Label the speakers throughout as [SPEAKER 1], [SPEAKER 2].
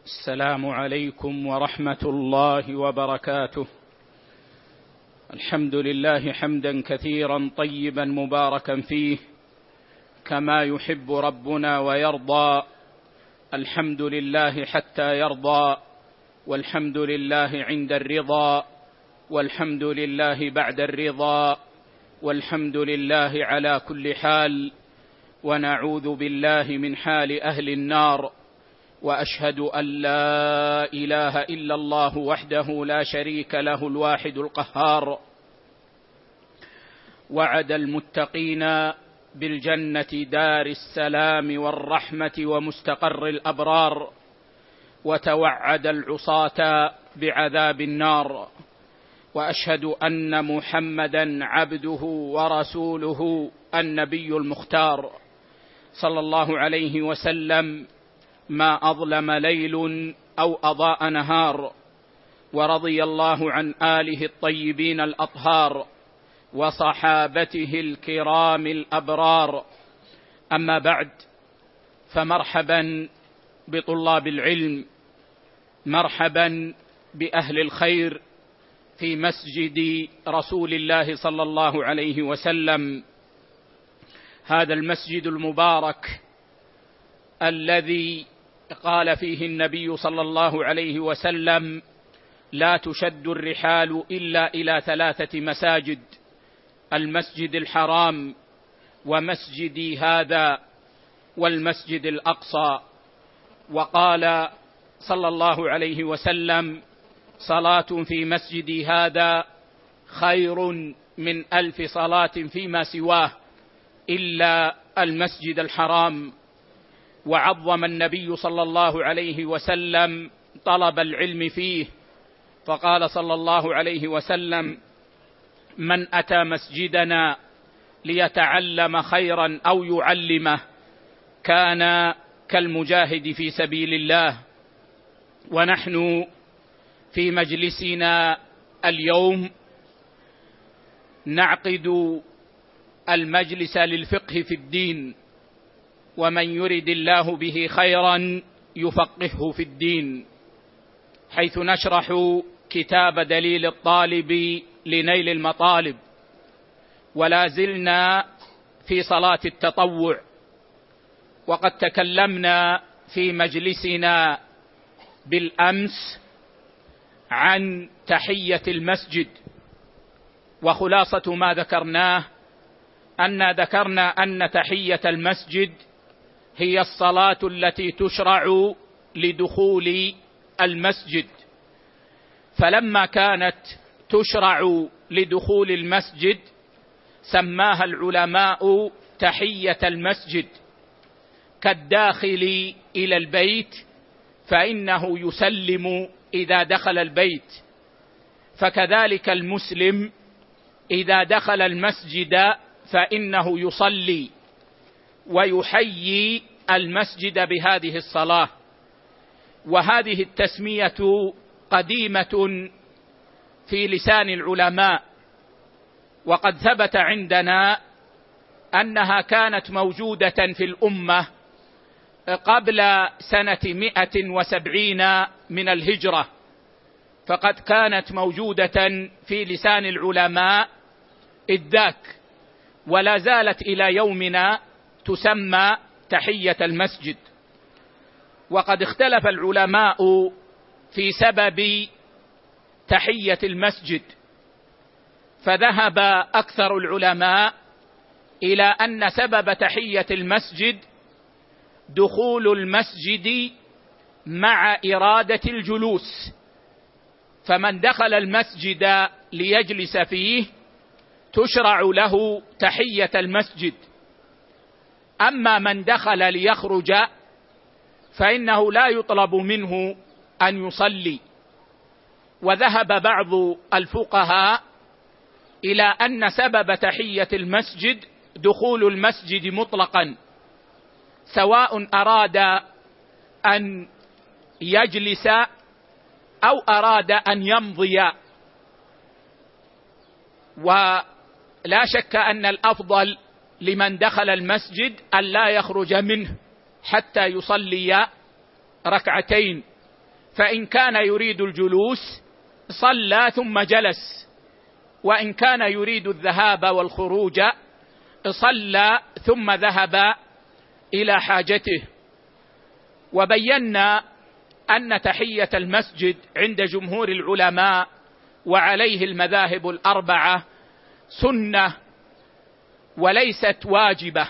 [SPEAKER 1] السلام عليكم ورحمة الله وبركاته. الحمد لله حمدا كثيرا طيبا مباركا فيه كما يحب ربنا ويرضى. الحمد لله حتى يرضى، والحمد لله عند الرضا، والحمد لله بعد الرضا، والحمد لله على كل حال، ونعوذ بالله من حال أهل النار. وأشهد أن لا إله إلا الله وحده لا شريك له الواحد القهار، وعد المتقين بالجنة دار السلام والرحمة ومستقر الأبرار، وتوعد العصاة بعذاب النار. وأشهد أن محمدا عبده ورسوله النبي المختار صلى الله عليه وسلم، ما أظلم ليل أو أضاء نهار. ورضي الله عن آله الطيبين الأطهار وصحابته الكرام الأبرار. أما بعد، فمرحبا بطلاب العلم، مرحبا بأهل الخير في مسجد رسول الله صلى الله عليه وسلم، هذا المسجد المبارك الذي قال فيه النبي صلى الله عليه وسلم: لا تشد الرحال إلا إلى 3 مساجد: المسجد الحرام، ومسجدي هذا، والمسجد الأقصى. وقال صلى الله عليه وسلم: صلاة في مسجدي هذا خير من 1000 صلاة فيما سواه إلا المسجد الحرام. وعظم النبي صلى الله عليه وسلم طلب العلم فيه، فقال صلى الله عليه وسلم: من أتى مسجدنا ليتعلم خيرا أو يعلمه كان كالمجاهد في سبيل الله. ونحن في مجلسنا اليوم نعقد المجلس للفقه في الدين، ومن يرد الله به خيرا يفقهه في الدين، حيث نشرح كتاب دليل الطالب لنيل المطالب. ولا زلنا في صلاة التطوع، وقد تكلمنا في مجلسنا بالأمس عن تحية المسجد، وخلاصة ما ذكرناه ذكرنا أن تحية المسجد هي الصلاة التي تشرع لدخول المسجد. فلما كانت تشرع لدخول المسجد سماها العلماء تحية المسجد، كالداخل إلى البيت فإنه يسلم إذا دخل البيت، فكذلك المسلم إذا دخل المسجد فإنه يصلي ويحيي المسجد بهذه الصلاة. وهذه التسمية قديمة في لسان العلماء، وقد ثبت عندنا أنها كانت موجودة في الأمة قبل سنة 170 من الهجرة، فقد كانت موجودة في لسان العلماء إذ ذاك، ولا زالت إلى يومنا تسمى تحية المسجد. وقد اختلف العلماء في سبب تحية المسجد، فذهب أكثر العلماء إلى أن سبب تحية المسجد دخول المسجد مع إرادة الجلوس، فمن دخل المسجد ليجلس فيه تشرع له تحية المسجد. أما من دخل ليخرج فإنه لا يطلب منه أن يصلي. وذهب بعض الفقهاء إلى أن سبب تحية المسجد دخول المسجد مطلقا، سواء أراد أن يجلس أو أراد أن يمضي. ولا شك أن الأفضل لمن دخل المسجد أن لا يخرج منه حتى يصلي ركعتين، فإن كان يريد الجلوس صلى ثم جلس، وإن كان يريد الذهاب والخروج صلى ثم ذهب إلى حاجته. وبينا أن تحية المسجد عند جمهور العلماء وعليه المذاهب الأربعة سنة وليست واجبة،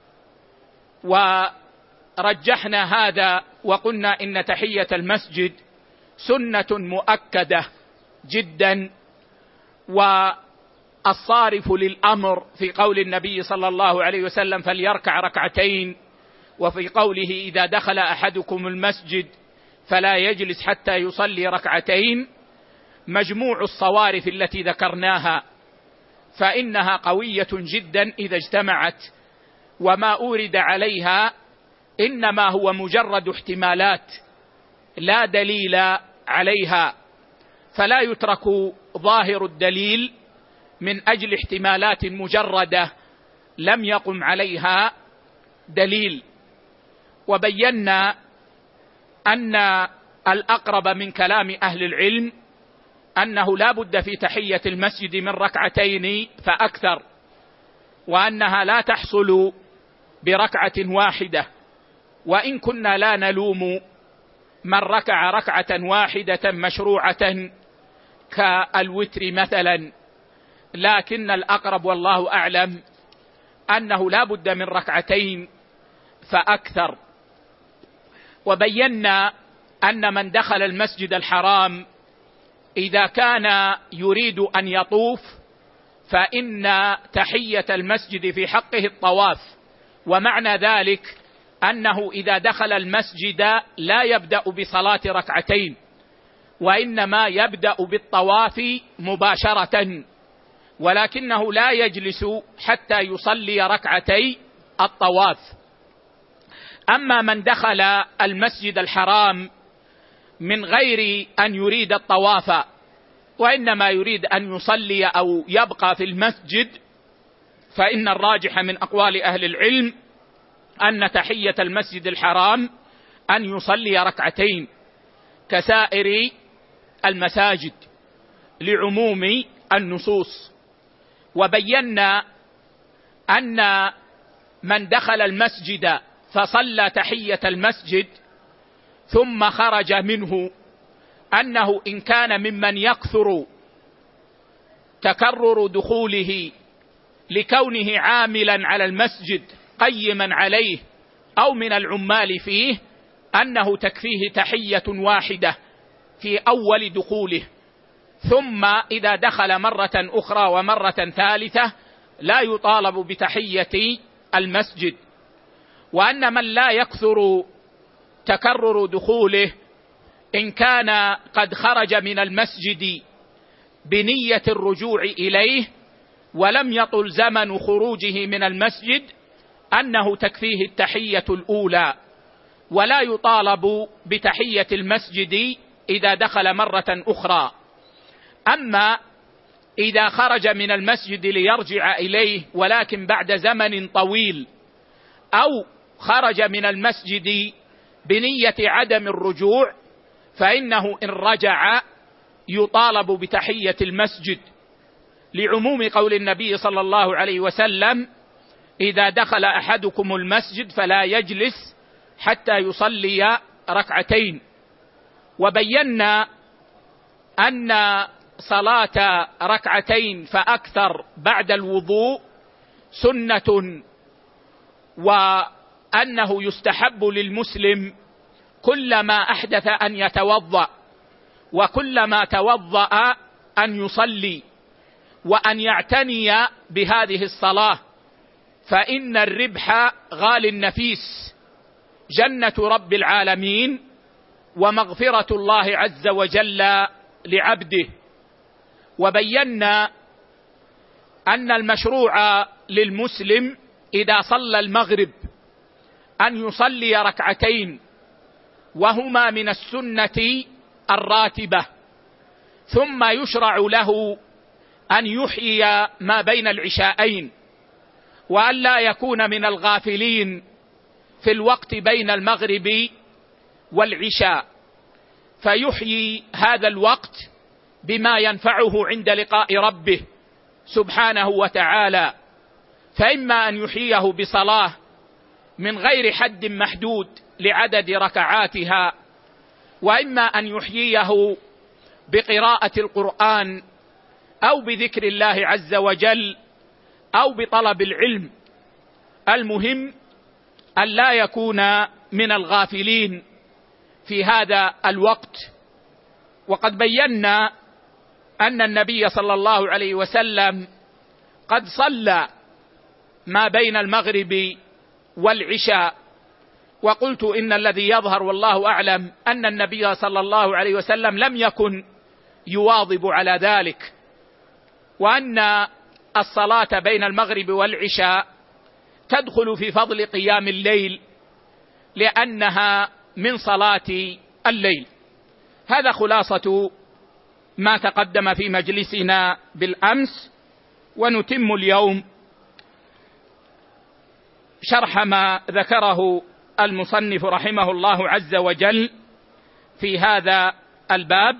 [SPEAKER 1] ورجحنا هذا وقلنا إن تحية المسجد سنة مؤكدة جدا. والصارف للأمر في قول النبي صلى الله عليه وسلم فليركع ركعتين، وفي قوله إذا دخل أحدكم المسجد فلا يجلس حتى يصلي ركعتين، مجموع الصوارف التي ذكرناها فإنها قوية جدا إذا اجتمعت، وما أورد عليها إنما هو مجرد احتمالات لا دليل عليها، فلا يترك ظاهر الدليل من أجل احتمالات مجردة لم يقم عليها دليل. وبينا أن الأقرب من كلام أهل العلم أنه لا بد في تحية المسجد من ركعتين فأكثر، وأنها لا تحصل بركعة واحدة، وإن كنا لا نلوم من ركع ركعة واحدة مشروعة كالوتر مثلا، لكن الأقرب والله أعلم أنه لا بد من ركعتين فأكثر. وبينا أن من دخل المسجد الحرام إذا كان يريد أن يطوف فإن تحية المسجد في حقه الطواف، ومعنى ذلك أنه إذا دخل المسجد لا يبدأ بصلاة ركعتين، وإنما يبدأ بالطواف مباشرة، ولكنه لا يجلس حتى يصلي ركعتي الطواف. أما من دخل المسجد الحرام من غير أن يريد الطواف، وإنما يريد أن يصلي أو يبقى في المسجد، فإن الراجح من أقوال أهل العلم أن تحية المسجد الحرام أن يصلي ركعتين كسائر المساجد لعموم النصوص. وبينا أن من دخل المسجد فصلى تحية المسجد ثم خرج منه أنه إن كان ممن يكثر تكرر دخوله لكونه عاملا على المسجد قيما عليه أو من العمال فيه، أنه تكفيه تحية واحدة في أول دخوله، ثم إذا دخل مرة أخرى ومرة ثالثة لا يطالب بتحية المسجد. وأن من لا يكثر تكرر دخوله إن كان قد خرج من المسجد بنية الرجوع إليه ولم يطل زمن خروجه من المسجد أنه تكفيه التحية الأولى، ولا يطالب بتحية المسجد إذا دخل مرة أخرى. أما إذا خرج من المسجد ليرجع إليه ولكن بعد زمن طويل، أو خرج من المسجد بنية عدم الرجوع، فإنه إن رجع يطالب بتحية المسجد، لعموم قول النبي صلى الله عليه وسلم إذا دخل أحدكم المسجد فلا يجلس حتى يصلي ركعتين. وبينا أن صلاة ركعتين فأكثر بعد الوضوء سنة، وأنه يستحب للمسلم كلما أحدث أن يتوضأ، وكلما توضأ أن يصلي، وأن يعتني بهذه الصلاة، فإن الربح غال النفيس، جنة رب العالمين ومغفرة الله عز وجل لعبده. وبينا أن المشروع للمسلم إذا صلى المغرب أن يصلي ركعتين، وهما من السنة الراتبة، ثم يشرع له أن يحيي ما بين العشاءين، وأن لا يكون من الغافلين في الوقت بين المغرب والعشاء، فيحيي هذا الوقت بما ينفعه عند لقاء ربه سبحانه وتعالى، فإما أن يحييه بصلاة من غير حد محدود لعدد ركعاتها، وإما أن يحييه بقراءة القرآن أو بذكر الله عز وجل أو بطلب العلم. المهم أن لا يكون من الغافلين في هذا الوقت. وقد بينا أن النبي صلى الله عليه وسلم قد صلى ما بين المغرب والعشاء، وقلت إن الذي يظهر والله أعلم أن النبي صلى الله عليه وسلم لم يكن يواظب على ذلك، وأن الصلاة بين المغرب والعشاء تدخل في فضل قيام الليل لأنها من صلاة الليل. هذا خلاصة ما تقدم في مجلسنا بالأمس، ونتم اليوم شرح ما ذكره المصنف رحمه الله عز وجل في هذا الباب،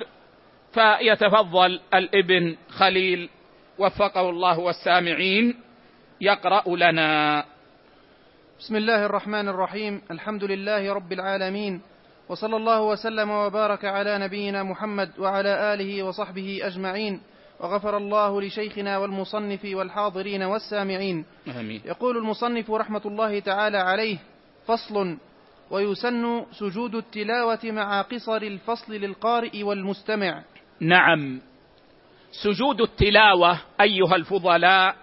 [SPEAKER 1] فيتفضل الابن خليل وفقه الله والسامعين يقرأ لنا.
[SPEAKER 2] بسم الله الرحمن الرحيم. الحمد لله رب العالمين، وصلى الله وسلم وبارك على نبينا محمد وعلى آله وصحبه أجمعين، وغفر الله لشيخنا والمصنف والحاضرين والسامعين.
[SPEAKER 1] آمين.
[SPEAKER 2] يقول المصنف رحمة الله تعالى عليه: فصل: ويسن سجود التلاوة مع قصر الفصل للقارئ والمستمع.
[SPEAKER 1] نعم، سجود التلاوة أيها الفضلاء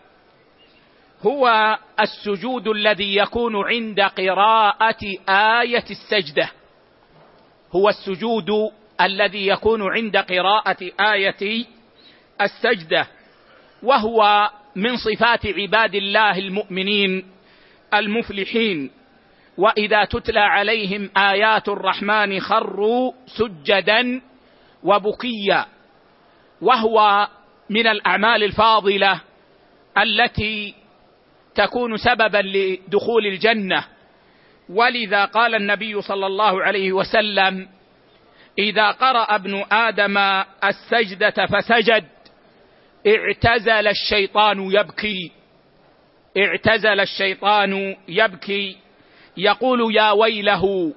[SPEAKER 1] هو السجود الذي يكون عند قراءة آية السجدة، هو السجود الذي يكون عند قراءة آية السجدة، وهو من صفات عباد الله المؤمنين المفلحين، وإذا تتلى عليهم آيات الرحمن خروا سجدا وبكيا، وهو من الأعمال الفاضلة التي تكون سببا لدخول الجنة. ولذا قال النبي صلى الله عليه وسلم: إذا قرأ ابن آدم السجدة فسجد اعتزل الشيطان يبكي، اعتزل الشيطان يبكي، يقول يا ويله،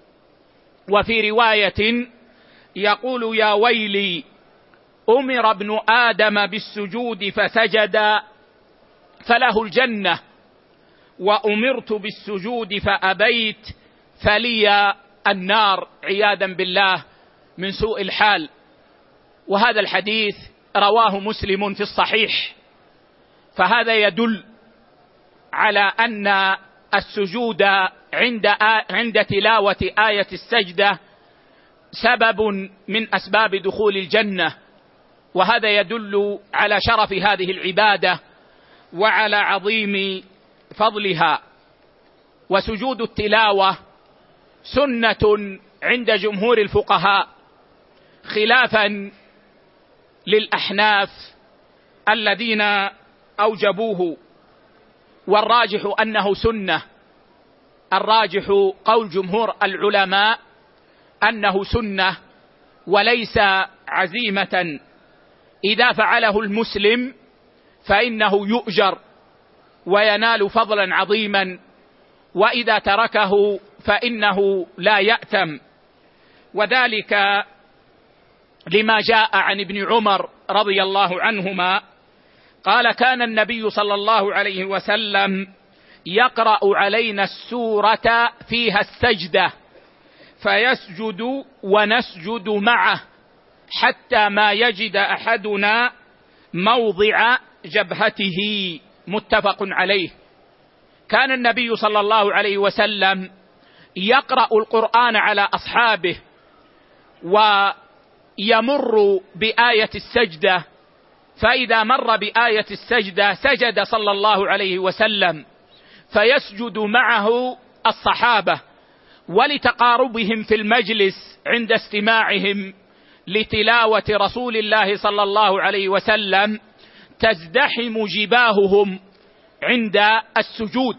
[SPEAKER 1] وفي رواية يقول يا ويلي أمر ابن آدم بالسجود فسجد فله الجنة، وأمرت بالسجود فأبيت فلي النار، عياذا بالله من سوء الحال. وهذا الحديث رواه مسلم في الصحيح، فهذا يدل على أن السجود عند تلاوة آية السجدة سبب من أسباب دخول الجنة، وهذا يدل على شرف هذه العبادة وعلى عظيم فضلها. وسجود التلاوة سنة عند جمهور الفقهاء، خلافا للأحناف الذين أوجبوه، والراجح أنه سنة. الراجح قول جمهور العلماء أنه سنة وليس عزيمة، إذا فعله المسلم فإنه يؤجر وينال فضلا عظيما، وإذا تركه فإنه لا يأثم. وذلك لما جاء عن ابن عمر رضي الله عنهما قال: كان النبي صلى الله عليه وسلم يقرأ علينا السورة فيها السجدة فيسجد ونسجد معه حتى ما يجد أحدنا موضع جبهته، متفق عليه. كان النبي صلى الله عليه وسلم يقرأ القرآن على أصحابه ويمر بآية السجدة، فإذا مر بآية السجدة سجد صلى الله عليه وسلم، فيسجد معه الصحابة، ولتقاربهم في المجلس عند استماعهم لتلاوة رسول الله صلى الله عليه وسلم تزدحم جباههم عند السجود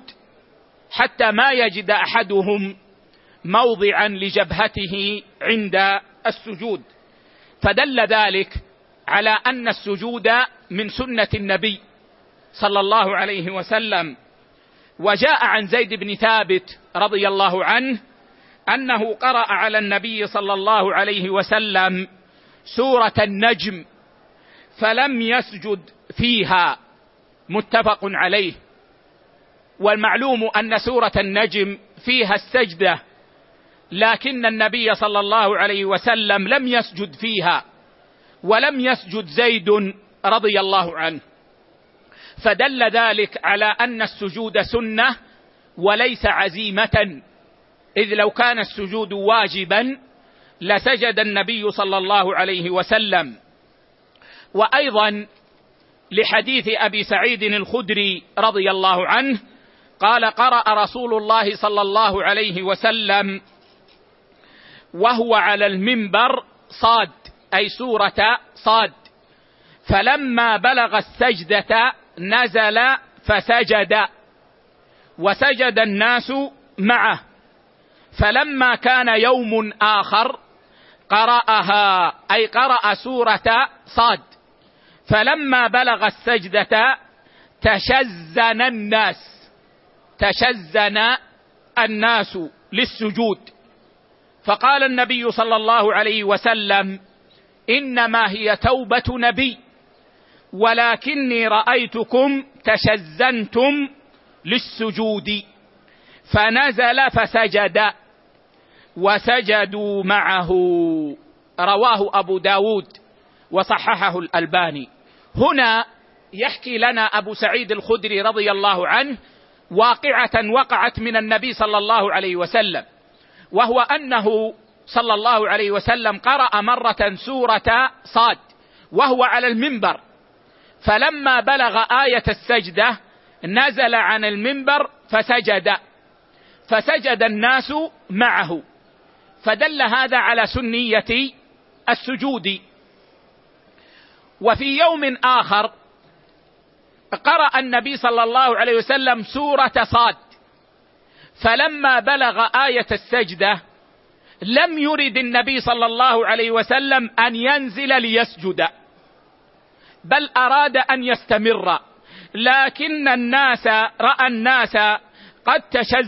[SPEAKER 1] حتى ما يجد أحدهم موضعا لجبهته عند السجود، فدل ذلك على أن السجود من سنة النبي صلى الله عليه وسلم. وجاء عن زيد بن ثابت رضي الله عنه أنه قرأ على النبي صلى الله عليه وسلم سورة النجم فلم يسجد فيها، متفق عليه. والمعلوم أن سورة النجم فيها السجدة، لكن النبي صلى الله عليه وسلم لم يسجد فيها، ولم يسجد زيد رضي الله عنه، فدل ذلك على أن السجود سنة وليس عزيمة، إذ لو كان السجود واجبا لسجد النبي صلى الله عليه وسلم. وأيضا لحديث أبي سعيد الخدري رضي الله عنه قال: قرأ رسول الله صلى الله عليه وسلم وهو على المنبر صاد، أي سورة صاد، فلما بلغ السجدة نزل فسجد، وسجد الناس معه، فلما كان يوم آخر قرأها، أي قرأ سورة صاد، فلما بلغ السجدة تشزن الناس للسجود، فقال النبي صلى الله عليه وسلم: إنما هي توبة نبي، ولكني رأيتكم تشزنتم للسجود، فنزل فسجد وسجدوا معه. رواه أبو داود وصححه الألباني. هنا يحكي لنا أبو سعيد الخدري رضي الله عنه واقعة وقعت من النبي صلى الله عليه وسلم، وهو أنه صلى الله عليه وسلم قرأ مرة سورة صاد وهو على المنبر، فلما بلغ آية السجدة نزل عن المنبر فسجد الناس معه، فدل هذا على سنية السجود. وفي يوم آخر قرأ النبي صلى الله عليه وسلم سورة صاد، فلما بلغ آية السجدة لم يرد النبي صلى الله عليه وسلم أن ينزل ليسجد، بل أراد أن يستمر، لكن رأى الناس قد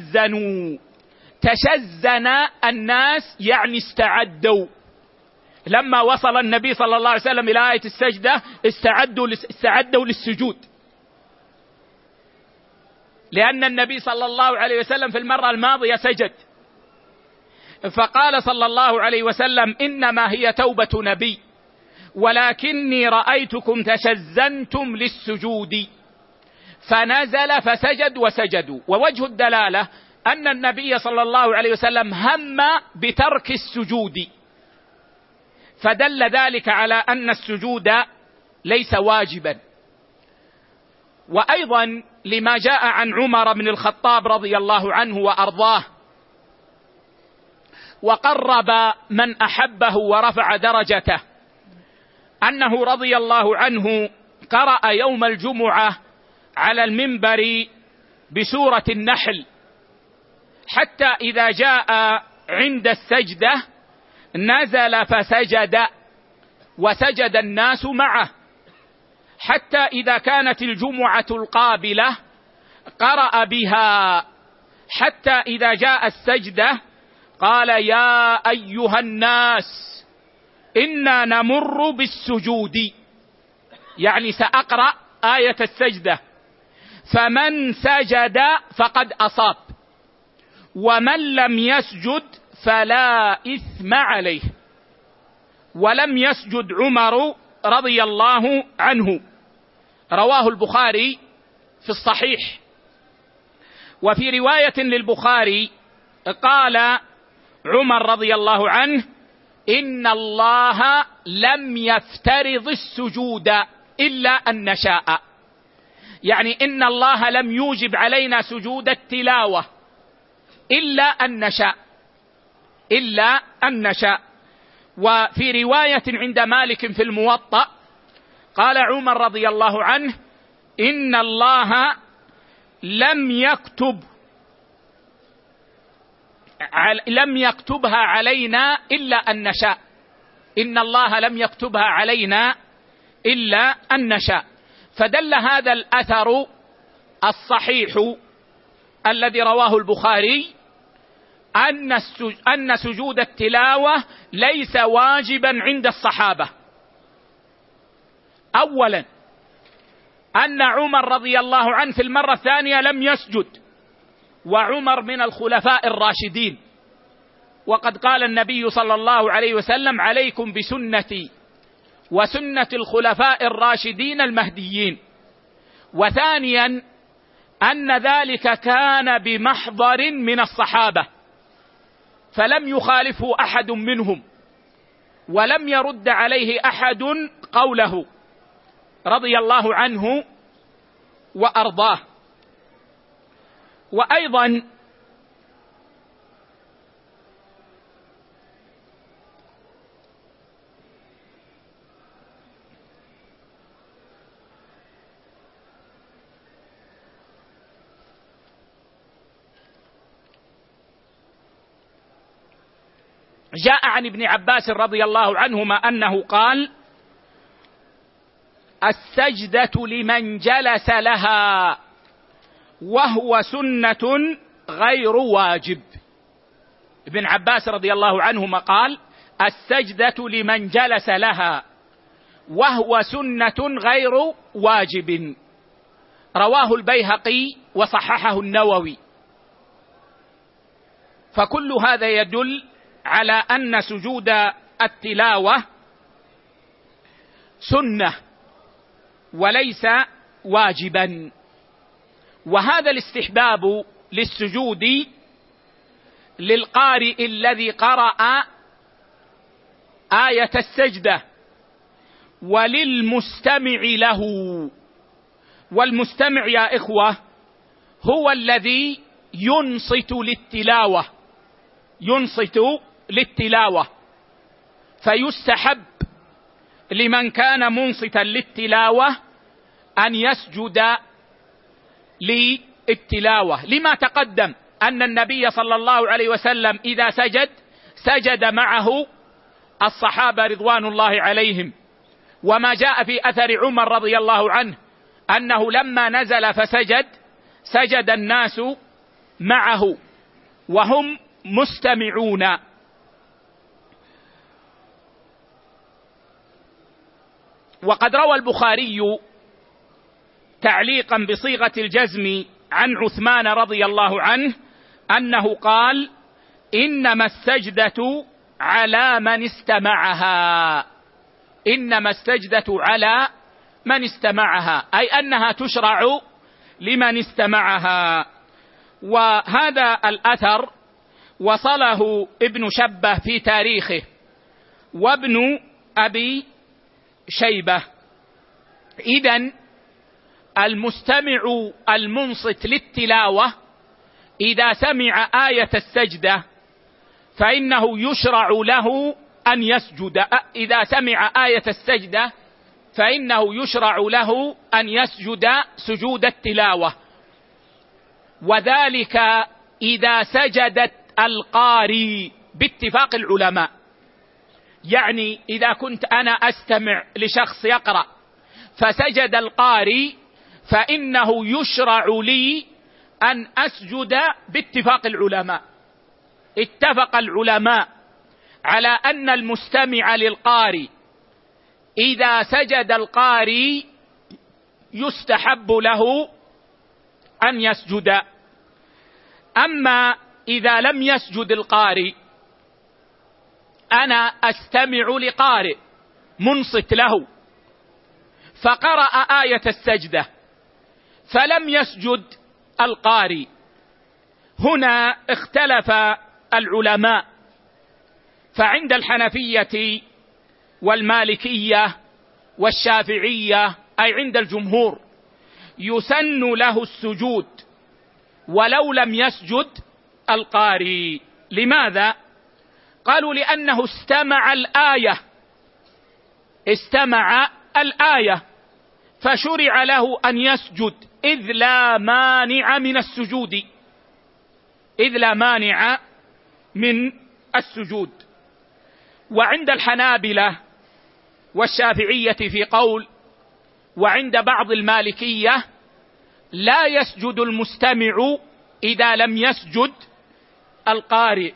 [SPEAKER 1] تشزن الناس، يعني استعدوا. لما وصل النبي صلى الله عليه وسلم إلى آية السجدة استعدوا للسجود، لأن النبي صلى الله عليه وسلم في المرة الماضية سجد، فقال صلى الله عليه وسلم: إنما هي توبة نبي، ولكني رأيتكم تشزنتم للسجود، فنزل فسجد وسجدوا. ووجه الدلالة أن النبي صلى الله عليه وسلم هم بترك السجود، فدل ذلك على أن السجود ليس واجبا. وأيضا لما جاء عن عمر بن الخطاب رضي الله عنه وأرضاه وقرب من أحبه ورفع درجته، أنه رضي الله عنه قرأ يوم الجمعة على المنبر بسورة النحل، حتى إذا جاء عند السجدة نزل فسجد وسجد الناس معه، حتى إذا كانت الجمعة القابلة قرأ بها، حتى إذا جاء السجدة قال: يا أيها الناس إنا نمر بالسجود، يعني سأقرأ آية السجدة، فمن سجد فقد أصاب، ومن لم يسجد فلا إثم عليه. ولم يسجد عمر رضي الله عنه، رواه البخاري في الصحيح. وفي رواية للبخاري قال عمر رضي الله عنه: إن الله لم يفترض السجود إلا أن نشاء، يعني إن الله لم يوجب علينا سجود التلاوة إلا أن نشاء. وفي رواية عند مالك في الموطأ قال عمر رضي الله عنه: إن الله لم يكتبها علينا إلا أن نشاء، إن الله لم يكتبها علينا إلا أن نشاء. فدل هذا الأثر الصحيح الذي رواه البخاري أن سجود التلاوة ليس واجبا عند الصحابة. أولا أن عمر رضي الله عنه في المرة الثانية لم يسجد، وعمر من الخلفاء الراشدين، وقد قال النبي صلى الله عليه وسلم: عليكم بسنتي وسنة الخلفاء الراشدين المهديين. وثانيا أن ذلك كان بمحضر من الصحابة، فلم يخالفه أحد منهم، ولم يرد عليه أحد قوله رضي الله عنه وأرضاه. وأيضا جاء عن ابن عباس رضي الله عنهما أنه قال: السجدة لمن جلس لها وهو سنة غير واجب. ابن عباس رضي الله عنهما قال: السجدة لمن جلس لها وهو سنة غير واجب. رواه البيهقي وصححه النووي. فكل هذا يدل على أن سجود التلاوة سنة وليس واجبا. وهذا الاستحباب للسجود للقارئ الذي قرأ آية السجدة وللمستمع له. والمستمع يا إخوة هو الذي ينصت للتلاوة، فيستحب لمن كان منصتا للتلاوة أن يسجد للتلاوة، لما تقدم أن النبي صلى الله عليه وسلم إذا سجد معه الصحابة رضوان الله عليهم. وما جاء في أثر عمر رضي الله عنه أنه لما نزل سجد الناس معه وهم مستمعون. وقد روى البخاري تعليقا بصيغة الجزم عن عثمان رضي الله عنه أنه قال: إنما السجدة على من استمعها. إنما السجدة على من استمعها، أي أنها تشرع لمن استمعها. وهذا الأثر وصله ابن شبه في تاريخه وابن أبي شيبة. إذن المستمع المنصت للتلاوة إذا سمع آية السجدة فإنه يشرع له أن يسجد. إذا سمع آية السجدة فإنه يشرع له أن يسجد سجود التلاوة. وذلك إذا سجدت القارئ باتفاق العلماء. يعني إذا كنت أنا أستمع لشخص يقرأ فسجد القارئ فإنه يشرع لي أن أسجد باتفاق العلماء. اتفق العلماء على أن المستمع للقارئ إذا سجد القارئ يستحب له أن يسجد. أما إذا لم يسجد القارئ، أنا أستمع لقارئ منصت له فقرأ آية السجدة فلم يسجد القارئ، هنا اختلف العلماء، فعند الحنفية والمالكية والشافعية أي عند الجمهور يسن له السجود ولو لم يسجد القارئ. لماذا؟ قالوا لأنه استمع الآية فشرع له أن يسجد إذ لا مانع من السجود. وعند الحنابلة والشافعية في قول، وعند بعض المالكية لا يسجد المستمع إذا لم يسجد القارئ.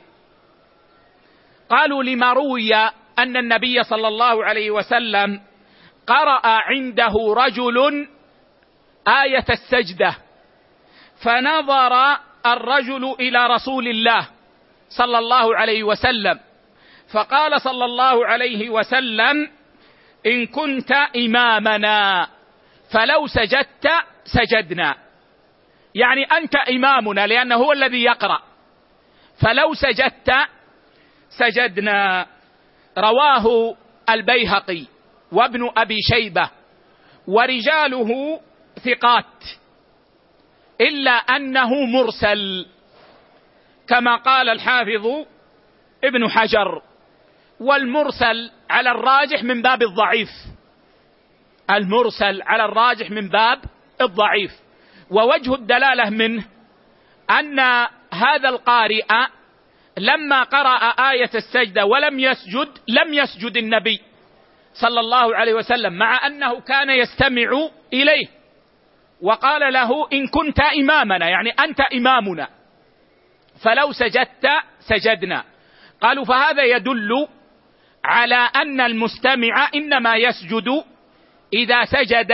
[SPEAKER 1] قالوا لما روي أن النبي صلى الله عليه وسلم قرأ عنده رجل آية السجدة، فنظر الرجل إلى رسول الله صلى الله عليه وسلم فقال صلى الله عليه وسلم: إن كنت إمامنا فلو سجدت سجدنا، يعني أنت إمامنا، لأنه هو الذي يقرأ، فلو سجدت سجدنا. رواه البيهقي وابن أبي شيبة ورجاله ثقات، إلا أنه مرسل كما قال الحافظ ابن حجر، والمرسل على الراجح من باب الضعيف، المرسل على الراجح من باب الضعيف. ووجه الدلالة منه أن هذا القارئ لما قرأ آية السجدة ولم يسجد، لم يسجد النبي صلى الله عليه وسلم، مع أنه كان يستمع إليه، وقال له: إن كنت إمامنا، يعني أنت إمامنا، فلو سجدت سجدنا. قالوا فهذا يدل على أن المستمع إنما يسجد إذا سجد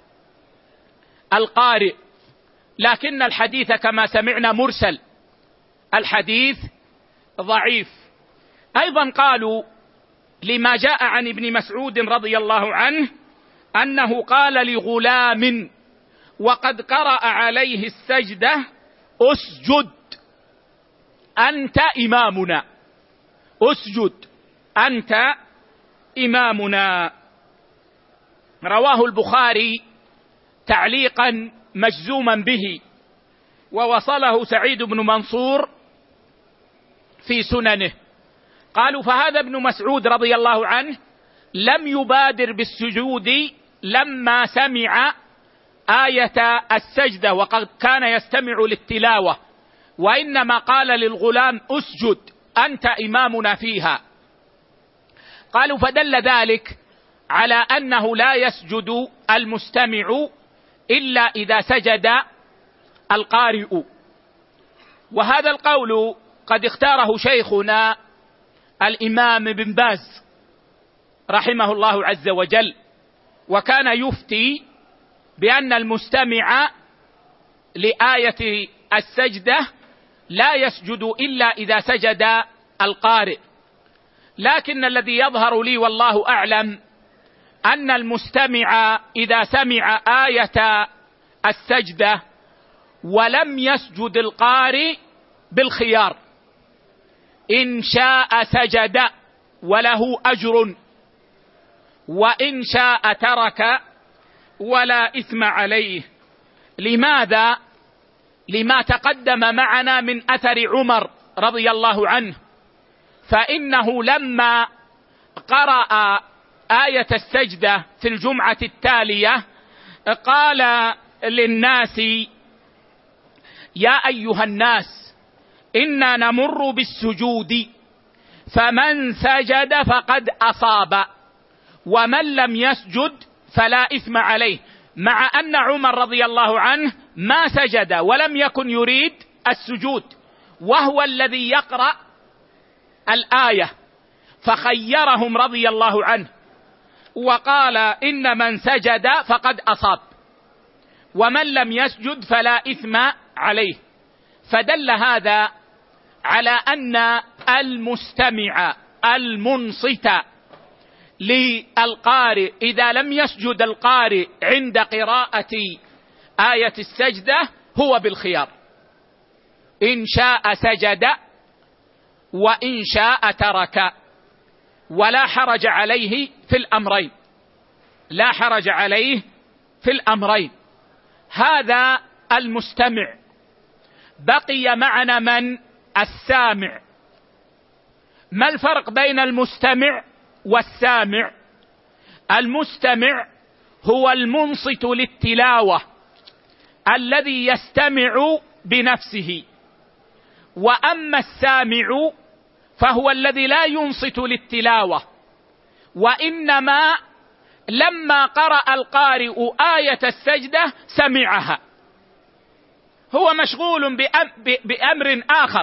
[SPEAKER 1] القارئ، لكن الحديث كما سمعنا مرسل، الحديث ضعيف. أيضا قالوا لما جاء عن ابن مسعود رضي الله عنه أنه قال لغلام وقد قرأ عليه السجدة: اسجد أنت إمامنا، اسجد أنت إمامنا. رواه البخاري تعليقا مجزوما به، ووصله سعيد بن منصور في سننه. قالوا فهذا ابن مسعود رضي الله عنه لم يبادر بالسجود لما سمع آية السجدة وقد كان يستمع للتلاوة، وإنما قال للغلام: اسجد أنت إمامنا فيها. قالوا فدل ذلك على أنه لا يسجد المستمع إلا إذا سجد القارئ. وهذا القول قد اختاره شيخنا الإمام بن باز رحمه الله عز وجل، وكان يفتي بأن المستمع لآية السجدة لا يسجد إلا إذا سجد القارئ. لكن الذي يظهر لي والله أعلم أن المستمع إذا سمع آية السجدة ولم يسجد القارئ بالخيار، إن شاء سجد وله أجر، وإن شاء ترك ولا إثم عليه. لماذا؟ لما تقدم معنا من أثر عمر رضي الله عنه، فإنه لما قرأ آية السجدة في الجمعة التالية قال للناس: يا أيها الناس إنا نمر بالسجود، فمن سجد فقد أصاب، ومن لم يسجد فلا إثم عليه، مع أن عمر رضي الله عنه ما سجد ولم يكن يريد السجود، وهو الذي يقرأ الآية، فخيرهم رضي الله عنه وقال: إن من سجد فقد أصاب، ومن لم يسجد فلا إثم عليه. فدل هذا على أن المستمع المنصت للقارئ إذا لم يسجد القارئ عند قراءة آية السجدة هو بالخيار، إن شاء سجد وإن شاء ترك، ولا حرج عليه في الأمرين، لا حرج عليه في الأمرين. هذا المستمع. بقي معنا من؟ السامع. ما الفرق بين المستمع والسامع؟ المستمع هو المنصت للتلاوة الذي يستمع بنفسه، وأما السامع فهو الذي لا ينصت للتلاوة، وإنما لما قرأ القارئ آية السجدة سمعها، هو مشغول بأمر آخر،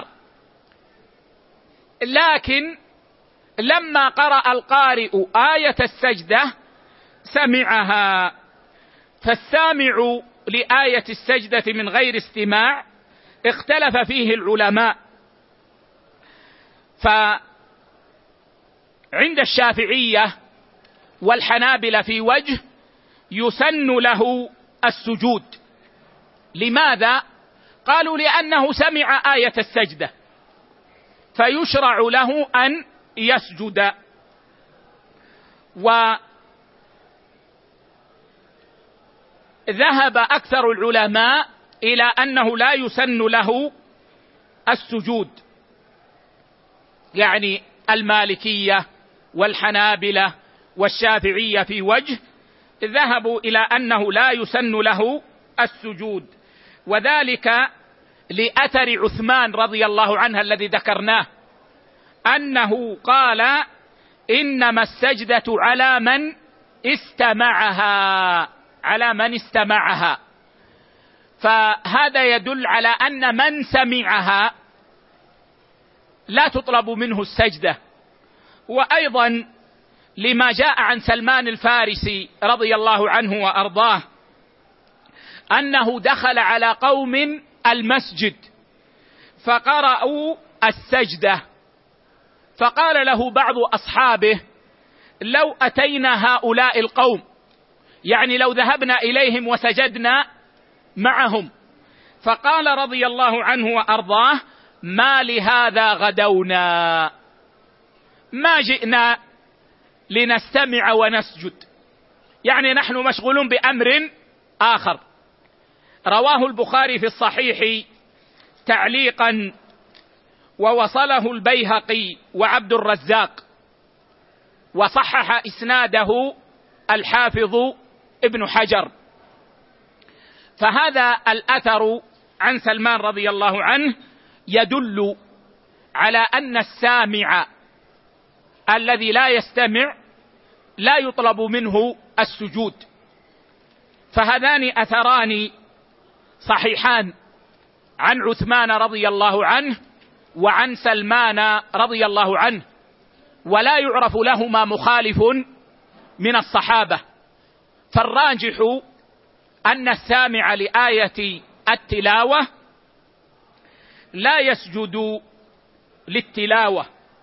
[SPEAKER 1] لكن لما قرأ القارئ آية السجدة سمعها. فالسامع لآية السجدة من غير استماع اختلف فيه العلماء، فعند الشافعية والحنابلة في وجه يسن له السجود. لماذا؟ قالوا لأنه سمع آية السجدة فيشرع له أن يسجد. وذهب أكثر العلماء إلى أنه لا يسن له السجود، يعني المالكية والحنابلة والشافعية في وجه ذهبوا إلى أنه لا يسن له السجود، وذلك لأثر عثمان رضي الله عنه الذي ذكرناه، أنه قال إنما السجدة على من استمعها، فهذا يدل على أن من سمعها لا تطلب منه السجدة. وأيضا لما جاء عن سلمان الفارسي رضي الله عنه وأرضاه أنه دخل على قوم المسجد فقرأوا السجدة، فقال له بعض أصحابه لو أتينا هؤلاء القوم، يعني لو ذهبنا إليهم وسجدنا معهم، فقال رضي الله عنه وأرضاه ما لهذا غدونا، ما جئنا لنستمع ونسجد، يعني نحن مشغولون بأمر آخر. رواه البخاري في الصحيح تعليقا ووصله البيهقي وعبد الرزاق، وصحح إسناده الحافظ ابن حجر. فهذا الأثر عن سلمان رضي الله عنه يدل على أن السامع الذي لا يستمع لا يطلب منه السجود. فهذان أثران صحيحان عن عثمان رضي الله عنه وعن سلمان رضي الله عنه، ولا يعرف لهما مخالف من الصحابة. فالراجح أن السامع لآية التلاوة لا يسجد للتلاوة.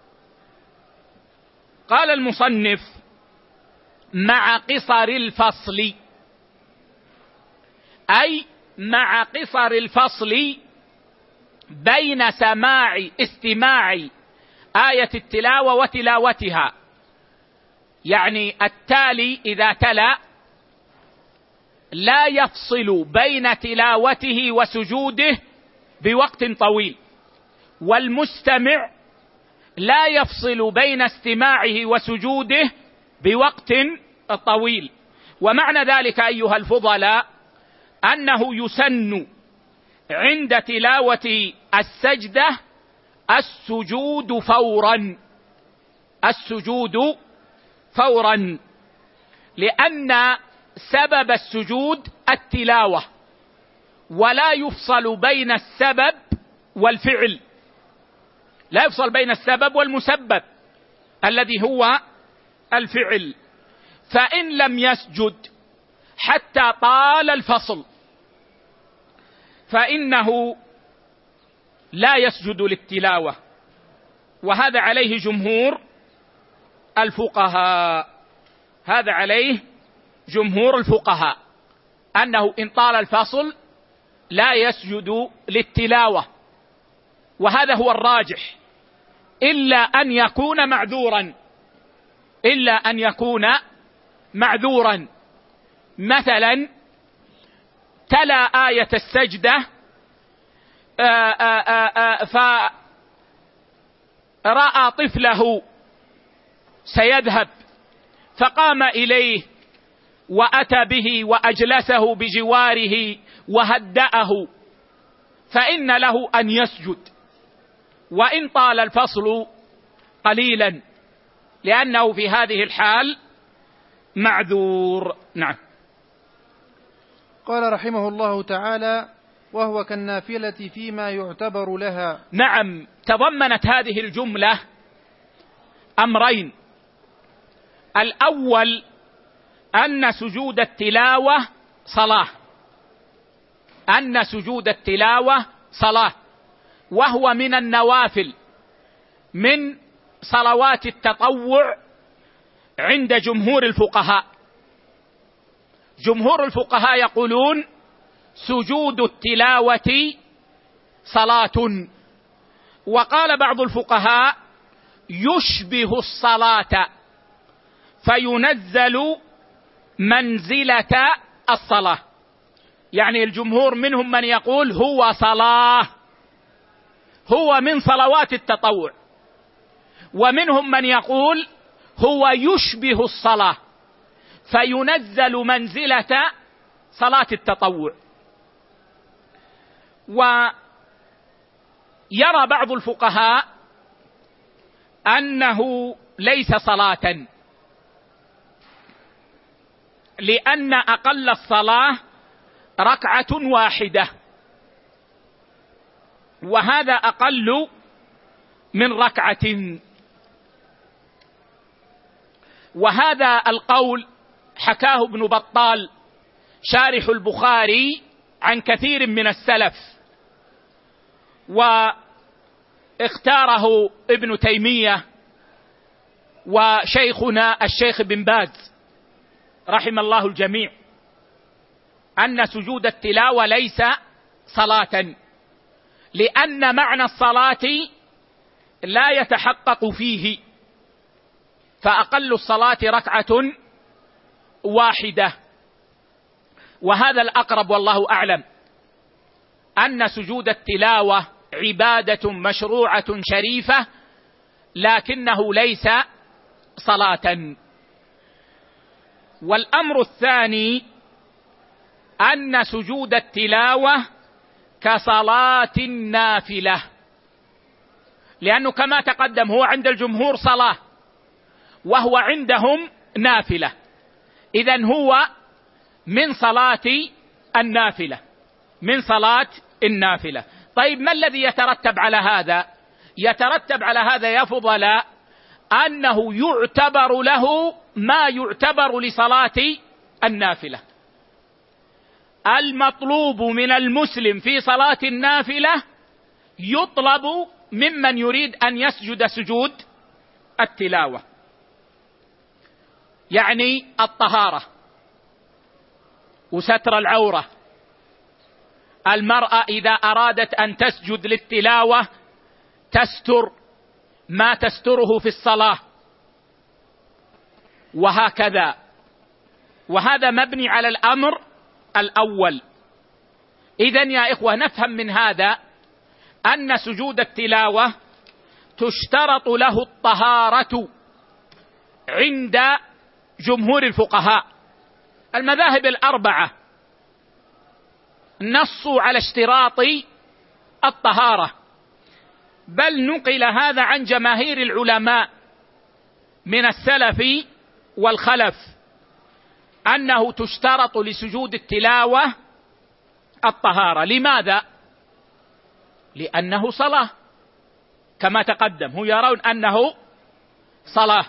[SPEAKER 1] قال المصنف مع قصر الفصل، أي مع قصر الفصل بين استماع آية التلاوة وتلاوتها، يعني التالي إذا تلا لا يفصل بين تلاوته وسجوده بوقت طويل، والمستمع لا يفصل بين استماعه وسجوده بوقت طويل. ومعنى ذلك أيها الفضلاء أنه يسن عند تلاوة السجدة السجود فورا، لأن سبب السجود التلاوة، ولا يفصل بين السبب والفعل، لا يفصل بين السبب والمسبب الذي هو الفعل. فإن لم يسجد حتى طال الفصل فإنه لا يسجد للتلاوة، وهذا عليه جمهور الفقهاء، هذا عليه جمهور الفقهاء أنه إن طال الفصل لا يسجد للتلاوة، وهذا هو الراجح، إلا أن يكون معذورا، مثلا تلا آية السجدة فرأى طفله سيذهب فقام إليه وأتى به وأجلسه بجواره وهدأه، فإن له أن يسجد، وإن طال الفصل قليلا، لأنه في هذه الحال معذور. نعم.
[SPEAKER 2] قال رحمه الله تعالى: وهو كالنافلة فيما يعتبر لها.
[SPEAKER 1] نعم، تضمنت هذه الجملة أمرين: الأول أن سجود التلاوة صلاة، أن سجود التلاوة صلاة، وهو من النوافل من صلوات التطوع عند جمهور الفقهاء. جمهور الفقهاء يقولون سجود التلاوة صلاة، وقال بعض الفقهاء يشبه الصلاة فينزل منزلة الصلاة. يعني الجمهور منهم من يقول هو صلاة، هو من صلوات التطوع، ومنهم من يقول هو يشبه الصلاة فينزل منزلة صلاة التطوع. ويرى بعض الفقهاء أنه ليس صلاة، لأن أقل الصلاة ركعة واحدة، وهذا أقل من ركعة. وهذا القول حكاه ابن بطال شارح البخاري عن كثير من السلف، واختاره ابن تيمية وشيخنا الشيخ بن باز رحم الله الجميع، أن سجود التلاوة ليس صلاة، لأن معنى الصلاة لا يتحقق فيه، فأقل الصلاة ركعة واحدة. وهذا الأقرب والله أعلم، أن سجود التلاوة عبادة مشروعة شريفة لكنه ليس صلاة. والأمر الثاني أن سجود التلاوة كصلاة النافلة، لأنه كما تقدم هو عند الجمهور صلاة وهو عندهم نافلة، إذن هو من صلاة النافلة، من صلاة النافلة. طيب ما الذي يترتب على هذا؟ يترتب على هذا يا فضلاء أنه يعتبر له ما يعتبر لصلاة النافلة. المطلوب من المسلم في صلاة النافلة يطلب ممن يريد أن يسجد سجود التلاوة، يعني الطهارة وستر العورة. المرأة إذا أرادت أن تسجد للتلاوة تستر ما تستره في الصلاة، وهكذا. وهذا مبني على الأمر الأول. إذن يا إخوة نفهم من هذا أن سجود التلاوة تشترط له الطهارة عند جمهور الفقهاء. المذاهب الأربعة نصوا على اشتراط الطهارة، بل نقل هذا عن جماهير العلماء من السلف والخلف أنه تشترط لسجود التلاوة الطهارة. لماذا؟ لأنه صلاة كما تقدم، هم يرون أنه صلاة.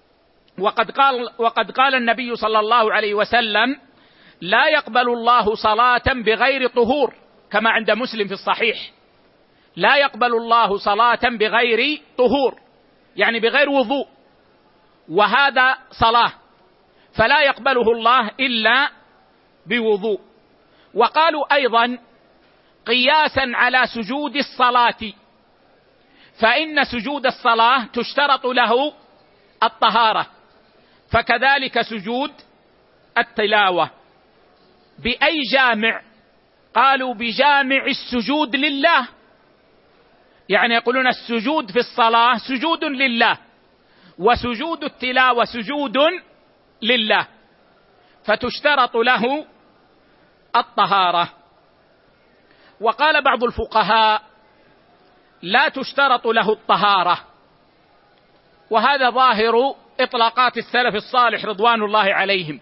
[SPEAKER 1] وقد قال النبي صلى الله عليه وسلم: لا يقبل الله صلاة بغير طهور، كما عند مسلم في الصحيح: لا يقبل الله صلاة بغير طهور، يعني بغير وضوء، وهذا صلاة، فلا يقبله الله إلا بوضوء. وقالوا أيضا قياسا على سجود الصلاة، فإن سجود الصلاة تشترط له الطهارة، فكذلك سجود التلاوة. بأي جامع؟ قالوا بجامع السجود لله، يعني يقولون السجود في الصلاة سجود لله، وسجود التلاوة سجود لله، فتشترط له الطهارة. وقال بعض الفقهاء لا تشترط له الطهارة، وهذا ظاهر إطلاقات السلف الصالح رضوان الله عليهم،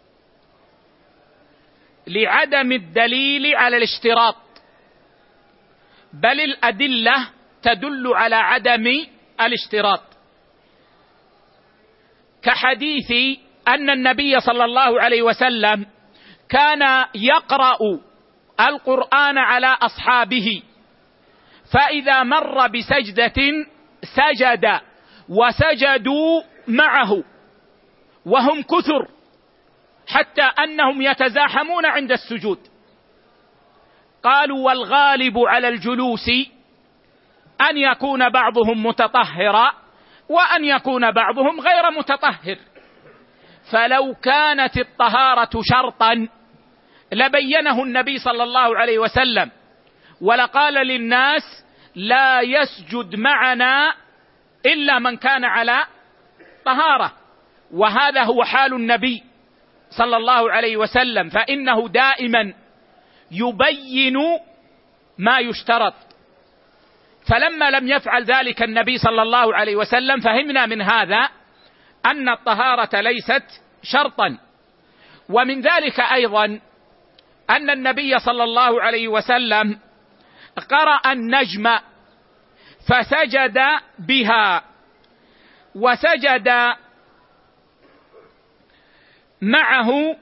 [SPEAKER 1] لعدم الدليل على الاشتراط، بل الأدلة تدل على عدم الاشتراط، كحديث أن النبي صلى الله عليه وسلم كان يقرأ القرآن على أصحابه، فإذا مر بسجدة سجد وسجدوا معه وهم كثر، حتى أنهم يتزاحمون عند السجود. قالوا: والغالب على الجلوس أن يكون بعضهم متطهرا وأن يكون بعضهم غير متطهر، فلو كانت الطهارة شرطا لبينه النبي صلى الله عليه وسلم، ولقال للناس: لا يسجد معنا إلا من كان على طهارة. وهذا هو حال النبي صلى الله عليه وسلم، فإنه دائما يبين ما يشترط. فلما لم يفعل ذلك النبي صلى الله عليه وسلم، فهمنا من هذا أن الطهارة ليست شرطا. ومن ذلك أيضا أن النبي صلى الله عليه وسلم قرأ النجم فسجد بها، وسجد معه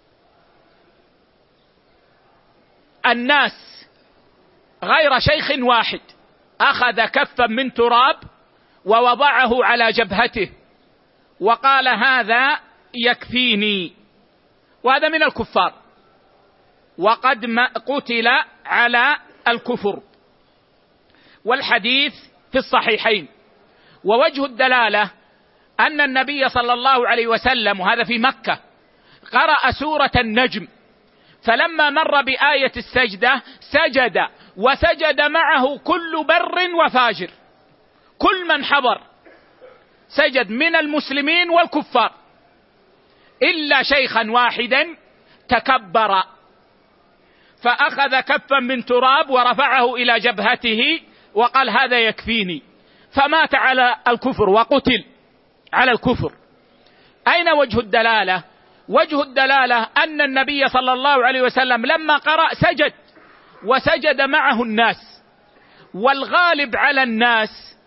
[SPEAKER 1] الناس غير شيخ واحد، أخذ كفا من تراب ووضعه على جبهته وقال: هذا يكفيني. وهذا من الكفار، وقد قتل على الكفر، والحديث في الصحيحين. ووجه الدلالة أن النبي صلى الله عليه وسلم، وهذا في مكة، قرأ سورة النجم، فلما مر بآية السجدة سجد، وسجد معه كل بر وفاجر، كل من حضر سجد من المسلمين والكفار، إلا شيخا واحدا تكبر فأخذ كفا من تراب ورفعه إلى جبهته وقال: هذا يكفيني، فمات على الكفر وقتل على الكفر. أين وجه الدلالة؟ وجه الدلالة أن النبي صلى الله عليه وسلم لما قرأ سجد، وسجد معه الناس، والغالب على الناس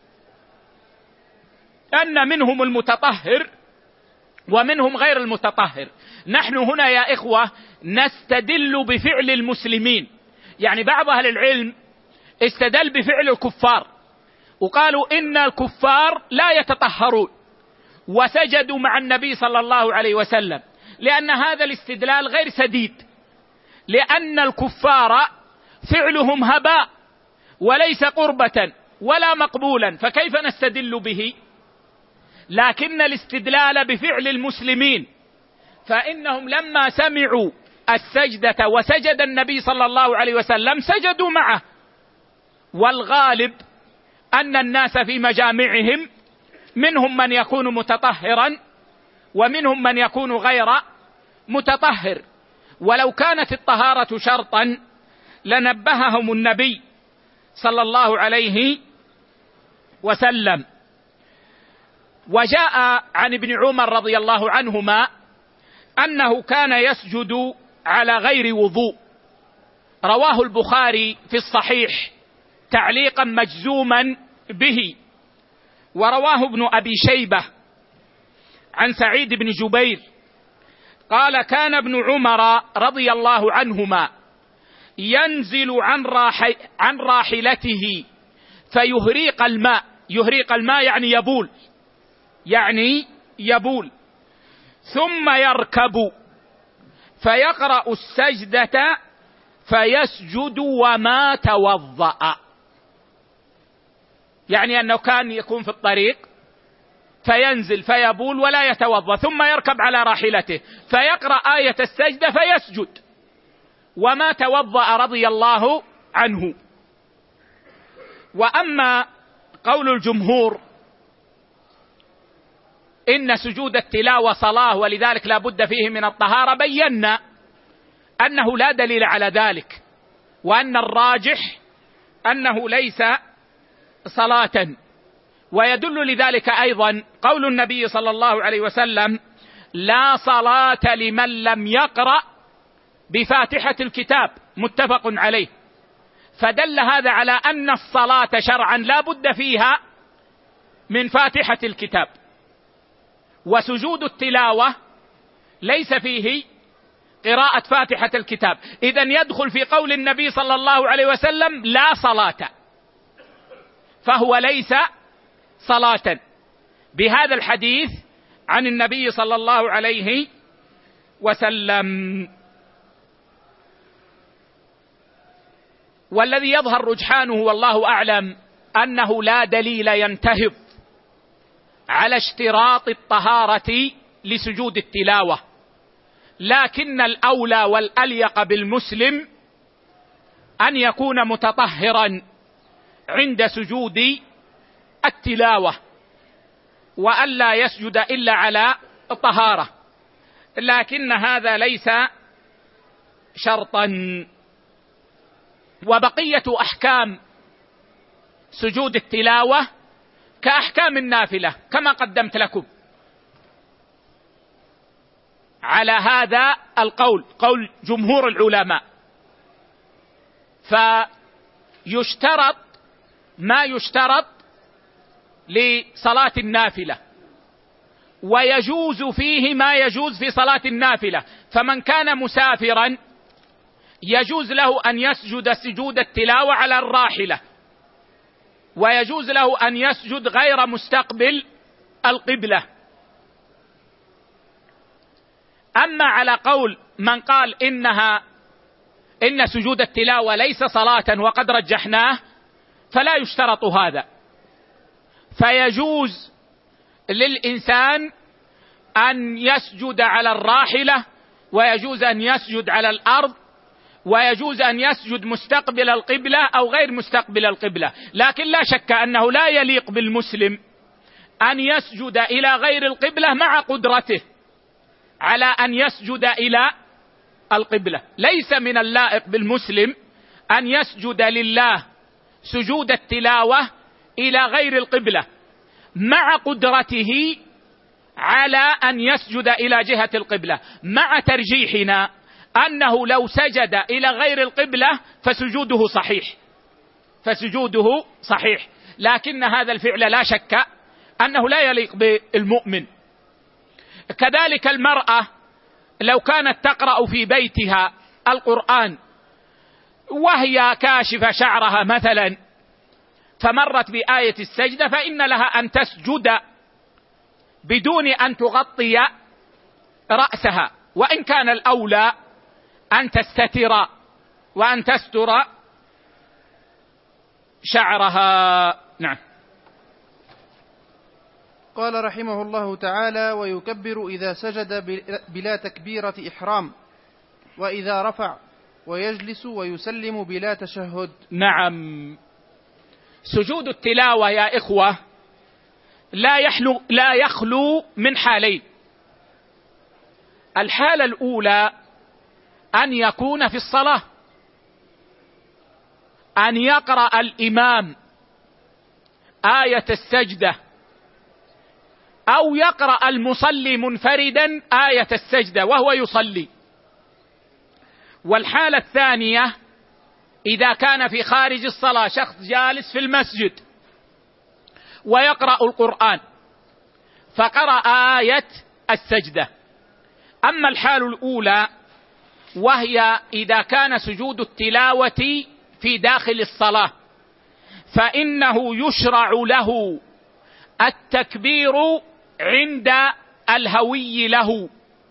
[SPEAKER 1] أن منهم المتطهر ومنهم غير المتطهر. نحن هنا يا إخوة نستدل بفعل المسلمين، يعني بعض أهل العلم استدل بفعل الكفار وقالوا إن الكفار لا يتطهرون وسجدوا مع النبي صلى الله عليه وسلم، لأن هذا الاستدلال غير سديد، لأن الكفار فعلهم هباء وليس قربة ولا مقبولا، فكيف نستدل به؟ لكن الاستدلال بفعل المسلمين، فإنهم لما سمعوا السجدة وسجد النبي صلى الله عليه وسلم سجدوا معه. والغالب أن الناس في مجامعهم منهم من يكون متطهرا ومنهم من يكون غير متطهر، ولو كانت الطهارة شرطا لنبههم النبي صلى الله عليه وسلم. وجاء عن ابن عمر رضي الله عنهما أنه كان يسجد على غير وضوء، رواه البخاري في الصحيح تعليقا مجزوما به، ورواه ابن أبي شيبة عن سعيد بن جبير قال: كان ابن عمر رضي الله عنهما ينزل عن راحلته فيهريق الماء، يهريق الماء يعني يبول، ثم يركب فيقرأ السجدة فيسجد وما توضأ، يعني أنه كان يكون في الطريق فينزل فيبول ولا يتوضأ، ثم يركب على راحلته فيقرأ آية السجدة فيسجد وما توضأ رضي الله عنه. وأما قول الجمهور إن سجود التلاوة صلاة ولذلك لا بد فيه من الطهارة، بينا أنه لا دليل على ذلك، وأن الراجح أنه ليس صلاة، ويدل لذلك أيضا قول النبي صلى الله عليه وسلم: لا صلاة لمن لم يقرأ بفاتحة الكتاب، متفق عليه. فدل هذا على أن الصلاة شرعا لا بد فيها من فاتحة الكتاب، وسجود التلاوة ليس فيه قراءة فاتحة الكتاب. إذن يدخل في قول النبي صلى الله عليه وسلم: لا صلاة، فهو ليس صلاة بهذا الحديث عن النبي صلى الله عليه وسلم. والذي يظهر رجحانه والله أعلم أنه لا دليل ينتهض على اشتراط الطهارة لسجود التلاوة، لكن الأولى والأليق بالمسلم أن يكون متطهرا عند سجود التلاوة، وألا يسجد إلا على الطهارة، لكن هذا ليس شرطا. وبقية أحكام سجود التلاوة كأحكام النافلة كما قدمت لكم. على هذا القول، قول جمهور العلماء، فيشترط ما يشترط لصلاة النافلة، ويجوز فيه ما يجوز في صلاة النافلة. فمن كان مسافرا يجوز له أن يسجد سجود التلاوة على الراحلة، ويجوز له أن يسجد غير مستقبل القبلة. أما على قول من قال إن سجود التلاوة ليس صلاة وقد رجحناه، فلا يشترط هذا، فيجوز للإنسان أن يسجد على الراحلة، ويجوز أن يسجد على الأرض، ويجوز أن يسجد مستقبل القبلة أو غير مستقبل القبلة. لكن لا شك أنه لا يليق بالمسلم أن يسجد إلى غير القبلة مع قدرته على أن يسجد إلى القبلة. ليس من اللائق بالمسلم أن يسجد لله سجود التلاوة إلى غير القبلة مع قدرته على أن يسجد إلى جهة القبلة، مع ترجيحنا أنه لو سجد إلى غير القبلة فسجوده صحيح، لكن هذا الفعل لا شك أنه لا يليق بالمؤمن. كذلك المرأة لو كانت تقرأ في بيتها القرآن وهي كاشفة شعرها مثلا، فمرت بآية السجدة، فإن لها أن تسجد بدون أن تغطي رأسها، وإن كان الأولى أن تستتر وأن تستر شعرها. نعم.
[SPEAKER 2] قال رحمه الله تعالى: ويكبر إذا سجد بلا تكبيرة إحرام، وإذا رفع، ويجلس ويسلم بلا تشهد.
[SPEAKER 1] نعم. سجود التلاوة يا إخوة لا يخلو من حالين. الحالة الأولى أن يكون في الصلاة، أن يقرأ الإمام آية السجدة، أو يقرأ المصلي منفردا آية السجدة وهو يصلي. والحالة الثانية إذا كان في خارج الصلاة، شخص جالس في المسجد ويقرأ القرآن فقرأ آية السجدة. أما الحالة الأولى وهي إذا كان سجود التلاوة في داخل الصلاة، فإنه يشرع له التكبير عند الهوي له،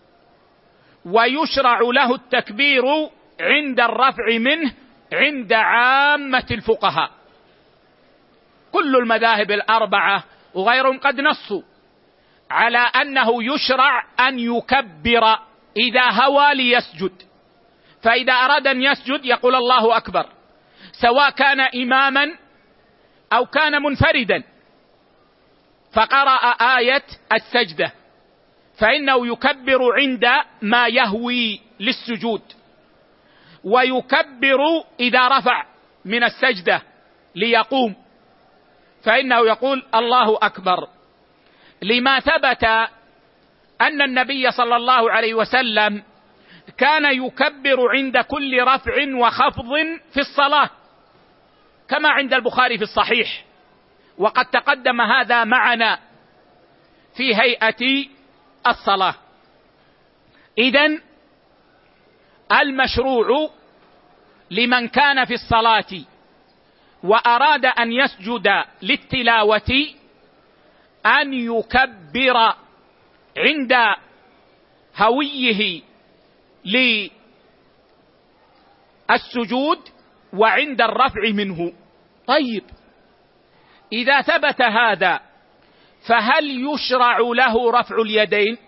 [SPEAKER 1] ويشرع له التكبير عند الرفع منه عند عامة الفقهاء. كل المذاهب الأربعة وغيرهم قد نصوا على أنه يشرع أن يكبر إذا هوى ليسجد، فإذا أراد أن يسجد يقول الله أكبر، سواء كان إماما أو كان منفردا، فقرأ آية السجدة فإنه يكبر عند ما يهوي للسجود، ويكبر إذا رفع من السجدة ليقوم، فإنه يقول الله أكبر، لما ثبت أن النبي صلى الله عليه وسلم كان يكبر عند كل رفع وخفض في الصلاة كما عند البخاري في الصحيح، وقد تقدم هذا معنا في هيئة الصلاة. إذن المشروع لمن كان في الصلاة وأراد أن يسجد للتلاوة أن يكبر عند هويه للسجود وعند الرفع منه. طيب، إذا ثبت هذا فهل يشرع له رفع اليدين؟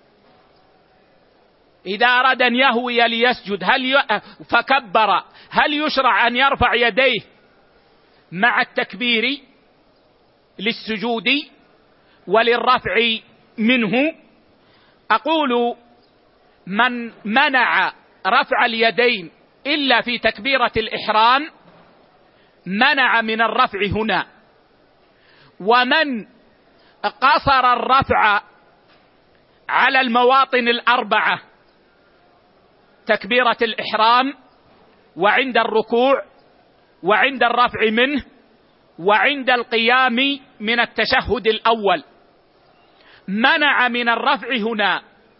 [SPEAKER 1] إذا أراد أن يهوي ليسجد فكبر، هل يشرع أن يرفع يديه مع التكبير للسجود وللرفع منه؟ أقول من منع رفع اليدين إلا في تكبيرة الإحرام منع من الرفع هنا، ومن قصر الرفع على المواطن الأربعة: تكبيرة الإحرام وعند الركوع وعند الرفع منه وعند القيام من التشهد الأول، منع من الرفع هنا.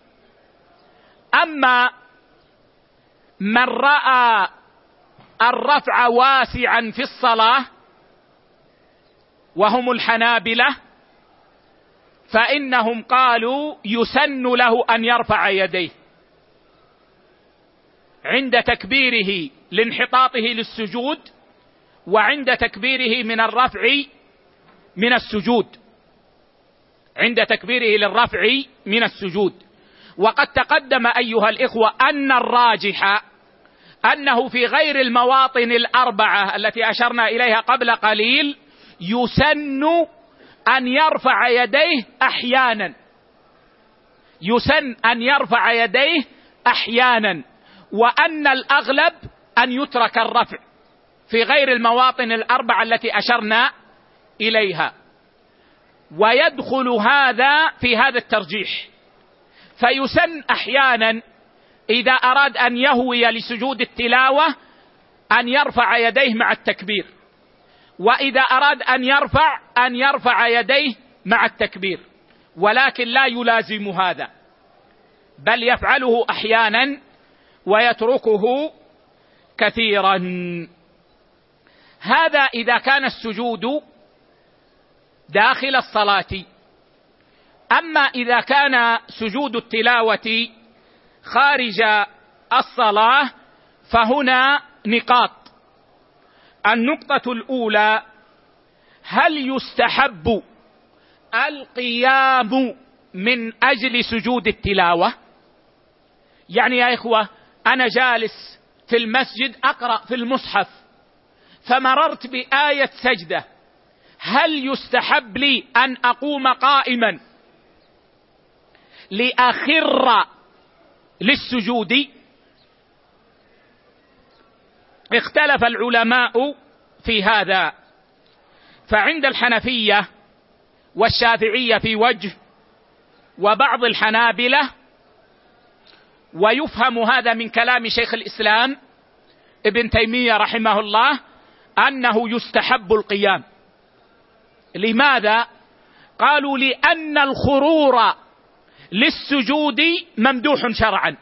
[SPEAKER 1] أما من رأى الرفع واسعا في الصلاة وهم الحنابلة فإنهم قالوا يسن له أن يرفع يديه عند تكبيره لانحطاطه للسجود وعند تكبيره من الرفع من السجود، عند تكبيره للرفع من السجود. وقد تقدم أيها الإخوة أن الراجح أنه في غير المواطن الأربعة التي أشرنا إليها قبل قليل يسن أن يرفع يديه أحيانا، يسن أن يرفع يديه أحيانا، وأن الأغلب أن يترك الرفع في غير المواطن الأربعة التي أشرنا إليها. ويدخل هذا في هذا الترجيح، فيسن أحيانا إذا أراد أن يهوي لسجود التلاوة أن يرفع يديه مع التكبير، وإذا أراد أن يرفع يديه مع التكبير، ولكن لا يلازم هذا، بل يفعله أحيانا ويتركه كثيرا. هذا إذا كان السجود داخل الصلاة. أما إذا كان سجود التلاوة خارج الصلاة فهنا نقاط. النقطة الأولى: هل يستحب القيام من أجل سجود التلاوة؟ يعني يا إخوة أنا جالس في المسجد أقرأ في المصحف فمررت بآية سجدة، هل يستحب لي أن أقوم قائما لأخر للسجود؟ اختلف العلماء في هذا، فعند الحنفية والشافعية في وجه، وبعض الحنابلة، ويفهم هذا من كلام شيخ الإسلام ابن تيمية رحمه الله أنه يستحب القيام. لماذا؟ قالوا لأن الخرور للسجود ممدوح شرعا،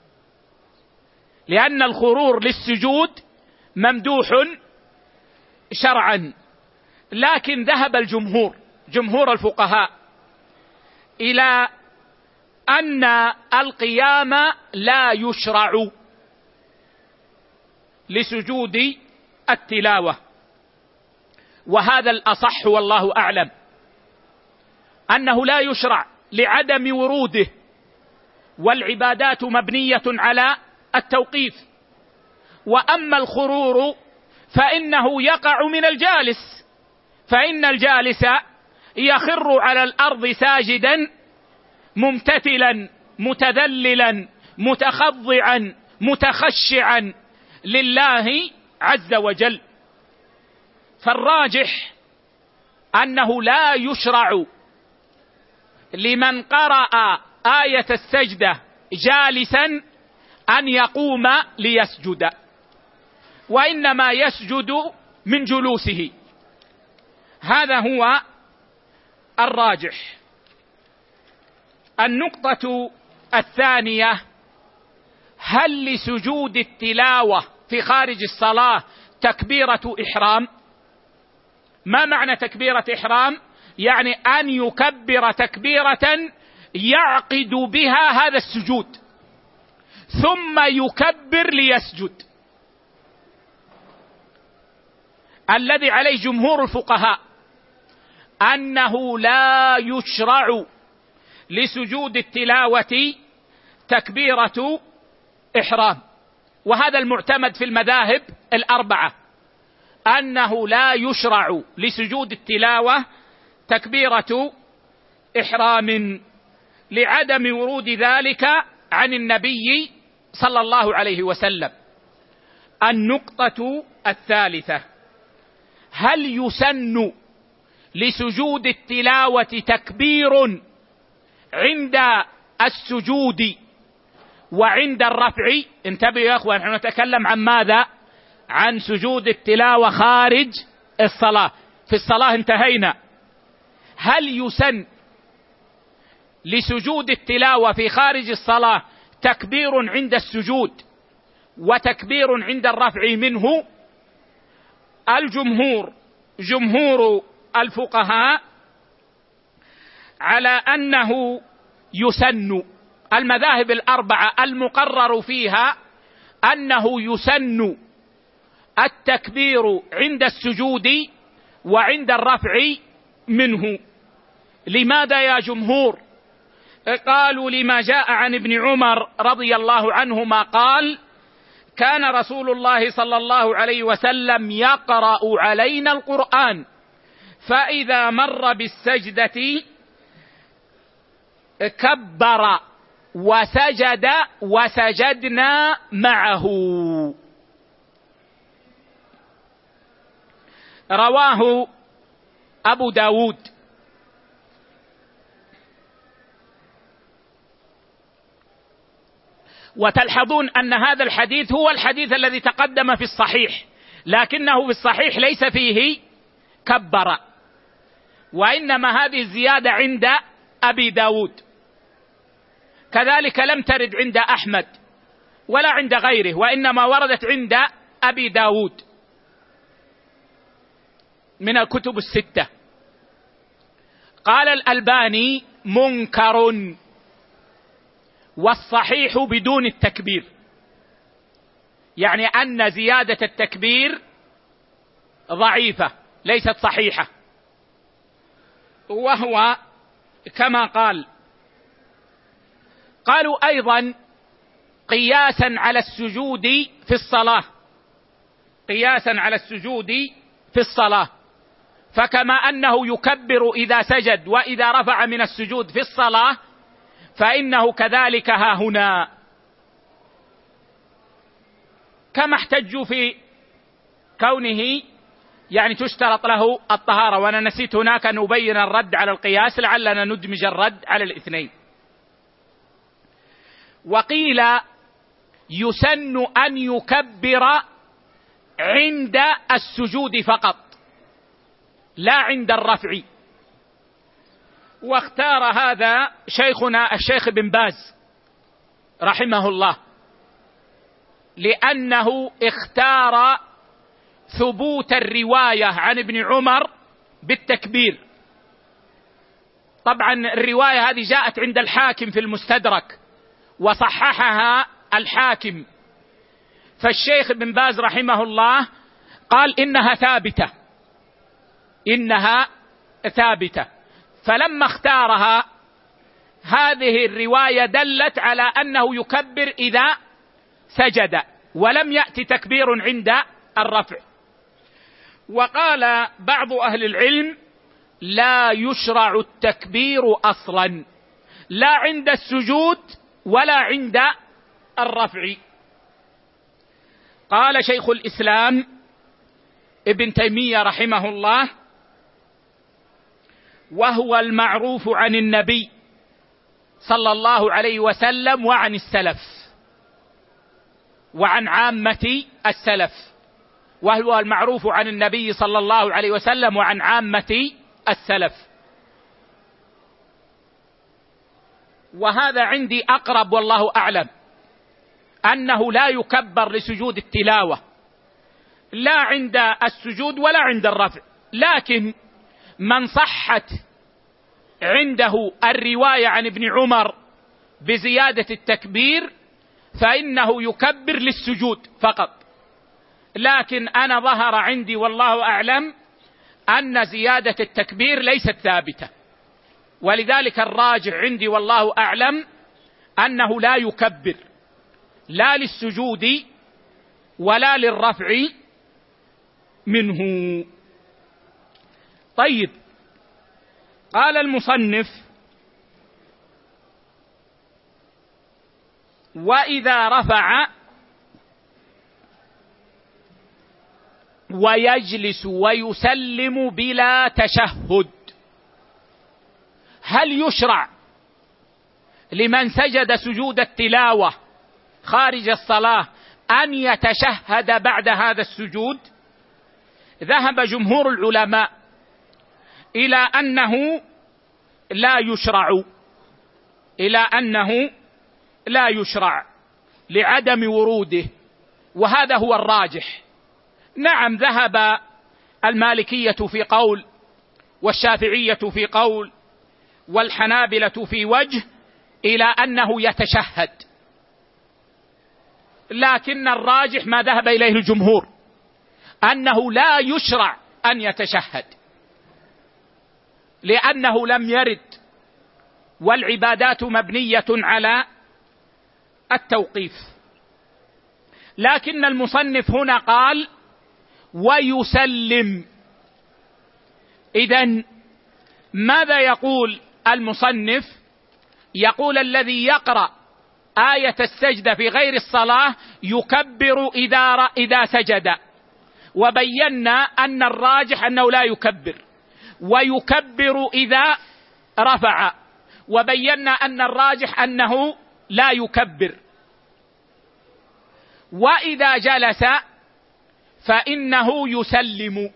[SPEAKER 1] لأن الخرور للسجود ممدوح شرعا. لكن ذهب جمهور الفقهاء إلى أن القيام لا يشرع لسجود التلاوة، وهذا الأصح والله أعلم، أنه لا يشرع لعدم وروده، والعبادات مبنية على التوقيف. وأما الخرور فإنه يقع من الجالس، فإن الجالس يخر على الأرض ساجدا ممتثلا متذللا متخضعا متخشعا لله عز وجل. فالراجح أنه لا يشرع لمن قرأ آية السجدة جالسا أن يقوم ليسجد، وإنما يسجد من جلوسه. هذا هو الراجح. النقطة الثانية: هل لسجود التلاوة في خارج الصلاة تكبيرة إحرام؟ ما معنى تكبيرة إحرام؟ يعني أن يكبر تكبيرة يعقد بها هذا السجود ثم يكبر ليسجد. الذي عليه جمهور الفقهاء أنه لا يشرع لسجود التلاوة تكبيرة إحرام، وهذا المعتمد في المذاهب الأربعة، أنه لا يشرع لسجود التلاوة تكبيرة إحرام لعدم ورود ذلك عن النبي صلى الله عليه وسلم. النقطة الثالثة: هل يسن لسجود التلاوة تكبير عند السجود وعند الرفع؟ انتبهوا يا اخوان، نحن نتكلم عن ماذا؟ عن سجود التلاوة خارج الصلاة. في الصلاة انتهينا. هل يسن لسجود التلاوة في خارج الصلاة تكبير عند السجود وتكبير عند الرفع منه؟ الجمهور، جمهور الفقهاء، على أنه يسن. المذاهب الأربعة المقرر فيها أنه يسن التكبير عند السجود وعند الرفع منه. لماذا يا جمهور؟ قالوا: لما جاء عن ابن عمر رضي الله عنهما قال: كان رسول الله صلى الله عليه وسلم يقرأ علينا القرآن، فإذا مر بالسجدة كبر وسجد وسجدنا معه. رواه أبو داود. وتلحظون أن هذا الحديث هو الحديث الذي تقدم في الصحيح، لكنه في الصحيح ليس فيه كبر، وإنما هذه الزيادة عند أبي داود. كذلك لم ترد عند أحمد ولا عند غيره، وإنما وردت عند أبي داود من الكتب الستة. قال الألباني: منكر، والصحيح بدون التكبير، يعني أن زيادة التكبير ضعيفة ليست صحيحة. وهو كما قالوا أيضا قياسا على السجود في الصلاة، قياسا على السجود في الصلاة، فكما أنه يكبر إذا سجد وإذا رفع من السجود في الصلاة، فإنه كذلك ها هنا. كما احتجوا في كونه يعني تشترط له الطهارة، وأنا نسيت هناك أن أبين الرد على القياس، لعلنا ندمج الرد على الاثنين. وقيل يسن أن يكبر عند السجود فقط لا عند الرفع، واختار هذا شيخنا الشيخ بن باز رحمه الله، لأنه اختار ثبوت الرواية عن ابن عمر بالتكبير. طبعا الرواية هذه جاءت عند الحاكم في المستدرك وصححها الحاكم، فالشيخ بن باز رحمه الله قال إنها ثابتة، إنها ثابتة. فلما اختارها هذه الرواية دلت على أنه يكبر إذا سجد، ولم يأتي تكبير عند الرفع. وقال بعض أهل العلم: لا يشرع التكبير أصلا، لا عند السجود ولا عند الرفع. قال شيخ الإسلام ابن تيمية رحمه الله: وهو المعروف عن النبي صلى الله عليه وسلم وعن السلف وعن عامة السلف، وهو المعروف عن النبي صلى الله عليه وسلم وعن عامة السلف. وهذا عندي أقرب والله أعلم، أنه لا يكبر لسجود التلاوة، لا عند السجود ولا عند الرفع، لكن من صحت عنده الرواية عن ابن عمر بزيادة التكبير فإنه يكبر للسجود فقط. لكن أنا ظهر عندي والله أعلم أن زيادة التكبير ليست ثابتة، ولذلك الراجح عندي والله أعلم أنه لا يكبر لا للسجود ولا للرفع منه. طيب، قال المصنف: وإذا رفع ويجلس ويسلم بلا تشهد، هل يشرع لمن سجد سجود التلاوة خارج الصلاة أن يتشهد بعد هذا السجود؟ ذهب جمهور العلماء إلى أنه لا يشرع لعدم وروده، وهذا هو الراجح. نعم، ذهب المالكية في قول، والشافعية في قول، والحنابلة في وجه إلى أنه يتشهد، لكن الراجح ما ذهب إليه الجمهور أنه لا يشرع أن يتشهد، لأنه لم يرد، والعبادات مبنية على التوقيف. لكن المصنف هنا قال ويسلم. إذن ماذا يقول المصنف؟ يقول الذي يقرأ آية السجدة في غير الصلاة يكبر إذا سجد، وبينا أن الراجح أنه لا يكبر، ويكبر إذا رفع، وبينا أن الراجح أنه لا يكبر. وإذا جلس فإنه يسلم.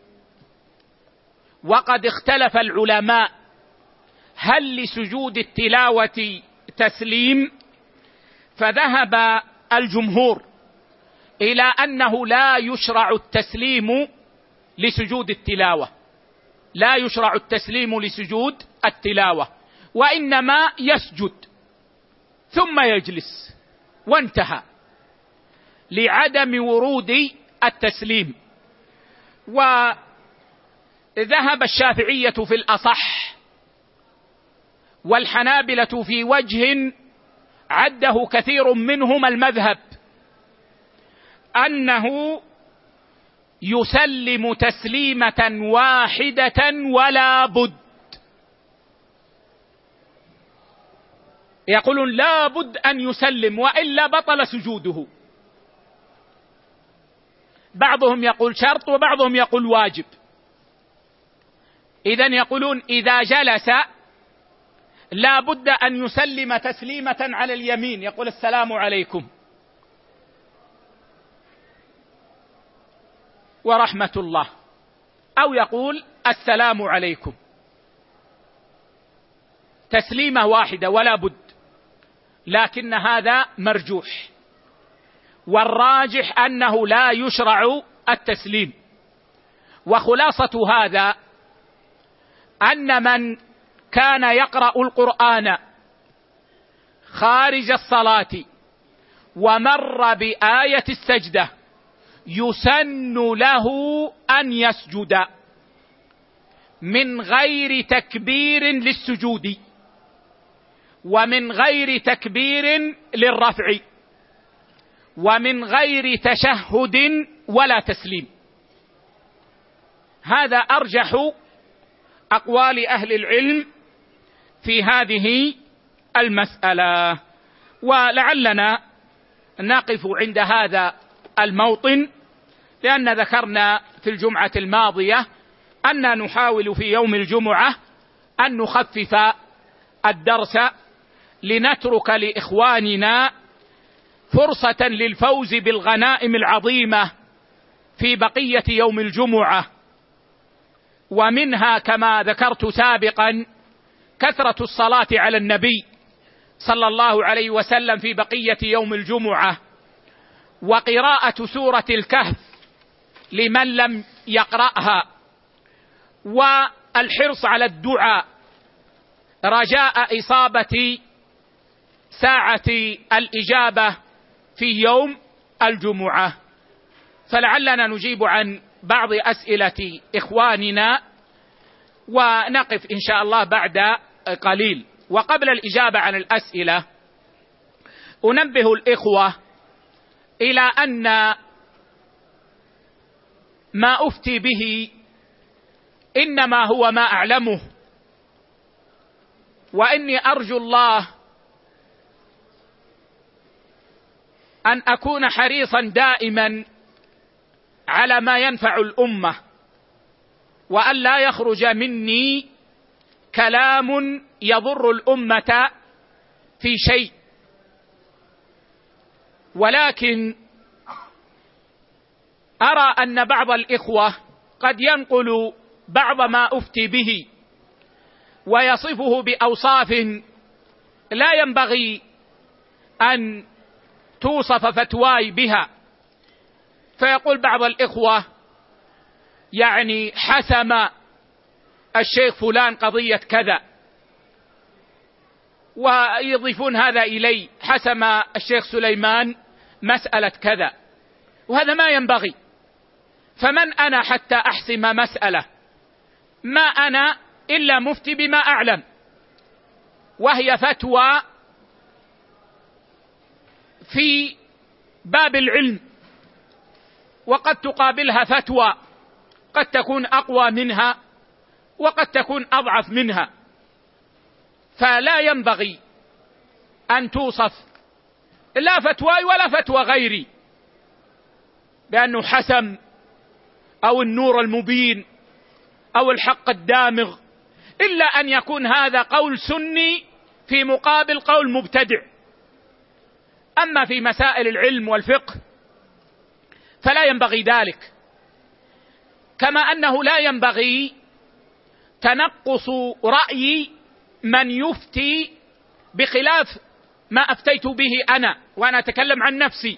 [SPEAKER 1] وقد اختلف العلماء هل لسجود التلاوة تسليم، فذهب الجمهور إلى أنه لا يشرع التسليم لسجود التلاوة، لا يشرع التسليم لسجود التلاوة، وإنما يسجد ثم يجلس وانتهى، لعدم ورود التسليم. وذهب الشافعية في الأصح، والحنابلة في وجه عده كثير منهم المذهب، أنه يسلم تسليمة واحدة ولا بد. يقولون لا بد أن يسلم وإلا بطل سجوده. بعضهم يقول شرط وبعضهم يقول واجب. إذن يقولون إذا جلس لا بد أن يسلم تسليمة على اليمين، يقول السلام عليكم ورحمة الله، أو يقول السلام عليكم، تسليمة واحدة ولا بد. لكن هذا مرجوح، والراجح أنه لا يشرع التسليم. وخلاصة هذا أن من كان يقرأ القرآن خارج الصلاة ومر بآية السجدة يسن له أن يسجد من غير تكبير للسجود ومن غير تكبير للرفع ومن غير تشهد ولا تسليم. هذا أرجح أقوال أهل العلم في هذه المسألة. ولعلنا نقف عند هذا الموطن، لأن ذكرنا في الجمعة الماضية أن نحاول في يوم الجمعة أن نخفف الدرس لنترك لإخواننا فرصة للفوز بالغنائم العظيمة في بقية يوم الجمعة، ومنها كما ذكرت سابقا كثرة الصلاة على النبي صلى الله عليه وسلم في بقية يوم الجمعة، وقراءة سورة الكهف لمن لم يقرأها، والحرص على الدعاء رجاء إصابة ساعة الإجابة في يوم الجمعة. فلعلنا نجيب عن بعض أسئلة إخواننا ونقف إن شاء الله بعد قليل. وقبل الإجابة عن الأسئلة أنبه الإخوة إلى أن ما أفتي به إنما هو ما أعلمه، وإني أرجو الله أن أكون حريصا دائما على ما ينفع الأمة، وأن لا يخرج مني كلام يضر الأمة في شيء. ولكن أرى أن بعض الإخوة قد ينقل بعض ما أفتي به ويصفه بأوصاف لا ينبغي أن توصف فتواي بها، فيقول بعض الإخوة يعني حسم الشيخ فلان قضية كذا، ويضيفون هذا إلي حسم الشيخ سليمان مسألة كذا، وهذا ما ينبغي. فمن أنا حتى أحسم مسألة؟ ما أنا إلا مفتي بما أعلم، وهي فتوى في باب العلم، وقد تقابلها فتوى قد تكون أقوى منها وقد تكون أضعف منها، فلا ينبغي أن توصف لا فتواي ولا فتوى غيري بأنه حسم أو النور المبين أو الحق الدامغ، إلا أن يكون هذا قول سني في مقابل قول مبتدع. أما في مسائل العلم والفقه فلا ينبغي ذلك، كما أنه لا ينبغي تنقص رأي من يفتي بخلاف ما أفتيت به أنا، وأنا أتكلم عن نفسي.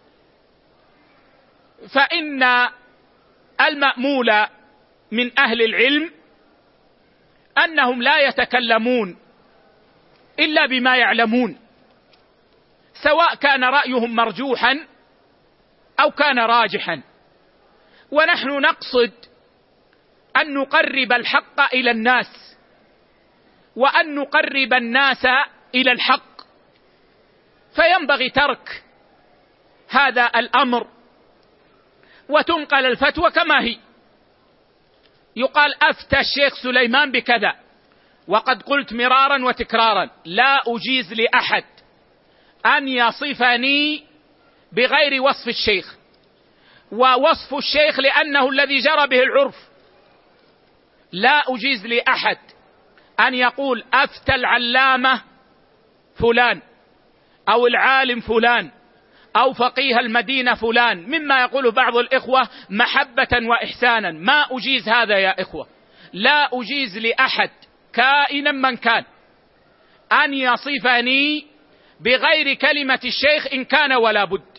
[SPEAKER 1] فإن المأمول من أهل العلم أنهم لا يتكلمون إلا بما يعلمون، سواء كان رأيهم مرجوحا أو كان راجحا. ونحن نقصد أن نقرب الحق إلى الناس، وأن نقرب الناس إلى الحق، فينبغي ترك هذا الأمر وتنقل الفتوى كما هي. يقال أفتى الشيخ سليمان بكذا، وقد قلت مرارا وتكرارا لا أجيز لأحد أن يصفني بغير وصف الشيخ، ووصف الشيخ لأنه الذي جرى به العرف. لا أجيز لأحد أن يقول أفتى العلامة فلان أو العالم فلان أو فقيه المدينة فلان، مما يقوله بعض الإخوة محبة وإحسانا. ما أجيز هذا يا إخوة، لا أجيز لأحد كائنا من كان أن يصفني بغير كلمة الشيخ إن كان ولا بد،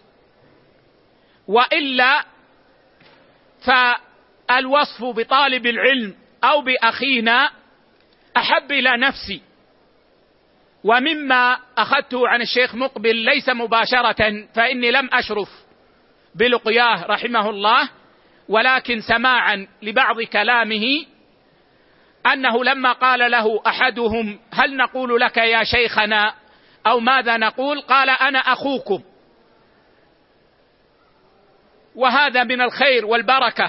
[SPEAKER 1] وإلا فالوصف بطالب العلم أو بأخينا أحب إلى نفسي. ومما أخذته عن الشيخ مقبل ليس مباشرة، فإني لم أشرف بلقياه رحمه الله، ولكن سماعا لبعض كلامه، أنه لما قال له أحدهم هل نقول لك يا شيخنا أو ماذا نقول؟ قال أنا أخوكم. وهذا من الخير والبركة.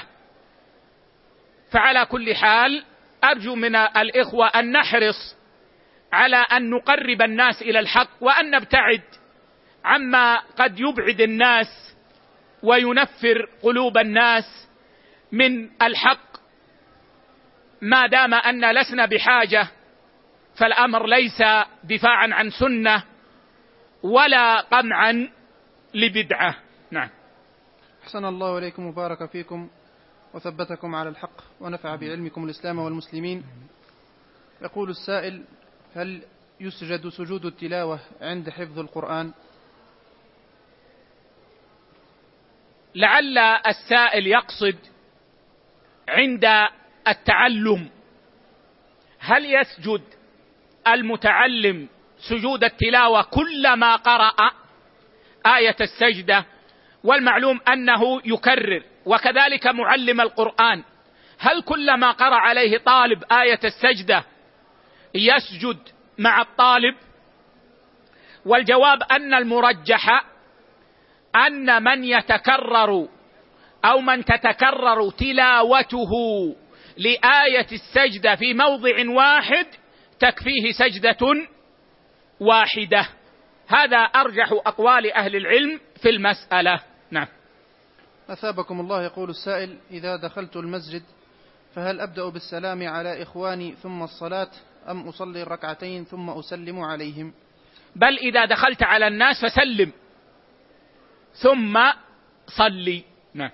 [SPEAKER 1] فعلى كل حال أرجو من الإخوة أن نحرص على أن نقرب الناس إلى الحق، وأن نبتعد عما قد يبعد الناس وينفر قلوب الناس من الحق، ما دام أن لسنا بحاجة فالأمر ليس دفاعا عن سنة ولا قمعا لبدعة. نعم.
[SPEAKER 2] أحسن الله إليكم وبارك فيكم وثبتكم على الحق ونفع بعلمكم الإسلام والمسلمين. يقول السائل: هل يسجد سجود التلاوة عند حفظ القرآن؟
[SPEAKER 1] لعل السائل يقصد عند التعلم، هل يسجد المتعلم سجود التلاوة كلما قرأ آية السجدة؟ والمعلوم أنه يكرر، وكذلك معلم القرآن، هل كلما قرأ عليه طالب آية السجدة يسجد مع الطالب؟ والجواب أن المرجح أن من يتكرر أو من تتكرر تلاوته لآية السجدة في موضع واحد تكفيه سجدة واحدة. هذا أرجح أقوال أهل العلم في المسألة. نعم.
[SPEAKER 2] أثابكم الله. يقول السائل: إذا دخلت المسجد فهل أبدأ بالسلام على إخواني ثم الصلاة، أم أصلي الركعتين ثم أسلم عليهم؟
[SPEAKER 1] بل إذا دخلت على الناس فسلم ثم صلي. نعم.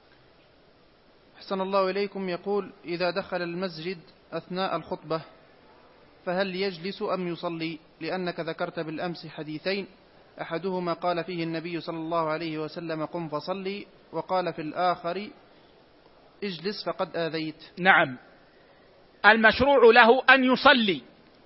[SPEAKER 2] أحسن الله إليكم. يقول: إذا دخل المسجد أثناء الخطبة فهل يجلس أم يصلي؟ لأنك ذكرت بالأمس حديثين، أحدهما قال فيه النبي صلى الله عليه وسلم: قم فصلي، وقال في الآخر: اجلس فقد آذيت.
[SPEAKER 1] نعم. المشروع له أن يصلي،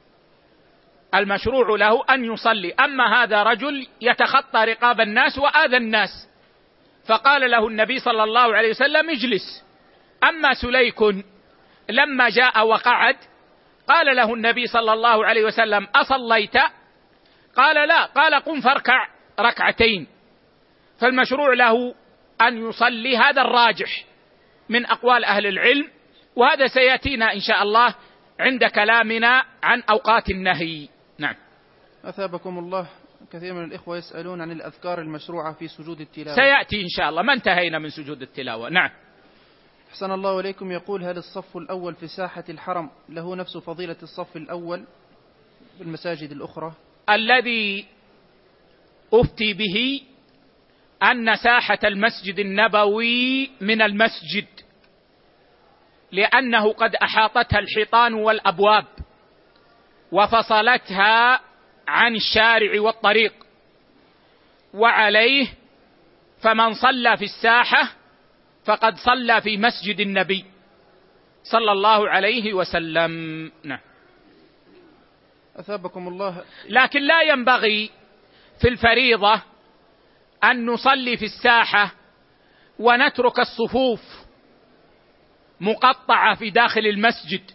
[SPEAKER 1] المشروع له أن يصلي. أما هذا رجل يتخطى رقاب الناس وآذى الناس، فقال له النبي صلى الله عليه وسلم: اجلس. أما سليك لما جاء وقعد قال له النبي صلى الله عليه وسلم: أصليت؟ قال: لا. قال: قم فاركع ركعتين. فالمشروع له أن يصلي، هذا الراجح من أقوال أهل العلم، وهذا سيأتينا إن شاء الله عند كلامنا عن أوقات النهي. نعم.
[SPEAKER 2] أثابكم الله. كثير من الإخوة يسألون عن الأذكار المشروعة في سجود التلاوة.
[SPEAKER 1] سيأتي إن شاء الله، ما انتهينا من سجود التلاوة. نعم.
[SPEAKER 2] أحسن الله إليكم. يقول: هل الصف الأول في ساحة الحرم له نفس فضيلة الصف الأول في المساجد الأخرى؟
[SPEAKER 1] الذي أفتي به أن ساحة المسجد النبوي من المسجد، لأنه قد أحاطتها الحيطان والأبواب وفصلتها عن الشارع والطريق، وعليه فمن صلى في الساحة فقد صلى في مسجد النبي صلى الله عليه وسلم. نعم.
[SPEAKER 2] أثابكم الله.
[SPEAKER 1] لكن لا ينبغي في الفريضة أن نصلي في الساحة ونترك الصفوف مقطعة في داخل المسجد،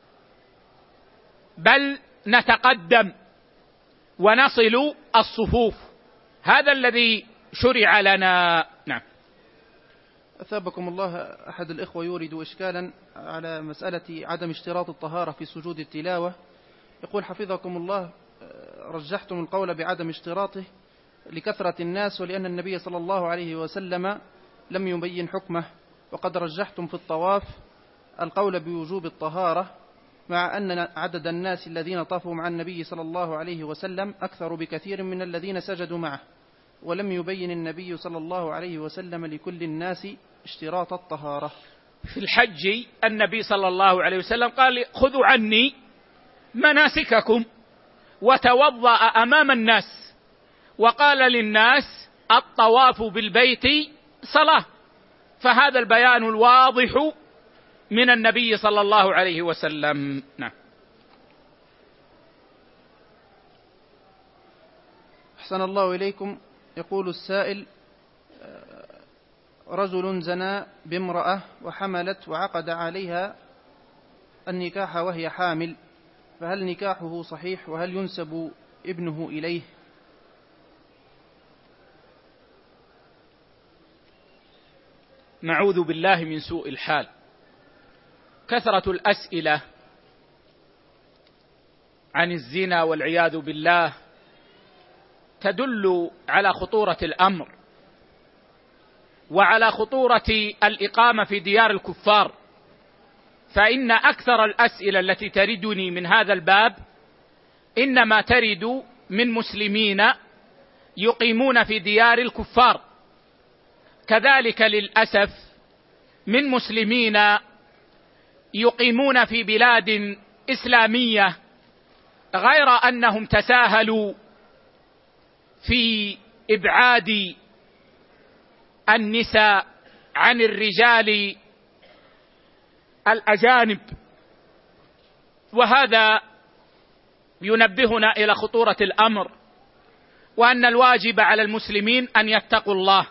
[SPEAKER 1] بل نتقدم ونصل الصفوف، هذا الذي شرع لنا. نعم.
[SPEAKER 2] أثابكم الله. أحد الإخوة يورد إشكالا على مسألة عدم اشتراط الطهارة في سجود التلاوة. يقول: حفظكم الله، رجحتم القول بعدم اشتراطه لكثرة الناس ولأن النبي صلى الله عليه وسلم لم يبين حكمه، وقد رجحتم في الطواف القول بوجوب الطهارة، مع أن عدد الناس الذين طافوا مع النبي صلى الله عليه وسلم أكثر بكثير من الذين سجدوا معه، ولم يبين النبي صلى الله عليه وسلم لكل الناس اشتراط الطهارة.
[SPEAKER 1] في الحج النبي صلى الله عليه وسلم قال: خذوا عني مناسككم، وتوضأ أمام الناس، وقال للناس: الطواف بالبيت صلاة. فهذا البيان الواضح من النبي صلى الله عليه وسلم. نعم.
[SPEAKER 2] أحسن الله إليكم. يقول السائل: رجل زنى بامرأة وحملت وعقد عليها النكاح وهي حامل، فهل نكاحه صحيح، وهل ينسب ابنه إليه؟
[SPEAKER 1] نعوذ بالله من سوء الحال. كثرة الأسئلة عن الزنا والعياذ بالله تدل على خطورة الأمر وعلى خطورة الإقامة في ديار الكفار، فإن أكثر الأسئلة التي تردني من هذا الباب إنما ترد من مسلمين يقيمون في ديار الكفار، كذلك للأسف من مسلمين يقيمون في بلاد إسلامية، غير أنهم تساهلوا في إبعاد النساء عن الرجال الأجانب، وهذا ينبهنا إلى خطورة الأمر، وأن الواجب على المسلمين أن يتقوا الله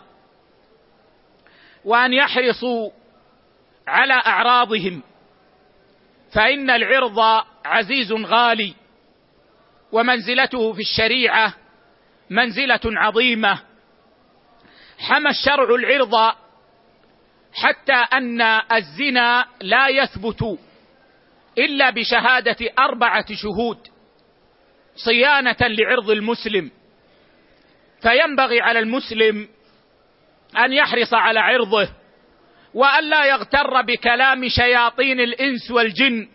[SPEAKER 1] وأن يحرصوا على أعراضهم، فإن العرض عزيز غالي، ومنزلته في الشريعة منزلة عظيمة. حمى الشرع العرض حتى أن الزنا لا يثبت إلا بشهادة 4 شهود صيانة لعرض المسلم، فينبغي على المسلم أن يحرص على عرضه، وأن لا يغتر بكلام شياطين الإنس والجن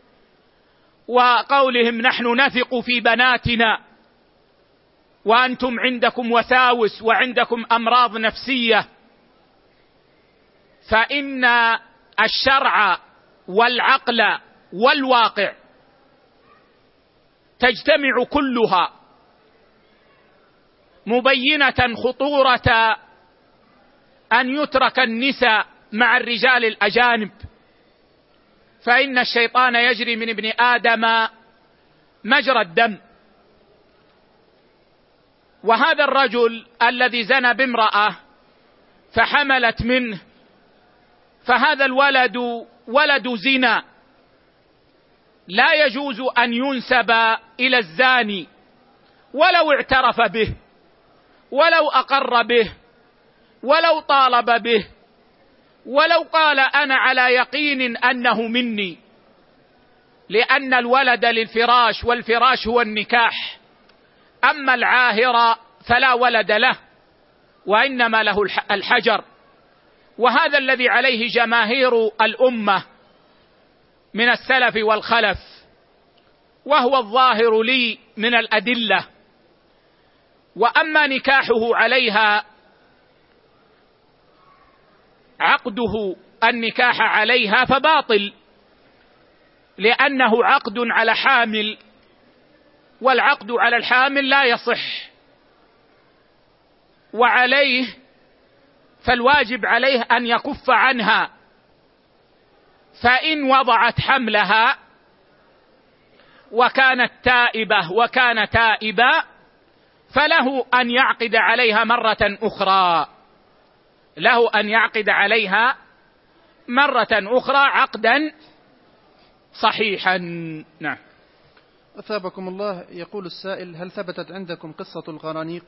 [SPEAKER 1] وقولهم نحن نثق في بناتنا وأنتم عندكم وساوس وعندكم أمراض نفسية، فإن الشرع والعقل والواقع تجتمع كلها مبينة خطورة أن يترك النساء مع الرجال الأجانب، فإن الشيطان يجري من ابن آدم مجرى الدم. وهذا الرجل الذي زنى بامرأة فحملت منه، فهذا الولد ولد زنا، لا يجوز أن ينسب إلى الزاني ولو اعترف به ولو أقر به ولو طالب به ولو قال أنا على يقين أنه مني، لأن الولد للفراش، والفراش هو النكاح، أما العاهر فلا ولد له وإنما له الحجر. وهذا الذي عليه جماهير الأمة من السلف والخلف، وهو الظاهر لي من الأدلة. وأما نكاحه عليها، عقده النكاح عليها فباطل، لأنه عقد على حامل، والعقد على الحامل لا يصح، وعليه فالواجب عليه أن يكف عنها، فإن وضعت حملها وكانت تائبة وكان تائبا فله أن يعقد عليها مرة أخرى، له أن يعقد عليها مرة أخرى عقدا صحيحا. نعم.
[SPEAKER 2] أثابكم الله. يقول السائل: هل ثبتت عندكم قصة الغرانيق؟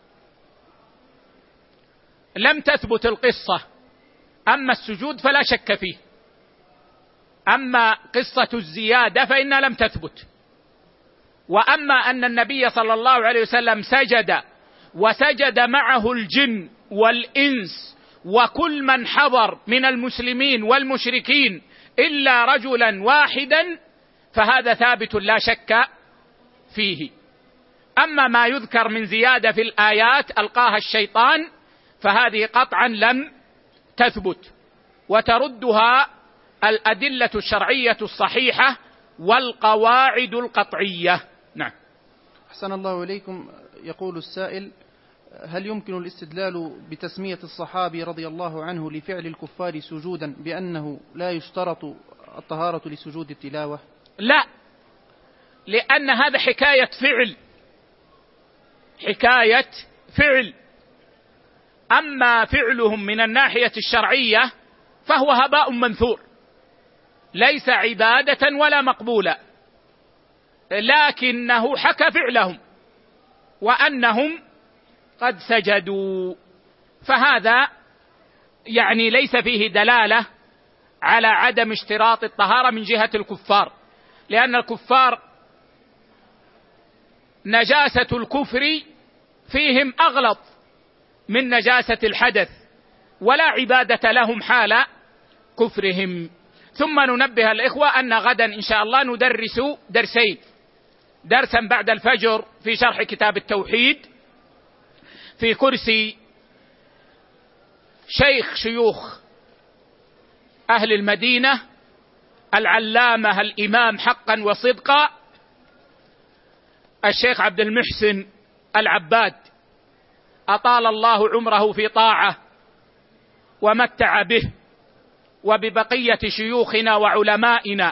[SPEAKER 1] لم تثبت القصة، أما السجود فلا شك فيه، أما قصة الزيادة فإنها لم تثبت. وأما أن النبي صلى الله عليه وسلم سجد وسجد معه الجن والإنس وكل من حضر من المسلمين والمشركين إلا رجلا واحدا، فهذا ثابت لا شك فيه. أما ما يذكر من زيادة في الآيات ألقاها الشيطان فهذه قطعا لم تثبت، وتردها الأدلة الشرعية الصحيحة والقواعد القطعية. نعم.
[SPEAKER 2] أحسن الله إليكم. يقول السائل: هل يمكن الاستدلال بتسمية الصحابي رضي الله عنه لفعل الكفار سجودا بأنه لا يشترط الطهارة لسجود التلاوة؟
[SPEAKER 1] لا، لأن هذا حكاية فعل. أما فعلهم من الناحية الشرعية فهو هباء منثور، ليس عبادة ولا مقبولة، لكنه حكى فعلهم وأنهم قد سجدوا، فهذا يعني ليس فيه دلالة على عدم اشتراط الطهارة من جهة الكفار، لأن الكفار نجاسة الكفر فيهم أغلظ من نجاسة الحدث، ولا عبادة لهم حال كفرهم. ثم ننبه الإخوة أن غدا إن شاء الله ندرس درسين، درسا بعد الفجر في شرح كتاب التوحيد في كرسي شيخ شيوخ أهل المدينة العلامة الإمام حقا وصدقا الشيخ عبد المحسن العباد، أطال الله عمره في طاعة ومتع به وببقية شيوخنا وعلمائنا.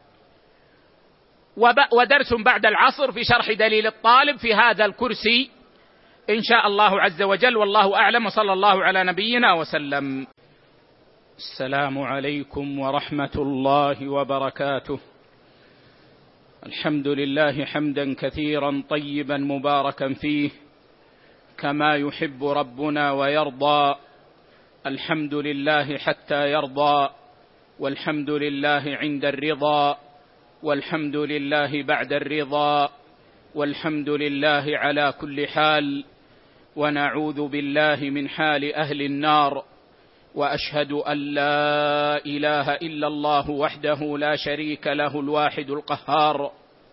[SPEAKER 1] ودرس بعد العصر في شرح دليل الطالب في هذا الكرسي إن شاء الله عز وجل، والله أعلم، وصلى الله على نبينا وسلم. السلام عليكم ورحمة الله وبركاته. الحمد لله حمدا كثيرا طيبا مباركا فيه كما يحب ربنا ويرضى. الحمد لله حتى يرضى، والحمد لله عند الرضا، والحمد لله بعد الرضا، والحمد لله على كل حال، ونعوذ بالله من حال أهل النار. وأشهد أن لا إله إلا الله وحده لا شريك له الواحد القهار،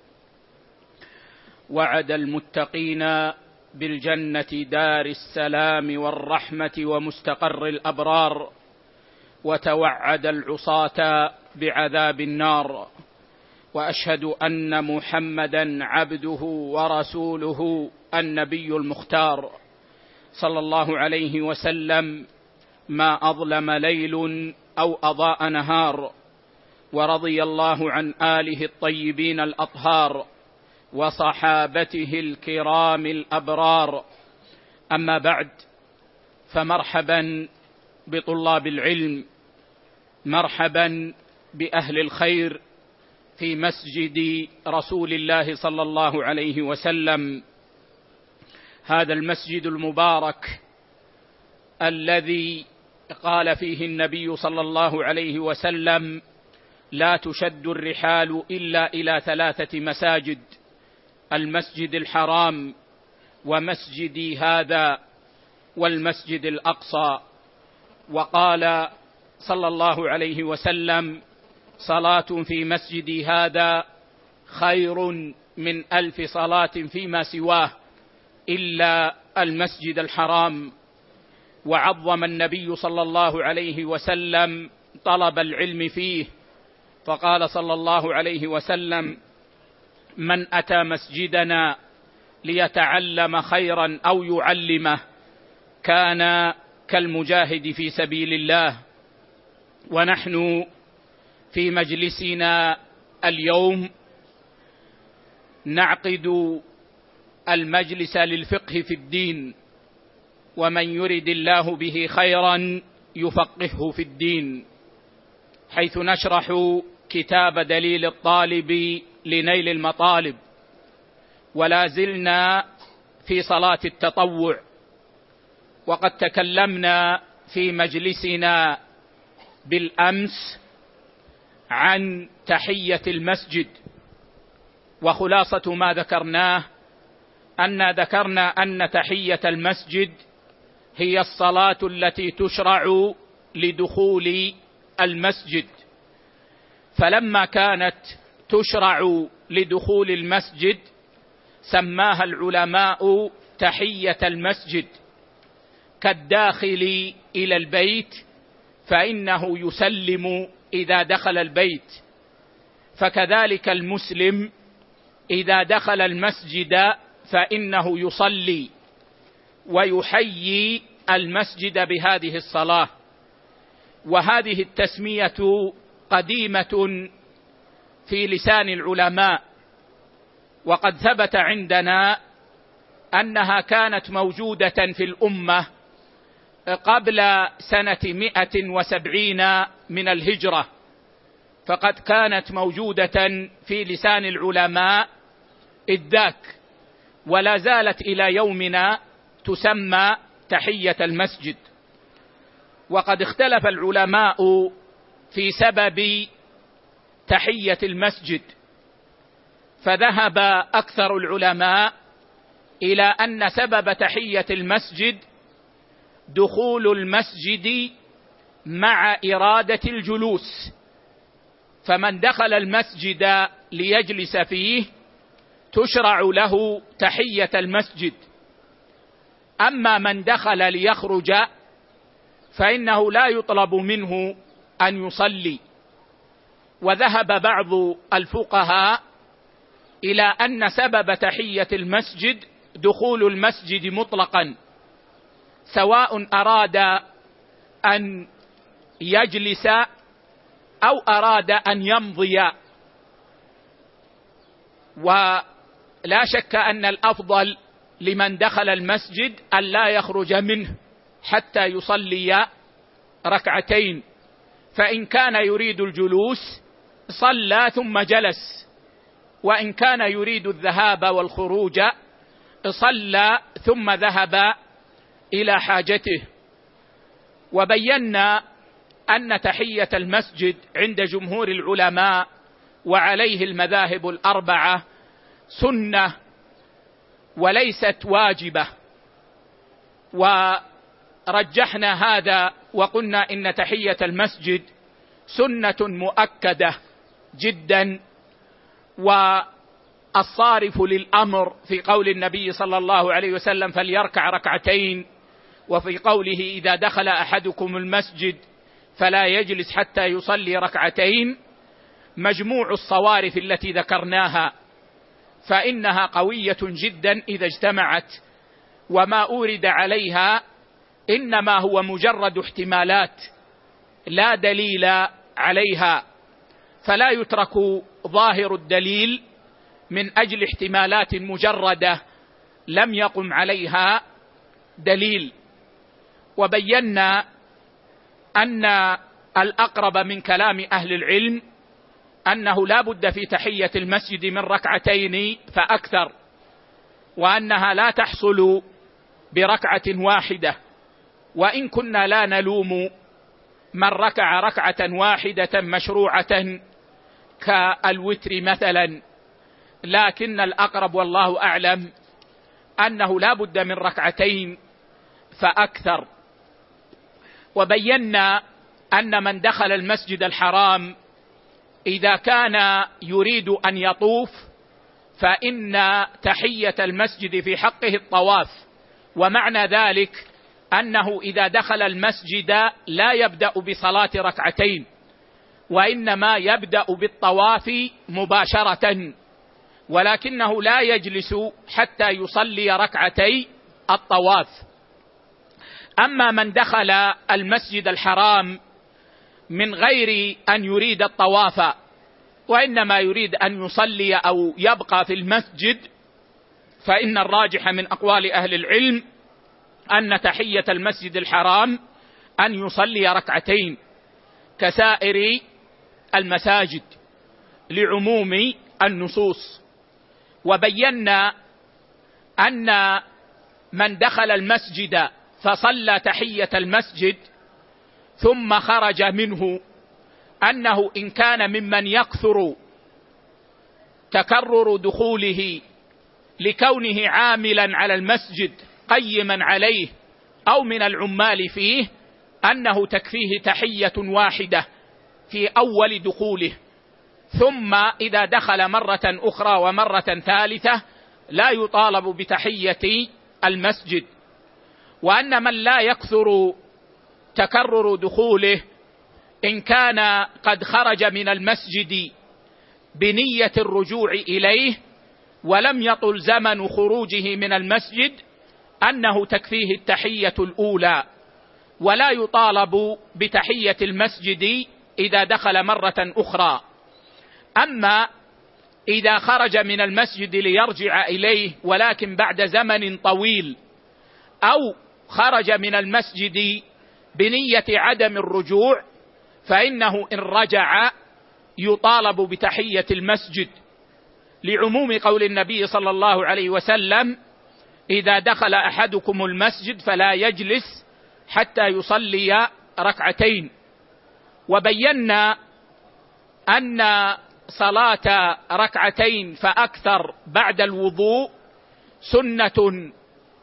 [SPEAKER 1] وعد المتقين بالجنة دار السلام والرحمة ومستقر الأبرار، وتوعد العصاة بعذاب النار. وأشهد أن محمدا عبده ورسوله النبي المختار صلى الله عليه وسلم، ما أظلم ليل أو أضاء نهار. ورضي الله عن آله الطيبين الأطهار وصحابته الكرام الأبرار. أما بعد، فمرحبا بطلاب العلم، مرحبا بأهل الخير في مسجد رسول الله صلى الله عليه وسلم، هذا المسجد المبارك الذي قال فيه النبي صلى الله عليه وسلم: لا تشد الرحال إلا إلى 3 مساجد: المسجد الحرام، ومسجدي هذا، والمسجد الأقصى. وقال صلى الله عليه وسلم: صلاة في مسجدي هذا خير من 1000 صلاة فيما سواه إلا المسجد الحرام. وعظم النبي صلى الله عليه وسلم طلب العلم فيه، فقال صلى الله عليه وسلم: من أتى مسجدنا ليتعلم خيرا أو يعلمه كان كالمجاهد في سبيل الله. ونحن في مجلسنا اليوم نعقد المجلس للفقه في الدين، ومن يرد الله به خيرا يفقهه في الدين، حيث نشرح كتاب دليل الطالب لنيل المطالب. ولا زلنا في صلاة التطوع، وقد تكلمنا في مجلسنا بالأمس عن تحية المسجد، وخلاصة ما ذكرناه ذكرنا أن تحية المسجد هي الصلاة التي تشرع لدخول المسجد. فلما كانت تشرع لدخول المسجد سماها العلماء تحية المسجد، كالداخل إلى البيت فإنه يسلم إذا دخل البيت، فكذلك المسلم إذا دخل المسجد فإنه يصلي ويحيي المسجد بهذه الصلاة. وهذه التسمية قديمة في لسان العلماء، وقد ثبت عندنا أنها كانت موجودة في الأمة قبل سنة 170 من الهجرة، فقد كانت موجودة في لسان العلماء إذ ذاك، ولا زالت إلى يومنا تسمى تحية المسجد. وقد اختلف العلماء في سبب تحية المسجد، فذهب أكثر العلماء إلى أن سبب تحية المسجد دخول المسجد مع إرادة الجلوس، فمن دخل المسجد ليجلس فيه تشرع له تحية المسجد. أما من دخل ليخرج فإنه لا يطلب منه أن يصلي. وذهب بعض الفقهاء إلى أن سبب تحية المسجد دخول المسجد مطلقا، سواء أراد أن يجلس أو أراد أن يمضي. ولا شك أن الأفضل لمن دخل المسجد أن لا يخرج منه حتى يصلي ركعتين، فإن كان يريد الجلوس صلى ثم جلس، وإن كان يريد الذهاب والخروج صلى ثم ذهب إلى حاجته. وبينا أن تحية المسجد عند جمهور العلماء وعليه المذاهب الأربعة سنة وليست واجبة، ورجحنا هذا وقلنا إن تحية المسجد سنة مؤكدة جدا. والصارف للأمر في قول النبي صلى الله عليه وسلم فليركع ركعتين، وفي قوله إذا دخل أحدكم المسجد فلا يجلس حتى يصلي ركعتين، مجموع الصوارف التي ذكرناها فإنها قوية جدا إذا اجتمعت، وما أورد عليها إنما هو مجرد احتمالات لا دليل عليها، فلا يترك ظاهر الدليل من أجل احتمالات مجردة لم يقم عليها دليل. وبينا أن الأقرب من كلام أهل العلم أنه لا بد في تحية المسجد من ركعتين فأكثر، وأنها لا تحصل بركعة واحدة، وإن كنا لا نلوم من ركع ركعة واحدة مشروعة كالوتر مثلا، لكن الأقرب والله أعلم أنه لا بد من ركعتين فأكثر. وبينا أن من دخل المسجد الحرام إذا كان يريد أن يطوف فإن تحية المسجد في حقه الطواف، ومعنى ذلك أنه إذا دخل المسجد لا يبدأ بصلاة ركعتين، وإنما يبدأ بالطواف مباشرة، ولكنه لا يجلس حتى يصلي ركعتي الطواف. أما من دخل المسجد الحرام من غير أن يريد الطواف وإنما يريد أن يصلي أو يبقى في المسجد، فإن الراجح من أقوال أهل العلم أن تحية المسجد الحرام أن يصلي ركعتين كسائر المساجد لعموم النصوص. وبينا أن من دخل المسجد فصلى تحية المسجد ثم خرج منه أنه إن كان ممن يكثر تكرر دخوله لكونه عاملا على المسجد قيما عليه أو من العمال فيه، أنه تكفيه تحية واحدة في أول دخوله، ثم إذا دخل مرة أخرى ومرة ثالثة لا يطالب بتحية المسجد. وأن من لا يكثر تكرر دخوله إن كان قد خرج من المسجد بنية الرجوع إليه ولم يطل زمن خروجه من المسجد أنه تكفيه التحية الأولى، ولا يطالب بتحية المسجد إذا دخل مرة أخرى. أما إذا خرج من المسجد ليرجع إليه ولكن بعد زمن طويل، أو خرج من المسجد بنية عدم الرجوع، فإنه إن رجع يطالب بتحية المسجد لعموم قول النبي صلى الله عليه وسلم إذا دخل أحدكم المسجد فلا يجلس حتى يصلي ركعتين. وبينا أن صلاة ركعتين فأكثر بعد الوضوء سنة،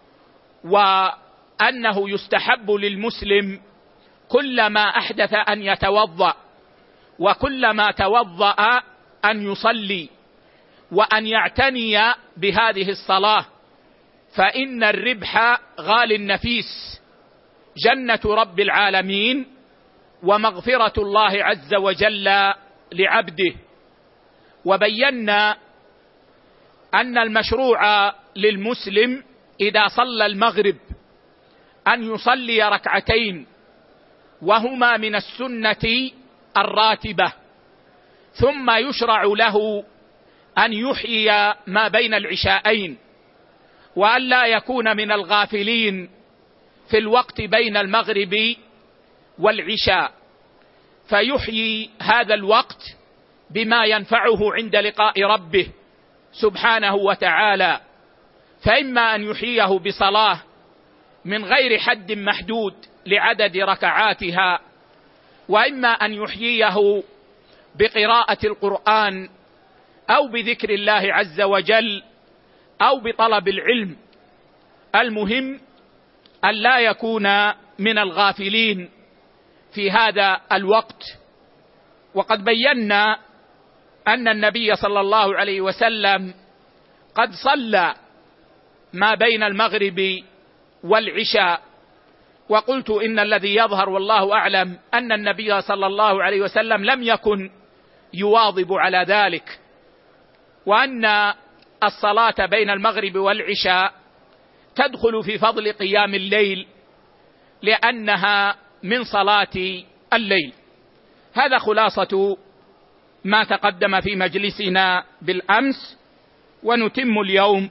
[SPEAKER 1] وأنه يستحب للمسلم كلما أحدث أن يتوضأ، وكلما توضأ أن يصلي، وأن يعتني بهذه الصلاة، فإن الربح غال النفيس، جنة رب العالمين ومغفرة الله عز وجل لعبده. وبينا أن المشروع للمسلم إذا صلى المغرب أن يصلي ركعتين، وهما من السنة الراتبة، ثم يشرع له أن يحيي ما بين العشاءين، وأن لا يكون من الغافلين في الوقت بين المغرب والعشاء، فيحيي هذا الوقت بما ينفعه عند لقاء ربه سبحانه وتعالى، فإما أن يحييه بصلاة من غير حد محدود لعدد ركعاتها، وإما أن يحييه بقراءة القرآن أو بذكر الله عز وجل أو بطلب العلم. المهم أن لا يكون من الغافلين في هذا الوقت. وقد بينا أن النبي صلى الله عليه وسلم قد صلى ما بين المغرب والعشاء، وقلت إن الذي يظهر والله أعلم أن النبي صلى الله عليه وسلم لم يكن يواظب على ذلك، وأن الصلاة بين المغرب والعشاء تدخل في فضل قيام الليل لأنها من صلاة الليل. هذا خلاصة ما تقدم في مجلسنا بالأمس، ونتم اليوم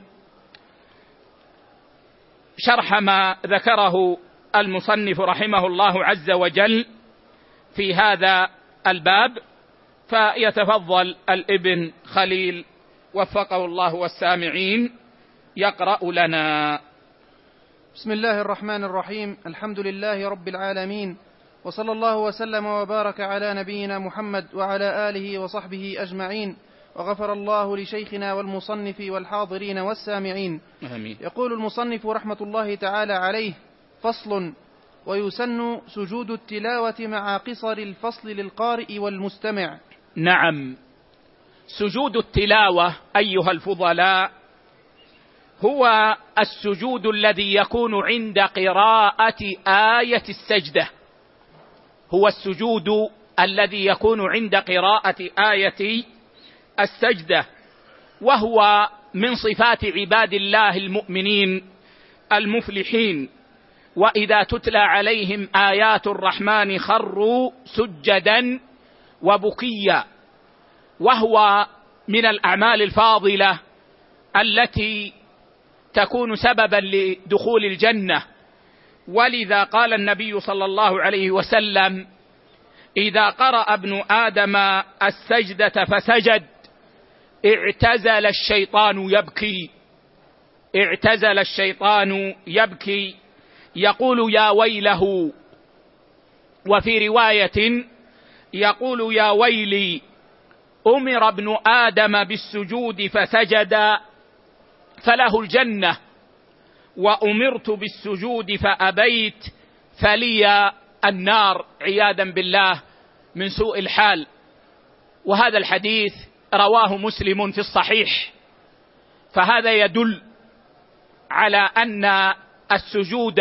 [SPEAKER 1] شرح ما ذكره المصنف رحمه الله عز وجل في هذا الباب، فيتفضل الابن خليل وفقه الله والسامعين يقرأ لنا.
[SPEAKER 2] بسم الله الرحمن الرحيم. الحمد لله رب العالمين، وصلى الله وسلم وبارك على نبينا محمد وعلى آله وصحبه أجمعين، وغفر الله لشيخنا والمصنف والحاضرين والسامعين.
[SPEAKER 1] آمين.
[SPEAKER 2] يقول المصنف رحمة الله تعالى عليه: فصل: ويسن سجود التلاوة مع قصر الفصل للقارئ والمستمع.
[SPEAKER 1] نعم، سجود التلاوة أيها الفضلاء هو السجود الذي يكون عند قراءة آية السجدة، هو السجود الذي يكون عند قراءة آية السجدة، وهو من صفات عباد الله المؤمنين المفلحين، وإذا تتلى عليهم آيات الرحمن خروا سجدا وبكيا، وهو من الأعمال الفاضلة التي تكون سببا لدخول الجنة. ولذا قال النبي صلى الله عليه وسلم: إذا قرأ ابن آدم السجدة فسجد اعتزل الشيطان يبكي، اعتزل الشيطان يبكي، يقول يا ويله، وفي رواية يقول يا ويلي أمر ابن آدم بالسجود فسجد فله الجنة، وأمرت بالسجود فأبيت فلي النار، عياذا بالله من سوء الحال. وهذا الحديث رواه مسلم في الصحيح، فهذا يدل على أن السجود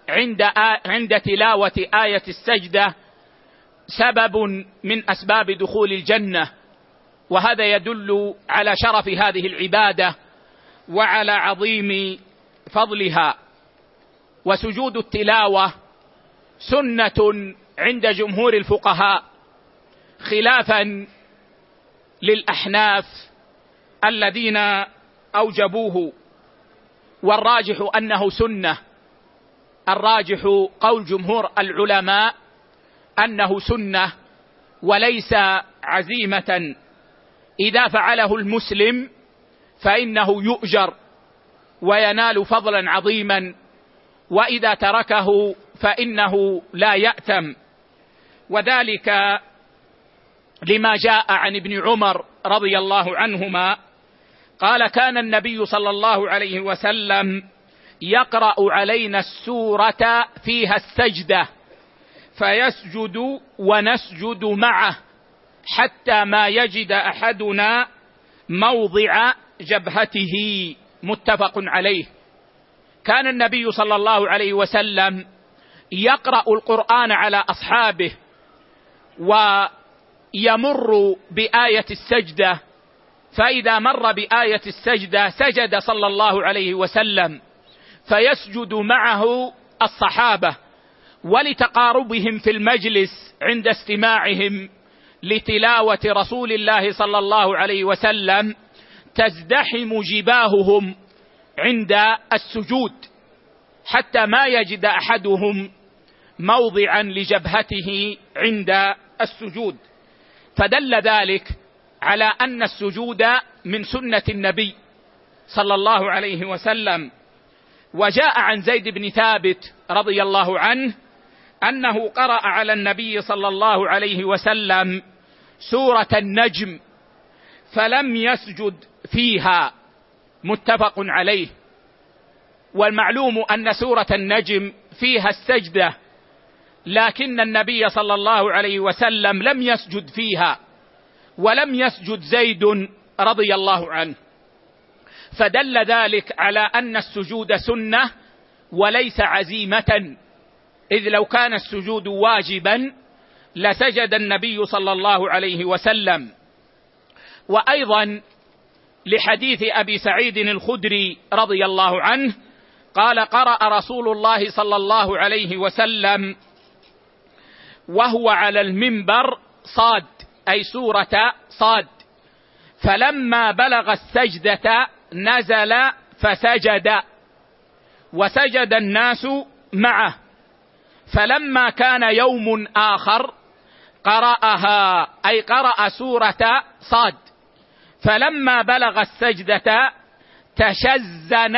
[SPEAKER 1] عند تلاوة آية السجدة سبب من أسباب دخول الجنة، وهذا يدل على شرف هذه العبادة وعلى عظيم فضلها. وسجود التلاوة سنة عند جمهور الفقهاء، خلافا للأحناف الذين أوجبوه، والراجح أنه سنة، الراجح قول جمهور العلماء أنه سنة وليس عزيمة، إذا فعله المسلم فإنه يؤجر وينال فضلا عظيما، وإذا تركه فإنه لا يأثم. وذلك لما جاء عن ابن عمر رضي الله عنهما قال: كان النبي صلى الله عليه وسلم يقرأ علينا السورة فيها السجدة فيسجد ونسجد معه حتى ما يجد أحدنا موضع جبهته، متفق عليه. كان النبي صلى الله عليه وسلم يقرأ القرآن على أصحابه ويمر بآية السجدة، فإذا مر بآية السجدة سجد صلى الله عليه وسلم، فيسجد معه الصحابة، ولتقاربهم في المجلس عند استماعهم لتلاوة رسول الله صلى الله عليه وسلم تزدحم جباههم عند السجود، حتى ما يجد أحدهم موضعا لجبهته عند السجود. فدل ذلك على أن السجود من سنة النبي صلى الله عليه وسلم. وجاء عن زيد بن ثابت رضي الله عنه أنه قرأ على النبي صلى الله عليه وسلم سورة النجم فلم يسجد فيها، متفق عليه. والمعلوم أن سورة النجم فيها السجدة، لكن النبي صلى الله عليه وسلم لم يسجد فيها، ولم يسجد زيد رضي الله عنه، فدل ذلك على أن السجود سنة وليس عزيمة، إذ لو كان السجود واجبا لسجد النبي صلى الله عليه وسلم. وأيضا لحديث أبي سعيد الخدري رضي الله عنه قال: قرأ رسول الله صلى الله عليه وسلم وهو على المنبر صاد، أي سورة صاد، فلما بلغ السجدة نزل فسجد، وسجد الناس معه، فلما كان يوم آخر قرأها، أي قرأ سورة صاد، فلما بلغ السجدة تشزن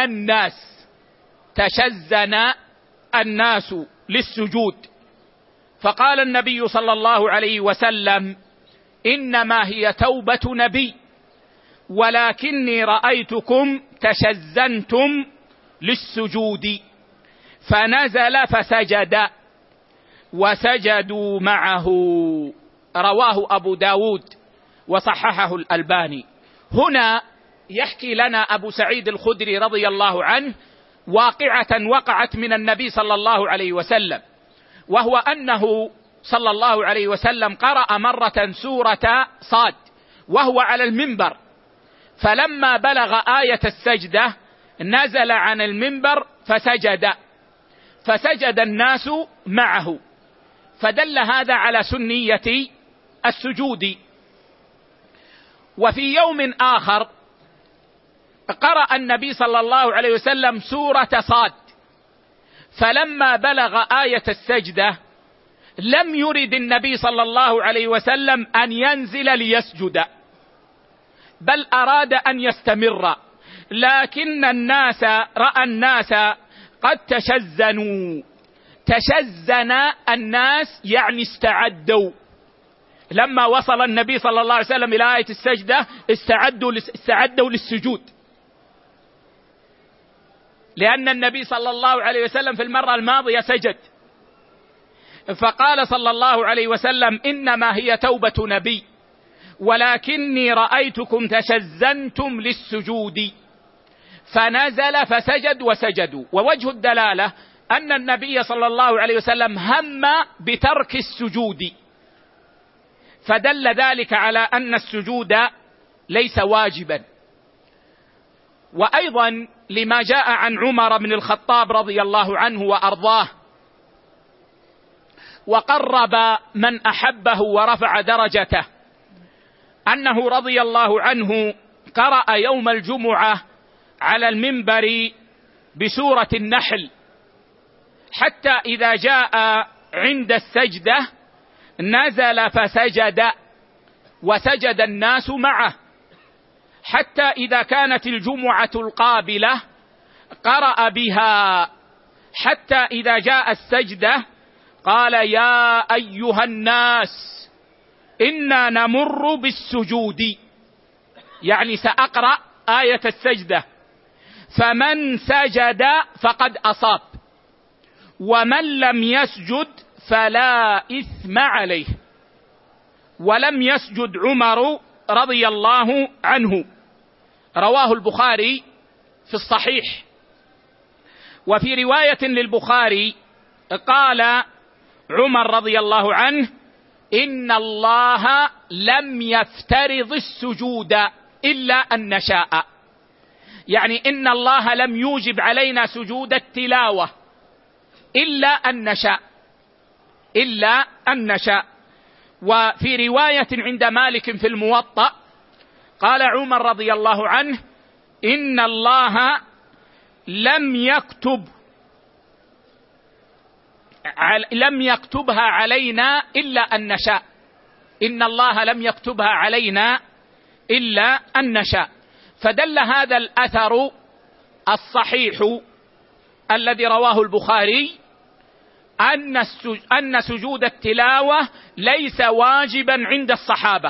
[SPEAKER 1] الناس للسجود، فقال النبي صلى الله عليه وسلم: إنما هي توبة نبي، ولكني رأيتكم تشزنتم للسجود، فنزل فسجد وسجدوا معه. رواه أبو داود وصححه الألباني. هنا يحكي لنا أبو سعيد الخدري رضي الله عنه واقعة وقعت من النبي صلى الله عليه وسلم، وهو أنه صلى الله عليه وسلم قرأ مرة سورة صاد وهو على المنبر، فلما بلغ آية السجدة نزل عن المنبر فسجد الناس معه، فدل هذا على سنية السجود. وفي يوم آخر قرأ النبي صلى الله عليه وسلم سورة صاد، فلما بلغ آية السجدة لم يرد النبي صلى الله عليه وسلم أن ينزل ليسجد، بل أراد أن يستمر، لكن رأى الناس قد تشزن الناس، يعني استعدوا. لما وصل النبي صلى الله عليه وسلم إلى آية السجدة استعدوا للسجود، لأن النبي صلى الله عليه وسلم في المرة الماضية سجد، فقال صلى الله عليه وسلم: إنما هي توبة نبي، ولكني رأيتكم تشزنتم للسجود، فنزل فسجد وسجدوا. ووجه الدلالة أن النبي صلى الله عليه وسلم هم بترك السجود، فدل ذلك على أن السجود ليس واجبا. وأيضا لما جاء عن عمر بن الخطاب رضي الله عنه وأرضاه وقرب من أحبه ورفع درجته، أنه رضي الله عنه قرأ يوم الجمعة على المنبر بسورة النحل، حتى إذا جاء عند السجدة نزل فسجد وسجد الناس معه، حتى إذا كانت الجمعة القابلة قرأ بها، حتى إذا جاء السجدة قال: يا أيها الناس إنا نمر بالسجود، يعني سأقرأ آية السجدة، فمن سجد فقد أصاب، ومن لم يسجد فلا إثم عليه. ولم يسجد عمر رضي الله عنه، رواه البخاري في الصحيح. وفي رواية للبخاري قال عمر رضي الله عنه: إن الله لم يفترض السجود إلا أن نشاء، يعني إن الله لم يوجب علينا سجود التلاوة إلا أن نشاء. وفي رواية عند مالك في الموطأ قال عمر رضي الله عنه: إن الله لم يكتبها علينا إلا أن نشاء، إن الله لم يكتبها علينا إلا أن نشاء. فدل هذا الأثر الصحيح الذي رواه البخاري أن سجود التلاوة ليس واجبا عند الصحابة.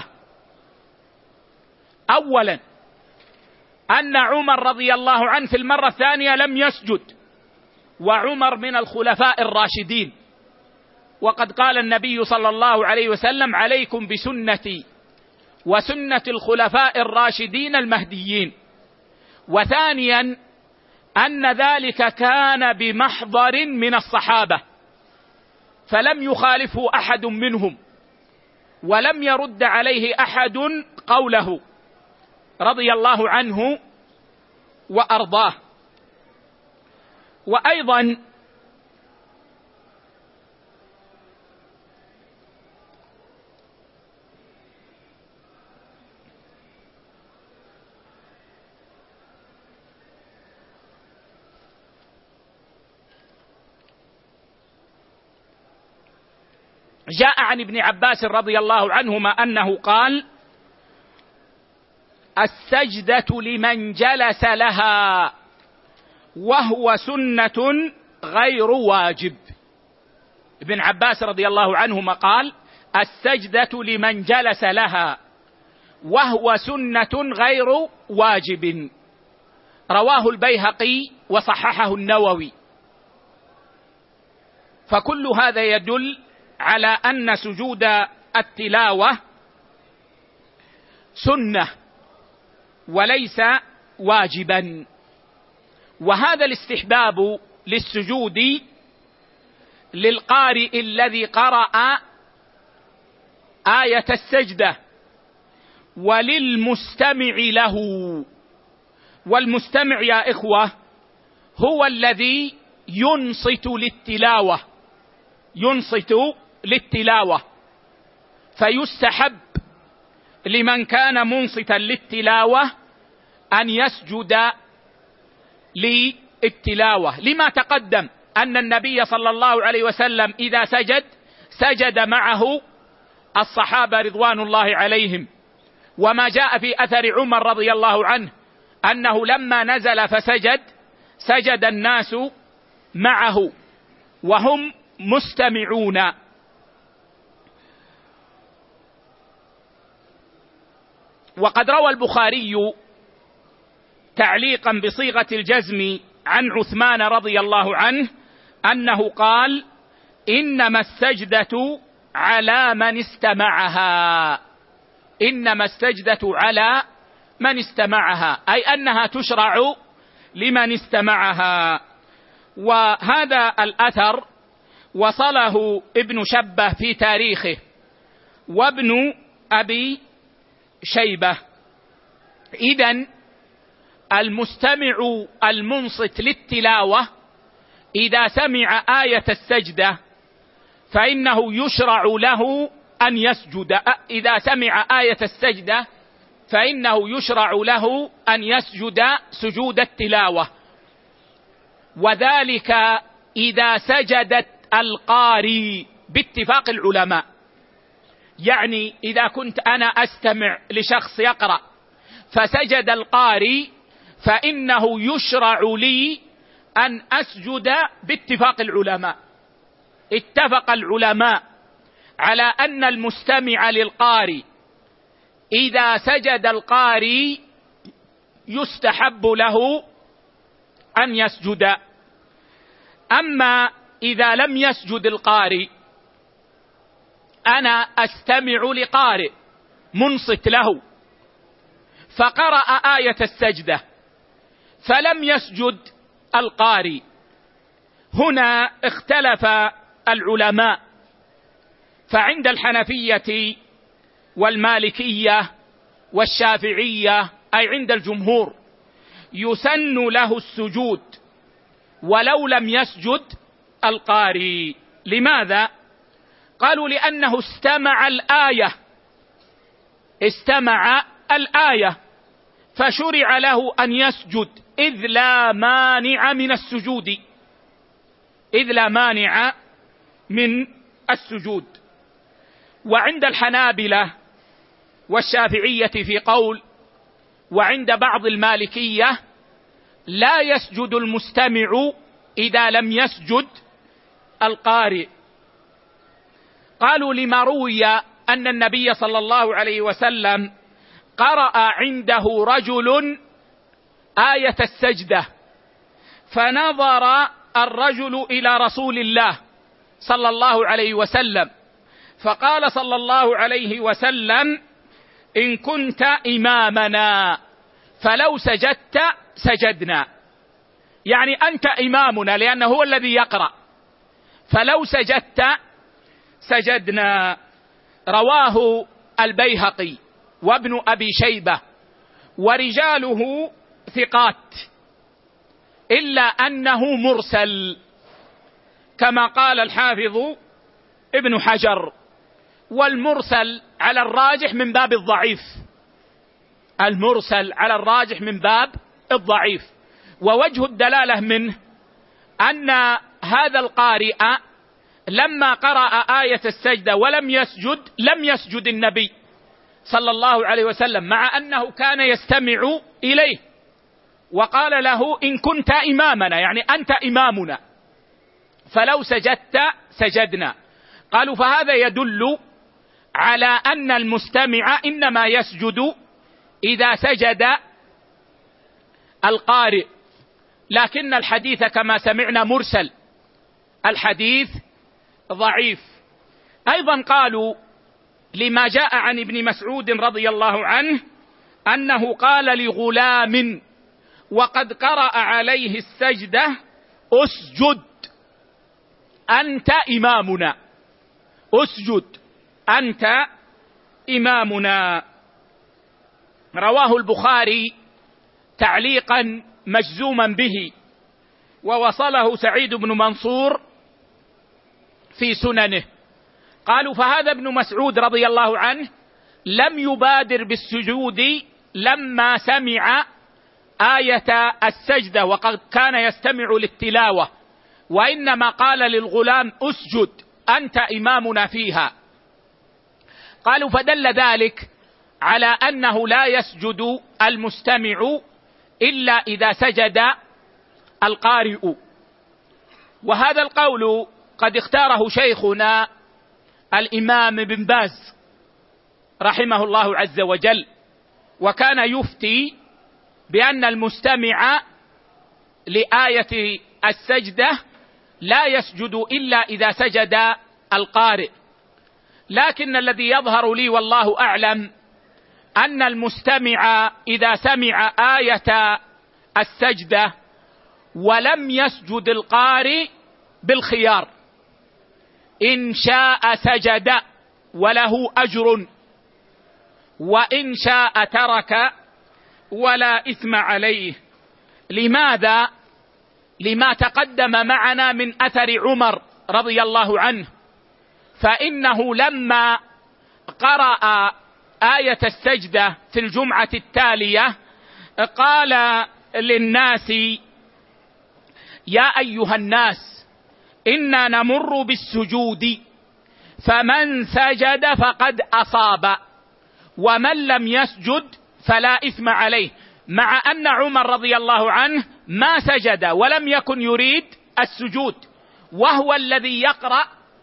[SPEAKER 1] أولا أن عمر رضي الله عنه في المرة الثانية لم يسجد، وعمر من الخلفاء الراشدين، وقد قال النبي صلى الله عليه وسلم: عليكم بسنتي وسنة الخلفاء الراشدين المهديين. وثانيا أن ذلك كان بمحضر من الصحابة، فلم يخالفه أحد منهم، ولم يرد عليه أحد قوله رضي الله عنه وأرضاه. وأيضا جاء عن ابن عباس رضي الله عنهما أنه قال: السجدة لمن جلس لها وهو سنة غير واجب. ابن عباس رضي الله عنهما قال: السجدة لمن جلس لها وهو سنة غير واجب. رواه البيهقي وصححه النووي. فكل هذا يدل على أن سجود التلاوة سنة وليس واجبا. وهذا الاستحباب للسجود للقارئ الذي قرأ آية السجدة وللمستمع له. والمستمع يا إخوة هو الذي ينصت للتلاوة، فيستحب لمن كان منصتا للتلاوة أن يسجد للتلاوة، لما تقدم أن النبي صلى الله عليه وسلم إذا سجد معه الصحابة رضوان الله عليهم. وما جاء في أثر عمر رضي الله عنه أنه لما نزل سجد الناس معه وهم مستمعون. وقد روى البخاري تعليقا بصيغة الجزم عن عثمان رضي الله عنه أنه قال: إنما السجدة على من استمعها، إنما السجدة على من استمعها، أي أنها تشرع لمن استمعها. وهذا الأثر وصله ابن شبه في تاريخه وابن أبي شيبة. إذن المستمع المنصت للتلاوة إذا سمع آية السجدة فإنه يشرع له أن يسجد، إذا سمع آية السجدة فإنه يشرع له أن يسجد سجود التلاوة. وذلك إذا سجدت القارئ باتفاق العلماء. يعني إذا كنت أنا أستمع لشخص يقرأ فسجد القارئ فإنه يشرع لي أن أسجد باتفاق العلماء. اتفق العلماء على أن المستمع للقارئ إذا سجد القارئ يستحب له أن يسجد. أما إذا لم يسجد القارئ، أنا أستمع لقارئ منصت له، فقرأ آية السجدة فلم يسجد القارئ. هنا اختلف العلماء، فعند الحنفية والمالكية والشافعية أي عند الجمهور يسن له السجود ولو لم يسجد القارئ. لماذا؟ قالوا لأنه استمع الآية فشرع له أن يسجد إذ لا مانع من السجود. وعند الحنابلة والشافعية في قول، وعند بعض المالكية لا يسجد المستمع إذا لم يسجد القارئ. قالوا لما روي أن النبي صلى الله عليه وسلم قرأ عنده رجل آية السجدة فنظر الرجل إلى رسول الله صلى الله عليه وسلم فقال صلى الله عليه وسلم: إن كنت إمامنا فلو سجدت سجدنا، يعني أنت إمامنا، لأنه هو الذي يقرأ، فلو سجدت سجدنا. رواه البيهقي وابن أبي شيبة ورجاله ثقات، إلا أنه مرسل كما قال الحافظ ابن حجر، والمرسل على الراجح من باب الضعيف، المرسل على الراجح من باب الضعيف. ووجه الدلالة منه أن هذا القارئ لما قرأ آية السجدة ولم يسجد لم يسجد النبي صلى الله عليه وسلم، مع أنه كان يستمع إليه وقال له: إن كنت إمامنا، يعني أنت إمامنا، فلو سجدت سجدنا. قالوا فهذا يدل على أن المستمع إنما يسجد إذا سجد القارئ، لكن الحديث كما سمعنا مرسل، الحديث ضعيف. أيضا قالوا لما جاء عن ابن مسعود رضي الله عنه أنه قال لغلام وقد قرأ عليه السجدة: اسجد أنت إمامنا، اسجد أنت إمامنا. رواه البخاري تعليقا مجزوما به، ووصله سعيد بن منصور في سننه. قالوا فهذا ابن مسعود رضي الله عنه لم يبادر بالسجود لما سمع آية السجدة وقد كان يستمع للتلاوة، وإنما قال للغلام: اسجد أنت إمامنا فيها. قالوا فدل ذلك على أنه لا يسجد المستمع إلا إذا سجد القارئ. وهذا القول قد اختاره شيخنا الإمام ابن باز رحمه الله عز وجل، وكان يفتي بأن المستمع لآية السجدة لا يسجد إلا إذا سجد القارئ. لكن الذي يظهر لي والله أعلم أن المستمع إذا سمع آية السجدة ولم يسجد القارئ بالخيار، إن شاء سجد وله أجر، وإن شاء ترك ولا إثم عليه. لماذا؟ لما تقدم معنا من أثر عمر رضي الله عنه، فإنه لما قرأ آية السجدة في الجمعة التالية قال للناس: يا أيها الناس إنا نمر بالسجود فمن سجد فقد أصاب ومن لم يسجد فلا إثم عليه، مع أن عمر رضي الله عنه ما سجد ولم يكن يريد السجود وهو الذي يقرأ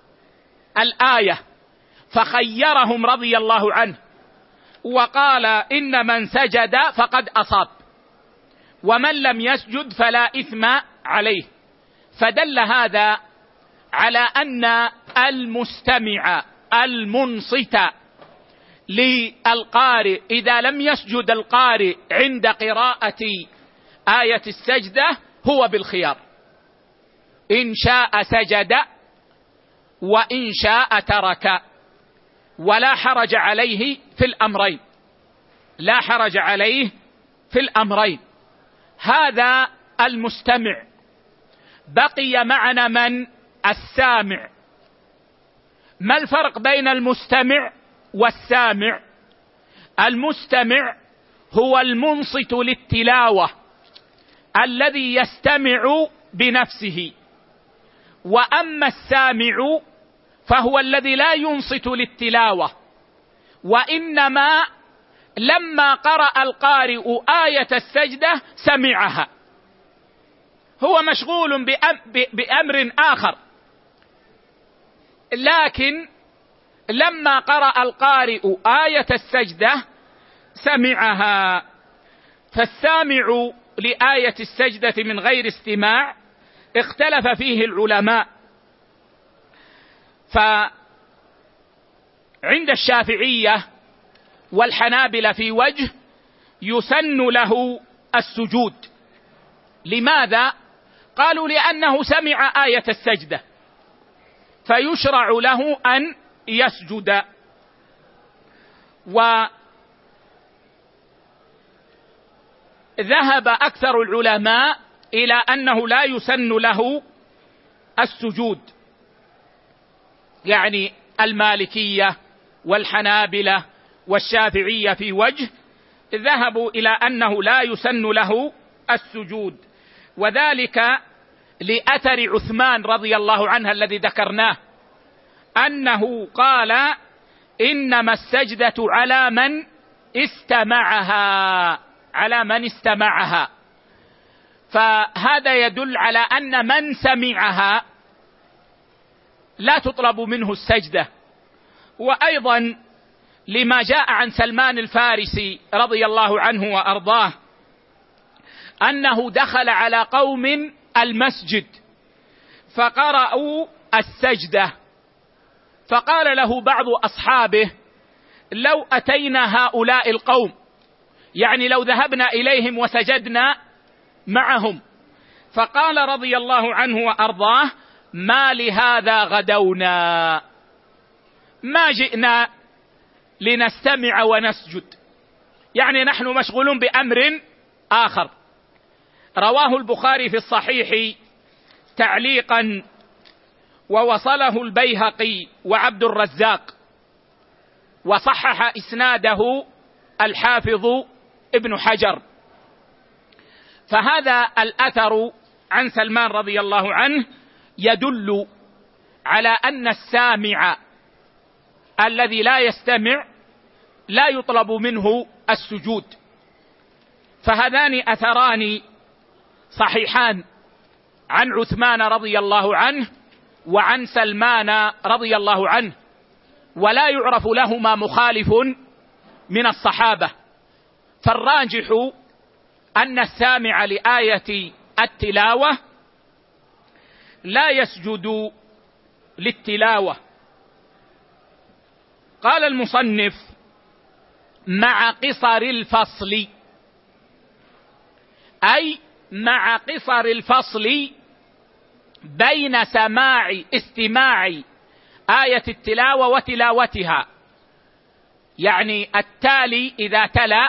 [SPEAKER 1] الآية، فخيرهم رضي الله عنه وقال: إن من سجد فقد أصاب ومن لم يسجد فلا إثم عليه. فدل هذا على أن المستمع المنصت للقارئ إذا لم يسجد القارئ عند قراءة آية السجدة هو بالخيار، إن شاء سجد وإن شاء ترك، ولا حرج عليه في الأمرين، لا حرج عليه في الأمرين. هذا المستمع. بقي معنا من؟ السامع. ما الفرق بين المستمع والسامع؟ المستمع هو المنصت للتلاوة الذي يستمع بنفسه، وأما السامع فهو الذي لا ينصت للتلاوة، وإنما لما قرأ القارئ آية السجدة سمعها، هو مشغول بأمر آخر، لكن لما قرأ القارئ آية السجدة سمعها. فالسامع لآية السجدة من غير استماع اختلف فيه العلماء، فعند الشافعية والحنابلة في وجه يسن له السجود. لماذا؟ قالوا لأنه سمع آية السجدة فيشرع له أن يسجد. وذهب أكثر العلماء إلى أنه لا يسن له السجود، يعني المالكية والحنابلة والشافعية في وجه ذهبوا إلى أنه لا يسن له السجود، وذلك لأثر عثمان رضي الله عنه الذي ذكرناه، أنه قال إنما السجدة على من استمعها، على من استمعها. فهذا يدل على أن من سمعها لا تطلب منه السجدة. وأيضا لما جاء عن سلمان الفارسي رضي الله عنه وأرضاه أنه دخل على قوم المسجد فقرأوا السجدة، فقال له بعض أصحابه لو أتينا هؤلاء القوم، يعني لو ذهبنا إليهم وسجدنا معهم، فقال رضي الله عنه وأرضاه ما لهذا غدونا، ما جئنا لنستمع ونسجد، يعني نحن مشغولون بأمر آخر. رواه البخاري في الصحيح تعليقا ووصله البيهقي وعبد الرزاق، وصحح إسناده الحافظ ابن حجر. فهذا الأثر عن سلمان رضي الله عنه يدل على أن السامع الذي لا يستمع لا يطلب منه السجود. فهذان أثران صحيحان عن عثمان رضي الله عنه وعن سلمان رضي الله عنه، ولا يعرف لهما مخالف من الصحابة. فالراجح أن السامع لآية التلاوة لا يسجد للتلاوة. قال المصنف مع قصر الفصل، أي مع قصر الفصل بين استماع آية التلاوة وتلاوتها، يعني التالي إذا تلا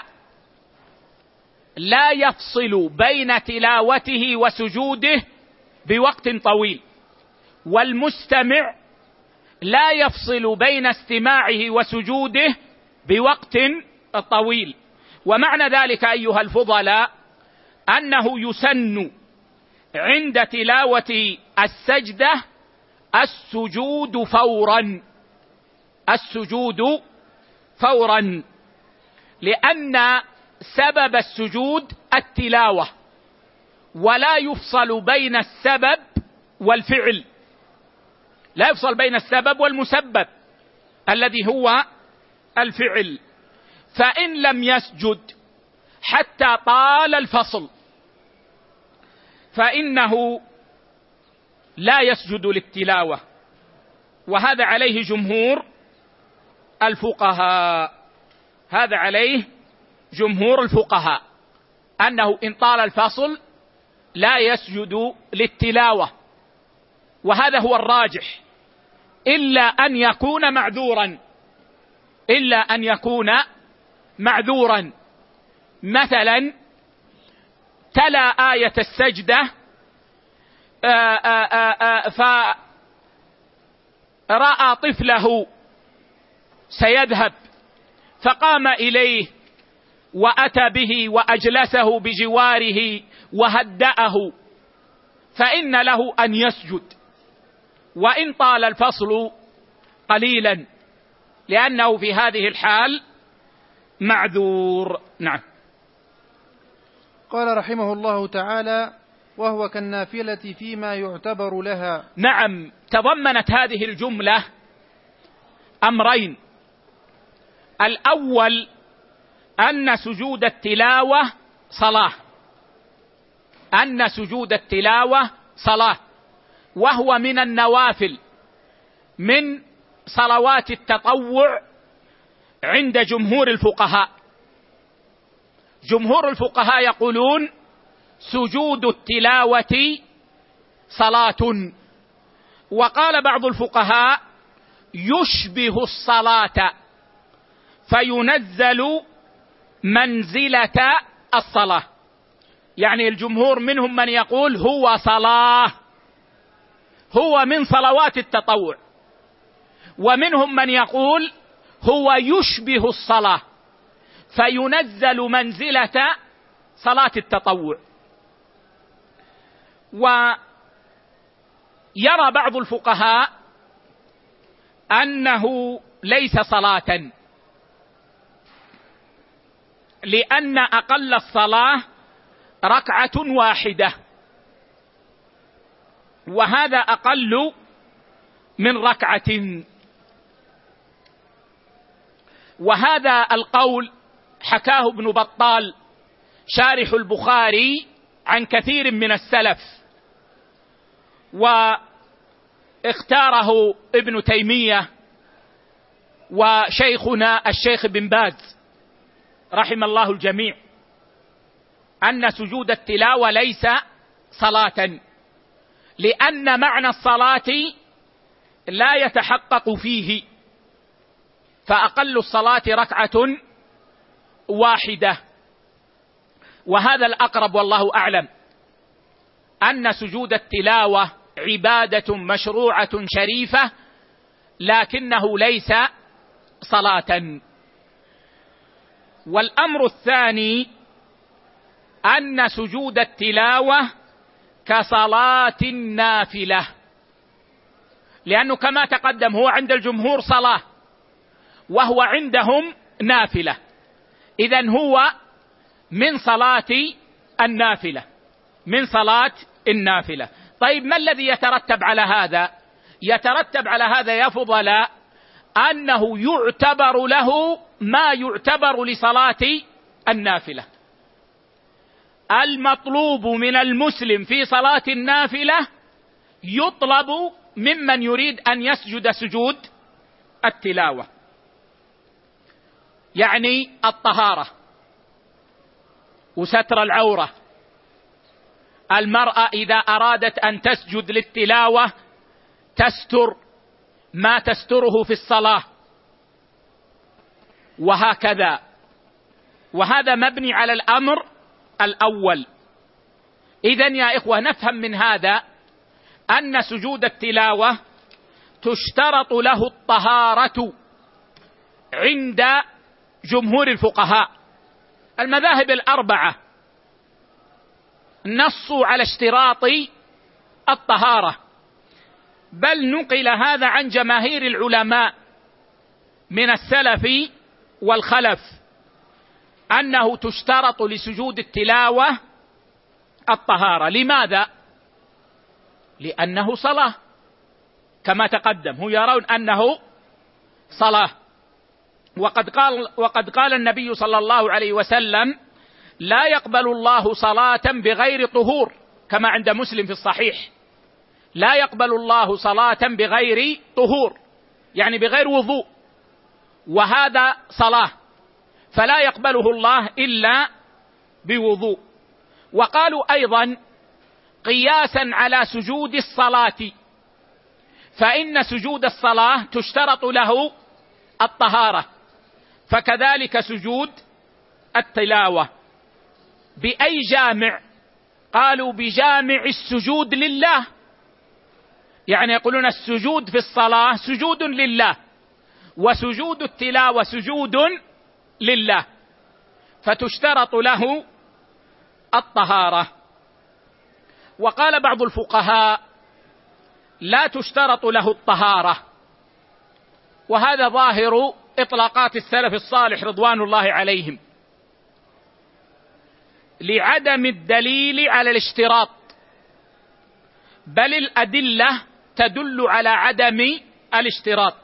[SPEAKER 1] لا يفصل بين تلاوته وسجوده بوقت طويل، والمستمع لا يفصل بين استماعه وسجوده بوقت طويل. ومعنى ذلك أيها الفضلاء أنه يسن عند تلاوة السجدة السجود فورا، السجود فورا، لأن سبب السجود التلاوة، ولا يفصل بين السبب والفعل، لا يفصل بين السبب والمسبب الذي هو الفعل. فإن لم يسجد حتى طال الفصل فإنه لا يسجد للتلاوة، وهذا عليه جمهور الفقهاء. هذا عليه جمهور الفقهاء، أنه إن طال الفصل لا يسجد للتلاوة، وهذا هو الراجح، إلا أن يكون معذورا، مثلا تلا آية السجدة فرأى طفله سيذهب فقام إليه وأتى به وأجلسه بجواره وهدأه، فإن له أن يسجد وإن طال الفصل قليلا، لأنه في هذه الحال معذور. نعم.
[SPEAKER 2] قال رحمه الله تعالى: وهو كالنافلة فيما يعتبر لها.
[SPEAKER 1] نعم، تضمنت هذه الجملة أمرين: الأول أن سجود التلاوة صلاة، وهو من النوافل من صلوات التطوع عند جمهور الفقهاء. جمهور الفقهاء يقولون سجود التلاوة صلاة، وقال بعض الفقهاء يشبه الصلاة فينزل منزلة الصلاة، يعني الجمهور منهم من يقول هو صلاة، هو من صلوات التطوع، ومنهم من يقول هو يشبه الصلاة فينزل منزلة صلاة التطوع. ويرى بعض الفقهاء أنه ليس صلاة، لأن أقل الصلاة ركعة واحدة، وهذا أقل من ركعة. وهذا القول حكاه ابن بطال شارح البخاري عن كثير من السلف، واختاره ابن تيمية وشيخنا الشيخ بن باز رحم الله الجميع، أن سجود التلاوة ليس صلاة، لأن معنى الصلاة لا يتحقق فيه، فأقل الصلاة ركعة واحدة. وهذا الأقرب والله أعلم، أن سجود التلاوة عبادة مشروعة شريفة، لكنه ليس صلاة. والأمر الثاني أن سجود التلاوة كصلاة النافلة، لأنه كما تقدم هو عند الجمهور صلاة وهو عندهم نافلة، إذن هو من صلاة النافلة. طيب ما الذي يترتب على هذا؟ يترتب على هذا يا فضلاء أنه يعتبر له ما يعتبر لصلاة النافلة. المطلوب من المسلم في صلاة النافلة يطلب ممن يريد أن يسجد سجود التلاوة، يعني الطهارة وستر العورة. المرأة إذا أرادت أن تسجد للتلاوة تستر ما تستره في الصلاة، وهكذا. وهذا مبني على الأمر الأول. إذن يا إخوة نفهم من هذا أن سجود التلاوة تشترط له الطهارة عند جمهور الفقهاء. المذاهب الأربعة نصوا على اشتراط الطهارة، بل نقل هذا عن جماهير العلماء من السلف والخلف أنه تشترط لسجود التلاوة الطهارة. لماذا؟ لأنه صلاة كما تقدم، هم يرون أنه صلاة. وقد قال النبي صلى الله عليه وسلم: لا يقبل الله صلاة بغير طهور، كما عند مسلم في الصحيح: لا يقبل الله صلاة بغير طهور، يعني بغير وضوء، وهذا صلاة. فلا يقبله الله إلا بوضوء. وقالوا أيضا قياسا على سجود الصلاة، فإن سجود الصلاة تشترط له الطهارة، فكذلك سجود التلاوة. بأي جامع؟ قالوا بجامع السجود لله، يعني يقولون السجود في الصلاة سجود لله، وسجود التلاوة سجود لله، فتشترط له الطهارة. وقال بعض الفقهاء لا تشترط له الطهارة، وهذا ظاهر إطلاقات السلف الصالح رضوان الله عليهم، لعدم الدليل على الاشتراط، بل الأدلة تدل على عدم الاشتراط،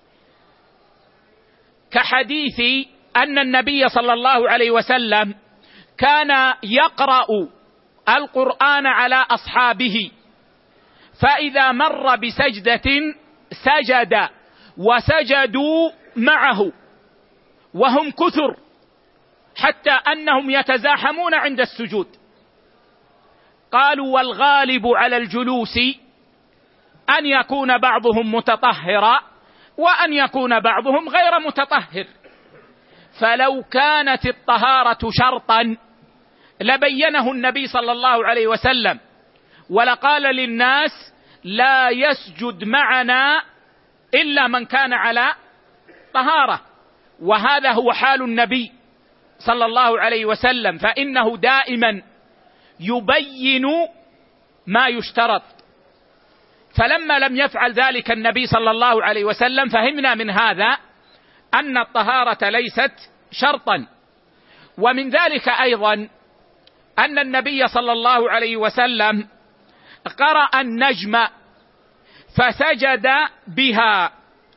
[SPEAKER 1] كحديث أن النبي صلى الله عليه وسلم كان يقرأ القرآن على أصحابه، فإذا مر بسجدة سجد وسجدوا معه وهم كثر، حتى أنهم يتزاحمون عند السجود. قالوا والغالب على الجلوس أن يكون بعضهم متطهرا وأن يكون بعضهم غير متطهر، فلو كانت الطهارة شرطا لبينه النبي صلى الله عليه وسلم، ولقال للناس لا يسجد معنا إلا من كان على طهارة، وهذا هو حال النبي صلى الله عليه وسلم، فإنه دائما يبين ما يشترط. فلما لم يفعل ذلك النبي صلى الله عليه وسلم فهمنا من هذا أن الطهارة ليست شرطا. ومن ذلك أيضا أن النبي صلى الله عليه وسلم قرأ النجم فسجد بها،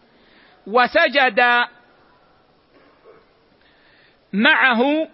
[SPEAKER 1] وسجد معه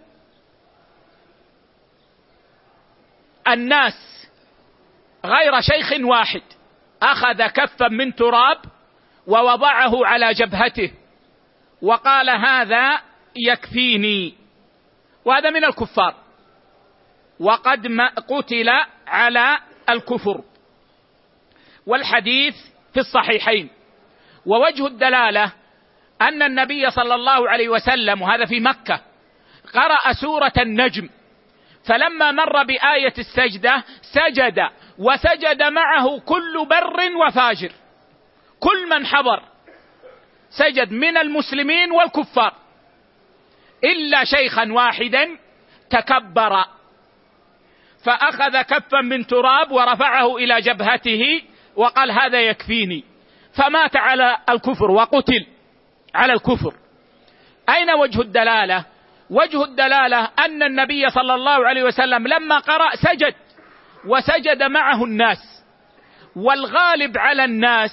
[SPEAKER 1] الناس غير شيخ واحد، أخذ كفا من تراب ووضعه على جبهته وقال هذا يكفيني، وهذا من الكفار، وقد قتل على الكفر، والحديث في الصحيحين. ووجه الدلالة أن النبي صلى الله عليه وسلم، وهذا في مكة، قرأ سورة النجم، فلما مر بآية السجدة سجد، وسجد معه كل بر وفاجر، كل من حضر سجد من المسلمين والكفار، إلا شيخا واحدا تكبر فأخذ كفا من تراب ورفعه إلى جبهته وقال هذا يكفيني، فمات على الكفر وقتل على الكفر. أين وجه الدلالة؟ وجه الدلالة أن النبي صلى الله عليه وسلم لما قرأ سجد، وسجد معه الناس، والغالب على الناس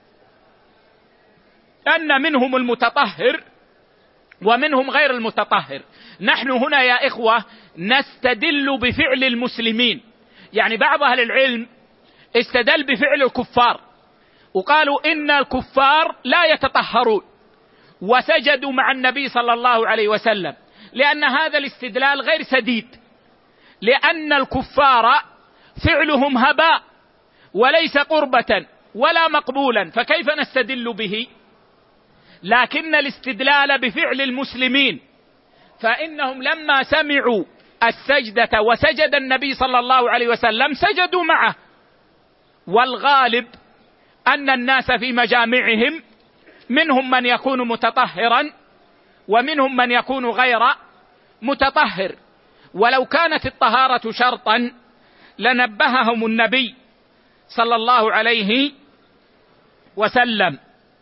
[SPEAKER 1] أن منهم المتطهر ومنهم غير المتطهر. نحن هنا يا إخوة نستدل بفعل المسلمين، يعني بعض أهل العلم استدل بفعل الكفار وقالوا إن الكفار لا يتطهرون وسجدوا مع النبي صلى الله عليه وسلم، لأن هذا الاستدلال غير سديد، لأن الكفار فعلهم هباء وليس قربة ولا مقبولا، فكيف نستدل به؟ لكن الاستدلال بفعل المسلمين، فإنهم لما سمعوا السجدة وسجد النبي صلى الله عليه وسلم سجدوا معه، والغالب أن الناس في مجامعهم منهم من يكون متطهرا ومنهم من يكون غير متطهر، ولو كانت الطهارة شرطا لنبههم النبي صلى الله عليه وسلم.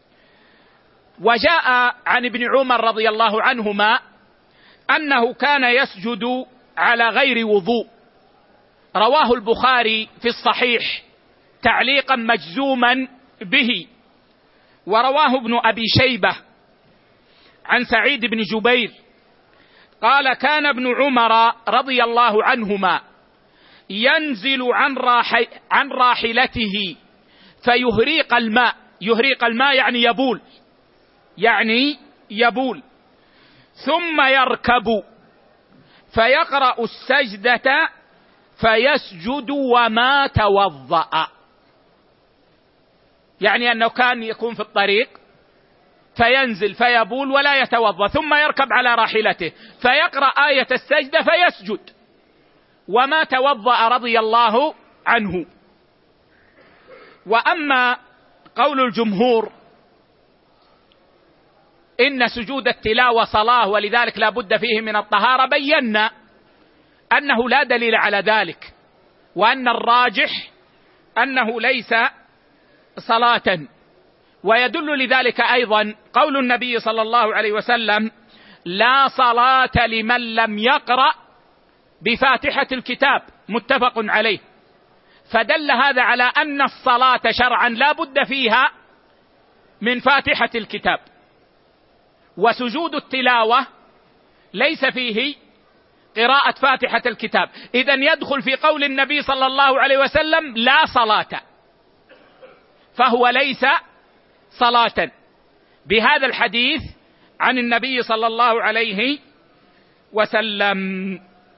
[SPEAKER 1] وجاء عن ابن عمر رضي الله عنهما أنه كان يسجد على غير وضوء، رواه البخاري في الصحيح تعليقا مجزوما به، ورواه ابن أبي شيبة عن سعيد بن جبير قال كان ابن عمر رضي الله عنهما ينزل عن راحلته فيهريق الماء، يهريق الماء يعني يبول، ثم يركب فيقرأ السجدة فيسجد وما توضأ. يعني أنه كان يكون في الطريق فينزل فيبول ولا يتوضأ، ثم يركب على راحلته فيقرأ آية السجدة فيسجد وما توضأ رضي الله عنه. وأما قول الجمهور إن سجود التلاوة صلاة ولذلك لا بد فيه من الطهارة، بينا أنه لا دليل على ذلك، وأن الراجح أنه ليس صلاة. ويدل لذلك أيضا قول النبي صلى الله عليه وسلم: لا صلاة لمن لم يقرأ بفاتحة الكتاب، متفق عليه. فدل هذا على أن الصلاة شرعا لا بد فيها من فاتحة الكتاب، وسجود التلاوة ليس فيه قراءة فاتحة الكتاب. إذن يدخل في قول النبي صلى الله عليه وسلم: لا صلاة، فهو ليس صلاة بهذا الحديث عن النبي صلى الله عليه وسلم.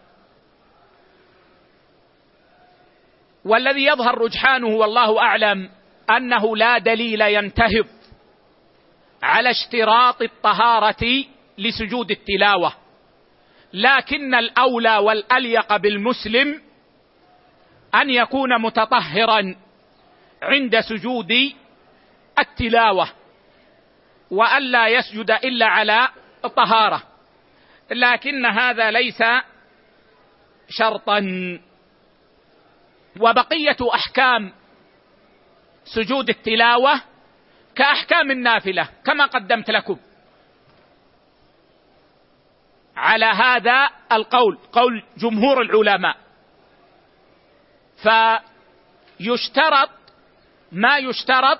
[SPEAKER 1] والذي يظهر رجحانه والله أعلم أنه لا دليل ينتهض على اشتراط الطهارة لسجود التلاوة، لكن الأولى والأليق بالمسلم أن يكون متطهرا عند سجود التلاوة، وألا يسجد إلا على الطهارة، لكن هذا ليس شرطا. وبقية أحكام سجود التلاوة كأحكام النافلة كما قدمت لكم. على هذا القول، قول جمهور العلماء، فيشترط ما يشترط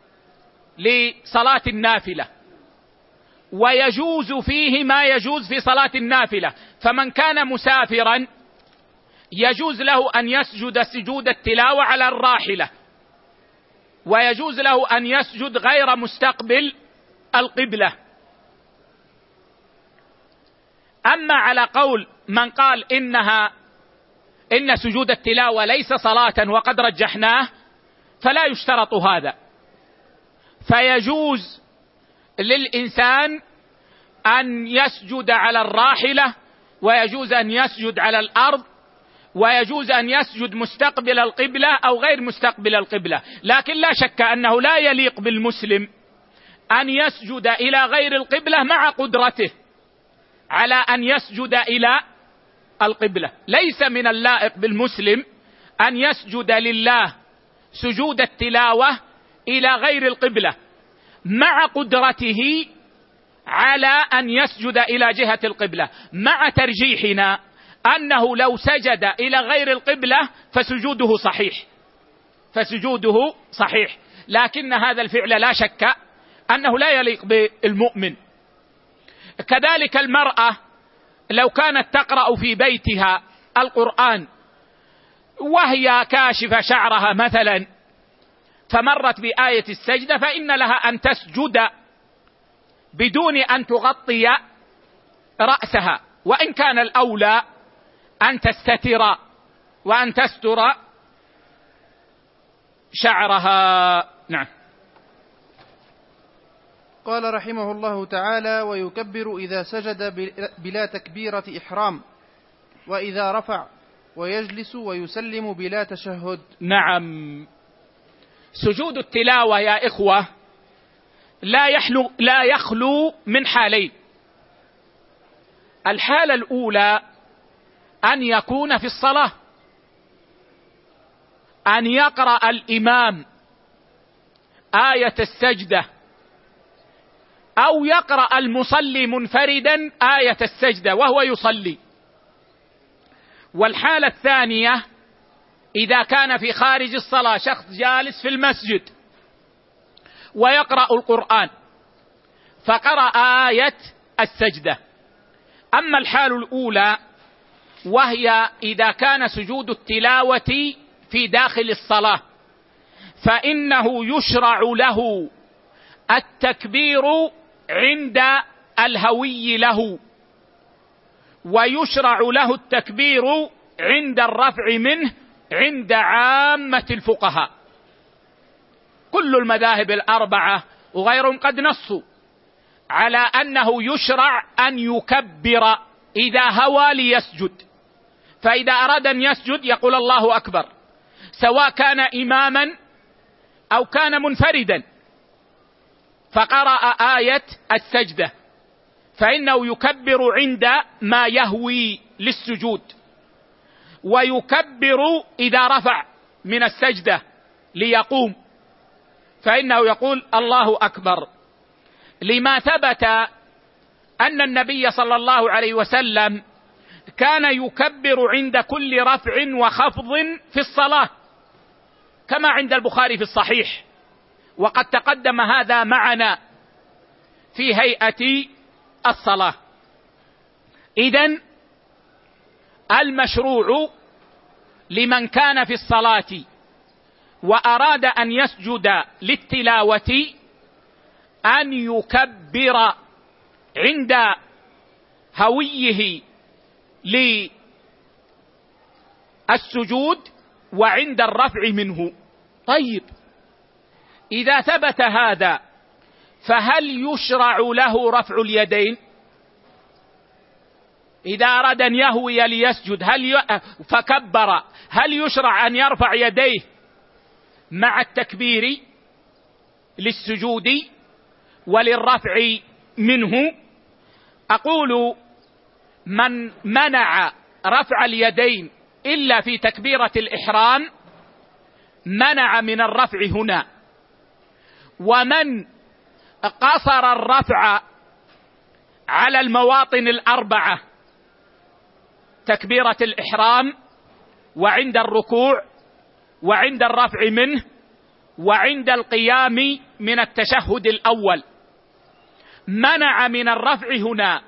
[SPEAKER 1] لصلاة النافلة، ويجوز فيه ما يجوز في صلاة النافلة. فمن كان مسافرا يجوز له أن يسجد سجود التلاوة على الراحلة، ويجوز له أن يسجد غير مستقبل القبلة. أما على قول من قال إن سجود التلاوة ليس صلاة وقد رجحناه، فلا يشترط هذا، فيجوز للإنسان أن يسجد على الراحلة، ويجوز أن يسجد على الأرض، ويجوز أن يسجد مستقبل القبلة أو غير مستقبل القبلة. لكن لا شك أنه لا يليق بالمسلم أن يسجد إلى غير القبلة مع قدرته على أن يسجد إلى القبلة. ليس من اللائق بالمسلم أن يسجد لله سجود التلاوة إلى غير القبلة مع قدرته على أن يسجد إلى جهة القبلة، مع ترجيحنا أنه لو سجد إلى غير القبلة فسجوده صحيح، لكن هذا الفعل لا شك أنه لا يليق بالمؤمن. كذلك المرأة لو كانت تقرأ في بيتها القرآن وهي كاشفة شعرها مثلا، فمرت بآية السجدة، فإن لها أن تسجد بدون أن تغطي رأسها، وإن كان الأولى أن تستتر وأن تستر شعرها. نعم.
[SPEAKER 2] قال رحمه الله تعالى: ويكبر إذا سجد بلا تكبيرة إحرام، وإذا رفع، ويجلس ويسلم بلا تشهد.
[SPEAKER 1] نعم. سجود التلاوة يا إخوة لا يخلو من حالين. الحالة الأولى أن يكون في الصلاة، أن يقرأ الإمام آية السجدة، أو يقرأ المصلي منفردا آية السجدة وهو يصلي. والحالة الثانية إذا كان في خارج الصلاة، شخص جالس في المسجد ويقرأ القرآن فقرأ آية السجدة. أما الحالة الأولى وهي إذا كان سجود التلاوة في داخل الصلاة، فإنه يشرع له التكبير عند الهوي له، ويشرع له التكبير عند الرفع منه عند عامة الفقهاء. كل المذاهب الأربعة وغيرهم قد نصوا على أنه يشرع أن يكبر إذا هوى ليسجد، فإذا أراد أن يسجد يقول الله أكبر، سواء كان إماما أو كان منفردا فقرأ آية السجدة، فإنه يكبر عند ما يهوي للسجود، ويكبر إذا رفع من السجدة ليقوم، فإنه يقول الله أكبر، لما ثبت أن النبي صلى الله عليه وسلم كان يكبر عند كل رفع وخفض في الصلاة، كما عند البخاري في الصحيح، وقد تقدم هذا معنا في هيئة الصلاة. إذن المشروع لمن كان في الصلاة وأراد أن يسجد للتلاوة أن يكبر عند هويه للسجود وعند الرفع منه. طيب، إذا ثبت هذا فهل يشرع له رفع اليدين؟ إذا أراد أن يهوي ليسجد فكبر، هل يشرع أن يرفع يديه مع التكبير للسجود وللرفع منه؟ أقول من منع رفع اليدين إلا في تكبيرة الإحرام منع من الرفع هنا، ومن قصر الرفع على المواطن الأربعة، تكبيرة الإحرام وعند الركوع وعند الرفع منه وعند القيام من التشهد الأول، منع من الرفع هنا.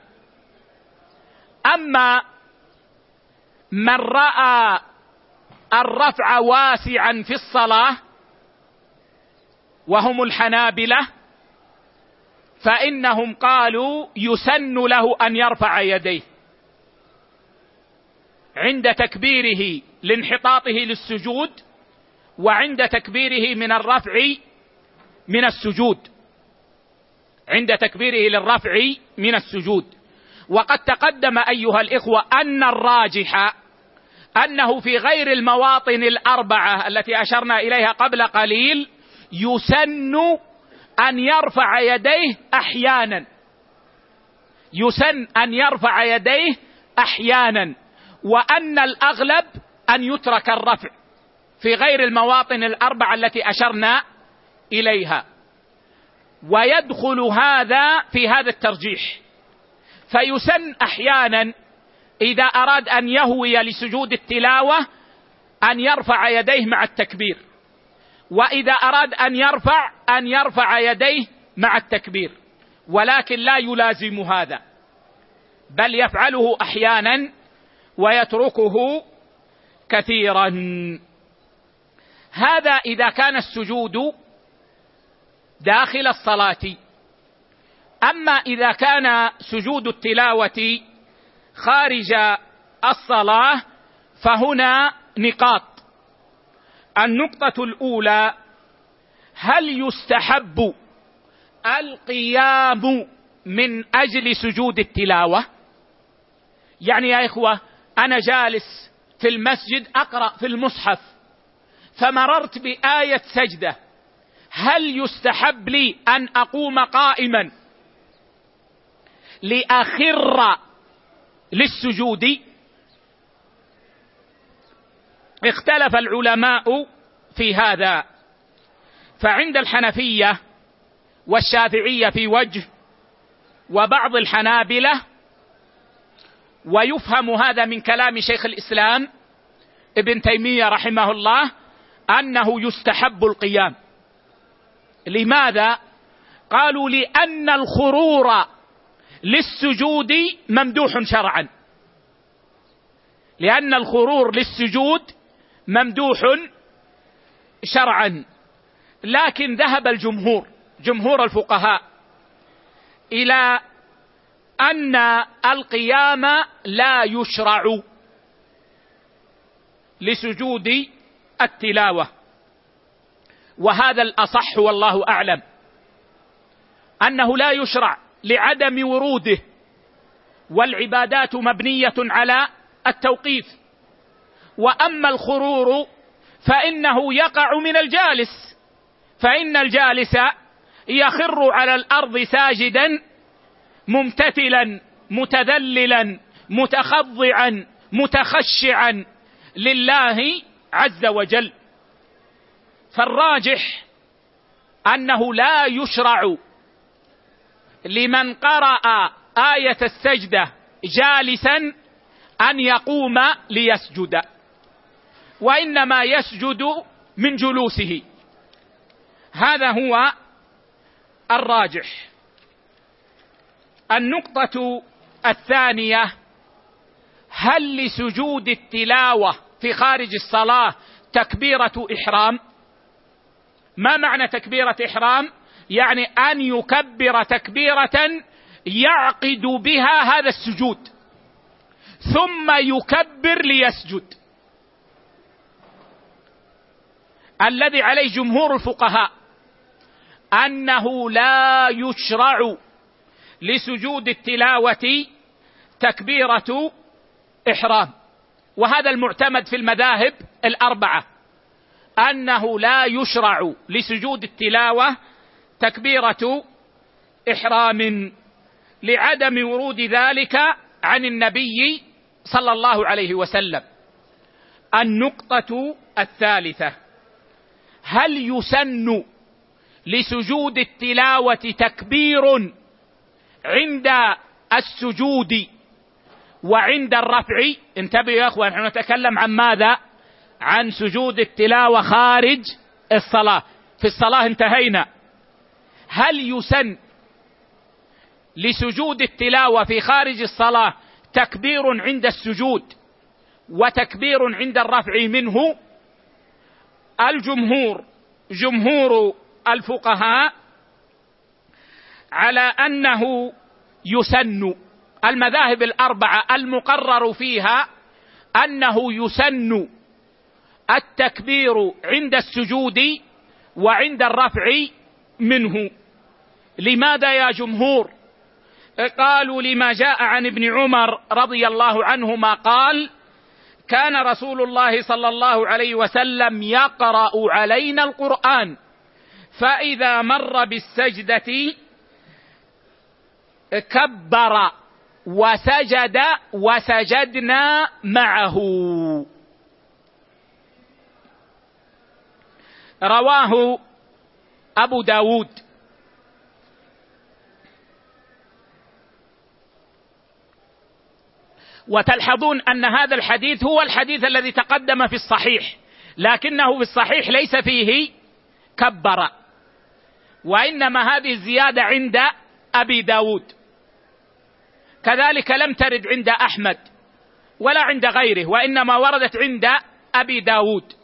[SPEAKER 1] أما من رأى الرفع واسعا في الصلاة وهم الحنابلة فإنهم قالوا يسن له أن يرفع يديه عند تكبيره لانحطاطه للسجود وعند تكبيره من الرفع من السجود، عند تكبيره للرفع من السجود. وقد تقدم أيها الإخوة أن الراجح أنه في غير المواطن الأربعة التي أشرنا إليها قبل قليل يسن أن يرفع يديه أحيانا، يسن أن يرفع يديه أحيانا، وأن الأغلب أن يترك الرفع في غير المواطن الأربعة التي أشرنا إليها. ويدخل هذا في هذا الترجيح، فيسن أحيانا إذا أراد أن يهوي لسجود التلاوة أن يرفع يديه مع التكبير، وإذا أراد أن يرفع يديه مع التكبير، ولكن لا يلازم هذا، بل يفعله أحيانا ويتركه كثيرا. هذا إذا كان السجود داخل الصلاة. أما إذا كان سجود التلاوة خارج الصلاة فهنا نقاط. النقطة الأولى: هل يستحب القيام من أجل سجود التلاوة؟ يعني يا إخوة أنا جالس في المسجد أقرأ في المصحف فمررت بآية سجدة، هل يستحب لي أن أقوم قائما لأخر للسجود؟ اختلف العلماء في هذا، فعند الحنفية والشافعية في وجه، وبعض الحنابلة، ويفهم هذا من كلام شيخ الإسلام ابن تيمية رحمه الله أنه يستحب القيام. لماذا؟ قالوا لأن الخرور للسجود ممدوح شرعا، لأن الخرور للسجود ممدوح شرعا. لكن ذهب جمهور الفقهاء إلى أن القيام لا يشرع لسجود التلاوة، وهذا الأصح والله أعلم، أنه لا يشرع لعدم وروده، والعبادات مبنية على التوقيف. وأما الخرور فإنه يقع من الجالس، فإن الجالس يخر على الأرض ساجدا ممتثلا متذللا متخضعا متخشعا لله عز وجل. فالراجح أنه لا يشرع لمن قرأ آية السجدة جالسا أن يقوم ليسجد، وإنما يسجد من جلوسه. هذا هو الراجح. النقطة الثانية: هل لسجود التلاوة في خارج الصلاة تكبيرة إحرام؟ ما معنى تكبيرة إحرام؟ يعني أن يكبر تكبيرة يعقد بها هذا السجود ثم يكبر ليسجد. الذي عليه جمهور الفقهاء أنه لا يشرع لسجود التلاوة تكبيرة إحرام، وهذا المعتمد في المذاهب الأربعة، أنه لا يشرع لسجود التلاوة تكبيرة إحرام لعدم ورود ذلك عن النبي صلى الله عليه وسلم. النقطة الثالثة: هل يسن لسجود التلاوة تكبير عند السجود وعند الرفع؟ انتبهوا يا أخوان، نحن نتكلم عن ماذا؟ عن سجود التلاوة خارج الصلاة. في الصلاة انتهينا. هل يسن لسجود التلاوة في خارج الصلاة تكبير عند السجود وتكبير عند الرفع منه؟ الجمهور، جمهور الفقهاء، على أنه يسن. المذاهب الأربعة المقرر فيها أنه يسن التكبير عند السجود وعند الرفع منه. لماذا يا جمهور؟ قالوا: لما جاء عن ابن عمر رضي الله عنهما قال: كان رسول الله صلى الله عليه وسلم يقرأ علينا القرآن، فإذا مر بالسجدة كبر وسجد وسجدنا معه. رواه أبو داود. وتلحظون أن هذا الحديث هو الحديث الذي تقدم في الصحيح، لكنه في الصحيح ليس فيه كبر، وإنما هذه الزيادة عند أبي داود. كذلك لم ترد عند أحمد ولا عند غيره، وإنما وردت عند أبي داود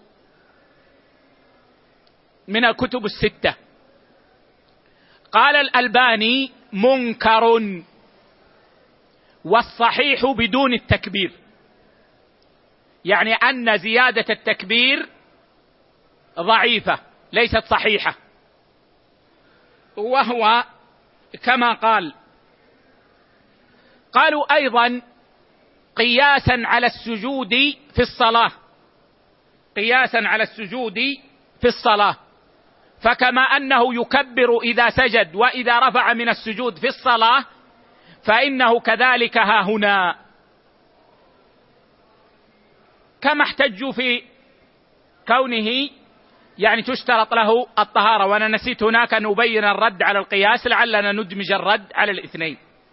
[SPEAKER 1] من الكتب الستة. قال الألباني: منكر، والصحيح بدون التكبير، يعني أن زيادة التكبير ضعيفة ليست صحيحة. وهو كما قالوا أيضا قياسا على السجود في الصلاة، قياسا على السجود في الصلاة، فكما أنه يكبر إذا سجد وإذا رفع من السجود في الصلاة، فإنه كذلك ها هنا. كما احتجوا في كونه يعني تشترط له الطهارة، وأنا نسيت هناك أن أبين الرد على القياس، لعلنا ندمج الرد على الاثنين.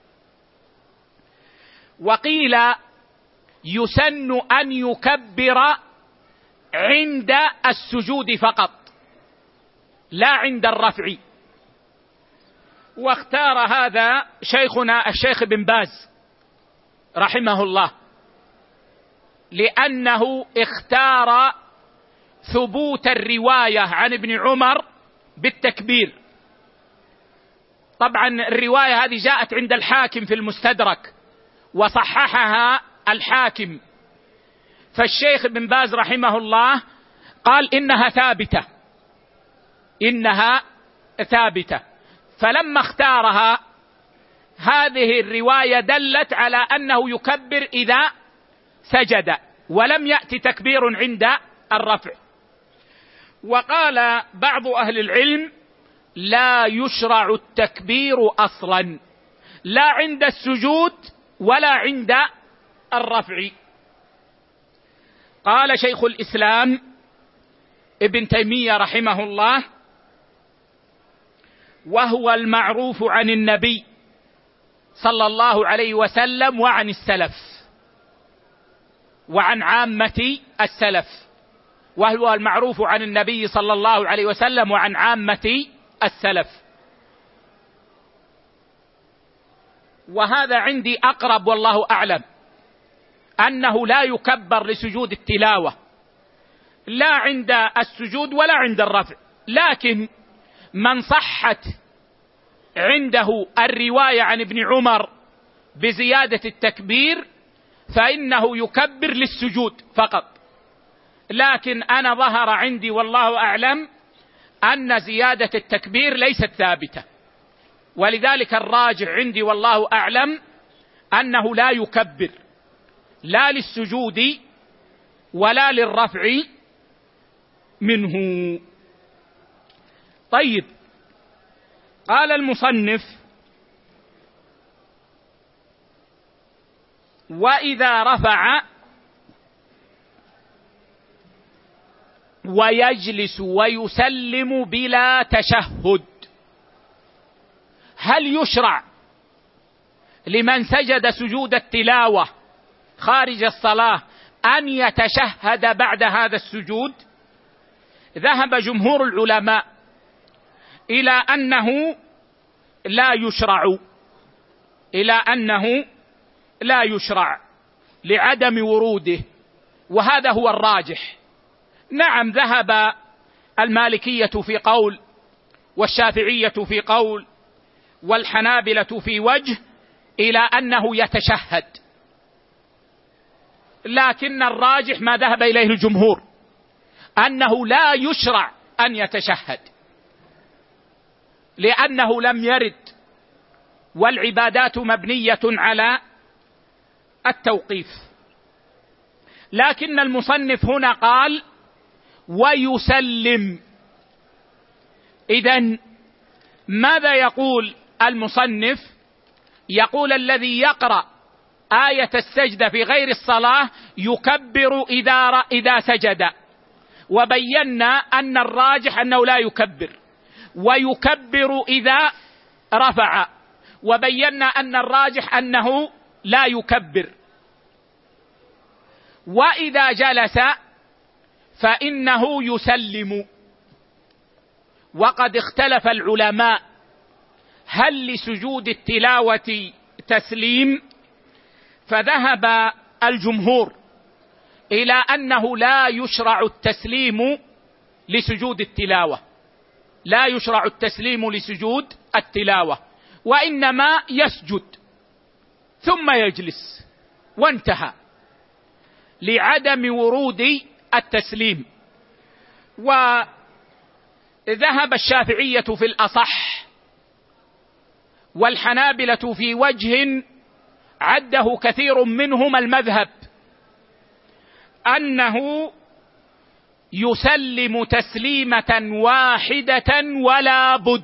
[SPEAKER 1] وقيل يسن أن يكبر عند السجود فقط لا عند الرفع، واختار هذا شيخنا الشيخ بن باز رحمه الله، لأنه اختار ثبوت الرواية عن ابن عمر بالتكبير، طبعا الرواية هذه جاءت عند الحاكم في المستدرك وصححها الحاكم، فالشيخ ابن باز رحمه الله قال إنها ثابتة، فلما اختارها هذه الرواية دلت على أنه يكبر إذا سجد، ولم يأتي تكبير عند الرفع. وقال بعض أهل العلم لا يشرع التكبير أصلا، لا عند السجود ولا عند الرفع. قال شيخ الإسلام ابن تيمية رحمه الله: وهو المعروف عن النبي صلى الله عليه وسلم وعن السلف وعن عامة السلف، وهو المعروف عن النبي صلى الله عليه وسلم وعن عامة السلف. وهذا عندي أقرب والله أعلم، أنه لا يكبر لسجود التلاوة، لا عند السجود ولا عند الرفع، لكن من صحت عنده الرواية عن ابن عمر بزيادة التكبير فإنه يكبر للسجود فقط. لكن أنا ظهر عندي والله أعلم أن زيادة التكبير ليست ثابتة، ولذلك الراجح عندي والله أعلم أنه لا يكبر لا للسجود ولا للرفع منه. طيب، قال المصنف: وإذا رفع ويجلس ويسلم بلا تشهد، هل يشرع لمن سجد سجود التلاوة خارج الصلاة أن يتشهد بعد هذا السجود؟ ذهب جمهور العلماء إلى أنه لا يشرع لعدم وروده، وهذا هو الراجح. نعم، ذهب المالكية في قول، والشافعية في قول، والحنابلة في وجه إلى أنه يتشهد، لكن الراجح ما ذهب إليه الجمهور أنه لا يشرع أن يتشهد، لأنه لم يرد، والعبادات مبنية على التوقيف. لكن المصنف هنا قال ويسلم. إذن ماذا يقول المصنف؟ يقول الذي يقرأ آية السجدة في غير الصلاة يكبر إذا سجد، وبينا أن الراجح أنه لا يكبر، ويكبر إذا رفع، وبينا أن الراجح أنه لا يكبر. وإذا جلس فإنه يسلم. وقد اختلف العلماء هل لسجود التلاوة تسليم، فذهب الجمهور إلى أنه لا يشرع التسليم لسجود التلاوة، لا يشرع التسليم لسجود التلاوة، وإنما يسجد ثم يجلس وانتهى، لعدم ورود التسليم. وذهب الشافعية في الأصح، والحنابلة في وجه عده كثير منهم المذهب، أنه يسلم تسليمة واحدة ولا بد.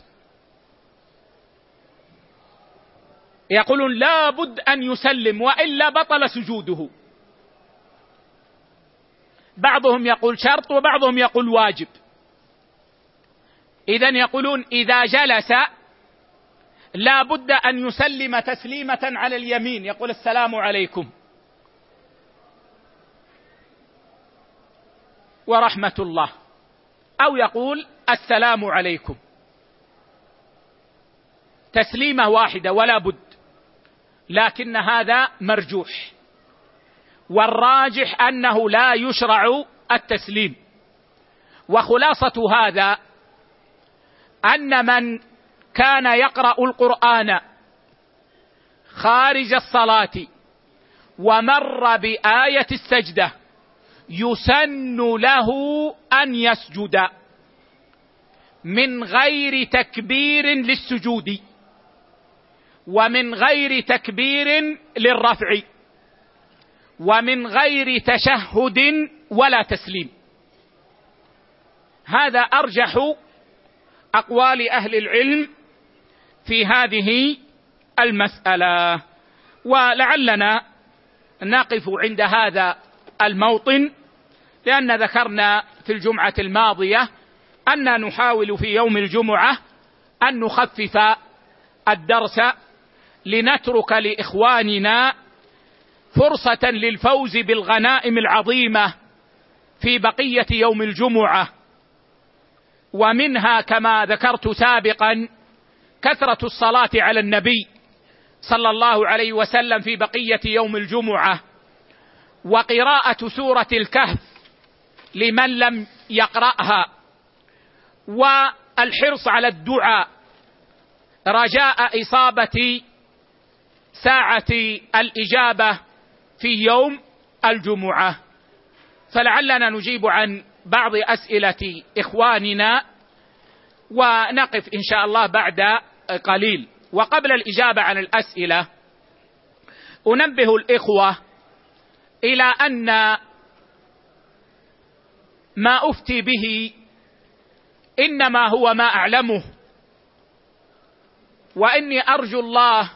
[SPEAKER 1] يقولون لا بد أن يسلم وإلا بطل سجوده. بعضهم يقول شرط وبعضهم يقول واجب. إذن يقولون إذا جلس لا بد أن يسلم تسليمة على اليمين، يقول السلام عليكم ورحمة الله، أو يقول السلام عليكم، تسليمة واحدة ولا بد. لكن هذا مرجوح، والراجح أنه لا يشرع التسليم. وخلاصة هذا أن من كان يقرأ القرآن خارج الصلاة ومر بآية السجدة يسن له أن يسجد من غير تكبير للسجود ومن غير تكبير للرفع ومن غير تشهد ولا تسليم. هذا أرجح أقوال أهل العلم في هذه المسألة. ولعلنا نقف عند هذا الموطن، لأن ذكرنا في الجمعة الماضية أن نحاول في يوم الجمعة أن نخفف الدرس لنترك لإخواننا فرصة للفوز بالغنائم العظيمة في بقية يوم الجمعة، ومنها كما ذكرت سابقا كثرة الصلاة على النبي صلى الله عليه وسلم في بقية يوم الجمعة، وقراءة سورة الكهف لمن لم يقرأها، والحرص على الدعاء رجاء إصابة ساعة الإجابة في يوم الجمعة. فلعلنا نجيب عن بعض أسئلة إخواننا ونقف إن شاء الله بعد قليل. وقبل الإجابة عن الأسئلة أنبه الإخوة إلى أن ما أفتي به إنما هو ما أعلمه، وإني أرجو الله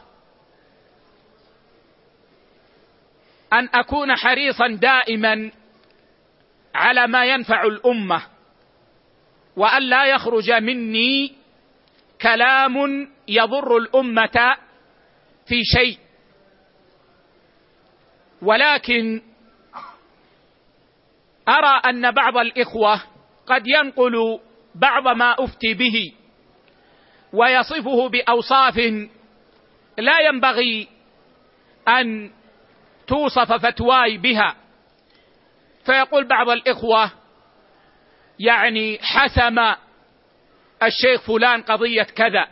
[SPEAKER 1] أن أكون حريصا دائما على ما ينفع الأمة، وأن لا يخرج مني كلام يضر الأمة في شيء. ولكن أرى أن بعض الإخوة قد ينقل بعض ما أفتي به ويصفه بأوصاف لا ينبغي أن توصف فتواي بها، فيقول بعض الإخوة يعني حسم الشيخ فلان قضية كذا،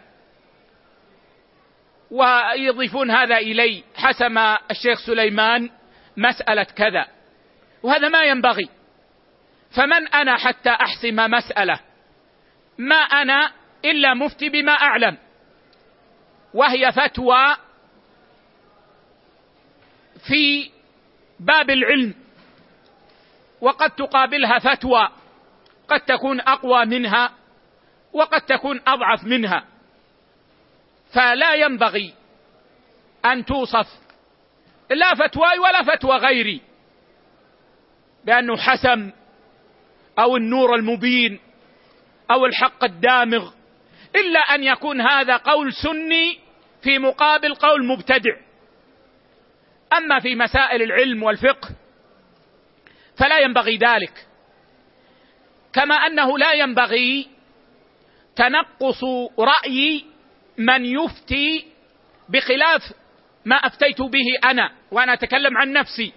[SPEAKER 1] ويضيفون هذا إلي حسم الشيخ سليمان مسألة كذا، وهذا ما ينبغي. فمن أنا حتى أحسم مسألة؟ ما أنا إلا مفتي بما أعلم، وهي فتوى في باب العلم، وقد تقابلها فتوى قد تكون أقوى منها وقد تكون أضعف منها، فلا ينبغي أن توصف لا فتواي ولا فتوى غيري بأنه حسم أو النور المبين أو الحق الدامغ، إلا أن يكون هذا قول سني في مقابل قول مبتدع. أما في مسائل العلم والفقه فلا ينبغي ذلك، كما أنه لا ينبغي تنقص رأي من يفتي بخلاف ما أفتيت به أنا، وأنا أتكلم عن نفسي.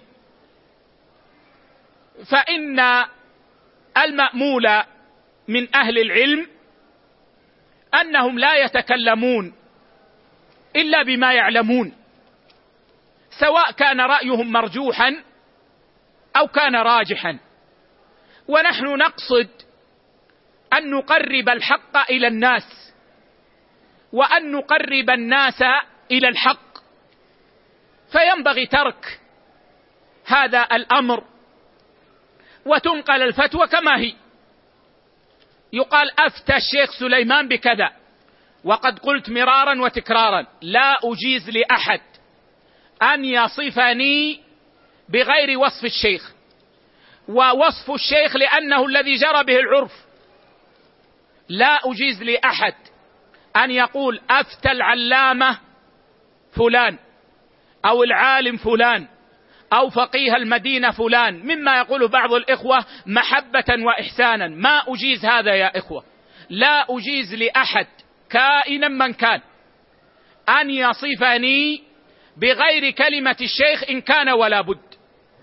[SPEAKER 1] فإن المأمول من أهل العلم أنهم لا يتكلمون إلا بما يعلمون، سواء كان رأيهم مرجوحا أو كان راجحا. ونحن نقصد أن نقرب الحق إلى الناس، وأن نقرب الناس إلى الحق، فينبغي ترك هذا الأمر وتنقل الفتوى كما هي. يقال أفتى الشيخ سليمان بكذا، وقد قلت مرارا وتكرارا لا أجيز لأحد أن يصفني بغير وصف الشيخ، ووصف الشيخ لأنه الذي جرى به العرف. لا أجيز لأحد أن يقول أفتى العلامة فلان أو العالم فلان أو فقيه المدينة فلان، مما يقوله بعض الإخوة محبة وإحسانا. ما أجيز هذا يا إخوة، لا أجيز لأحد كائنا من كان أن يصفني بغير كلمة الشيخ إن كان ولا بد،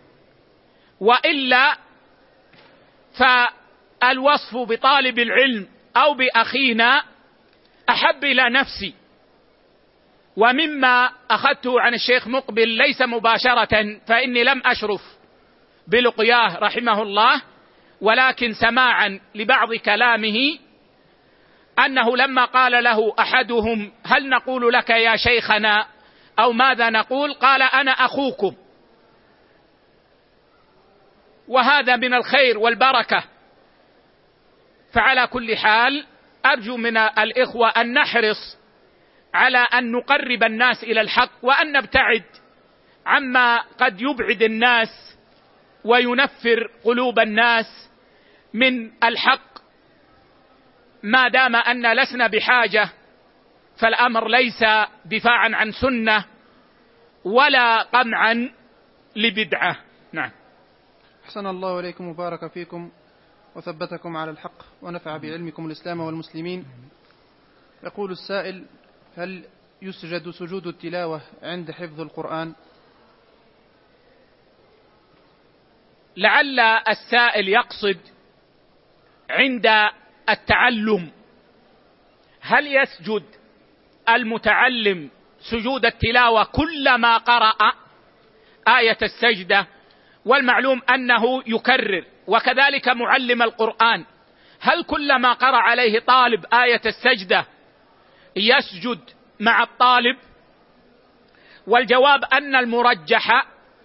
[SPEAKER 1] وإلا فالوصف بطالب العلم أو بأخينا أحب إلى نفسي، ومما أخذته عن الشيخ مقبل ليس مباشرة فإني لم أشرف بلقياه رحمه الله، ولكن سماعا لبعض كلامه، أنه لما قال له أحدهم: هل نقول لك يا شيخنا أو ماذا نقول؟ قال: أنا أخوكم. وهذا من الخير والبركة. فعلى كل حال أرجو من الإخوة أن نحرص على أن نقرب الناس إلى الحق، وأن نبتعد عما قد يبعد الناس وينفر قلوب الناس من الحق، ما دام أن لسنا بحاجة، فالأمر ليس دفاعا عن سنة ولا قمعا لبدعة. نعم.
[SPEAKER 2] أحسن الله إليكم وبارك فيكم وثبتكم على الحق ونفع بعلمكم الإسلام والمسلمين. يقول السائل: هل يسجد سجود التلاوة عند حفظ القرآن؟
[SPEAKER 1] لعل السائل يقصد عند التعلم. هل يسجد المتعلم سجود التلاوة كلما قرأ آية السجدة؟ والمعلوم أنه يكرر، وكذلك معلم القرآن، هل كلما قرأ عليه طالب آية السجدة يسجد مع الطالب؟ والجواب أن المرجح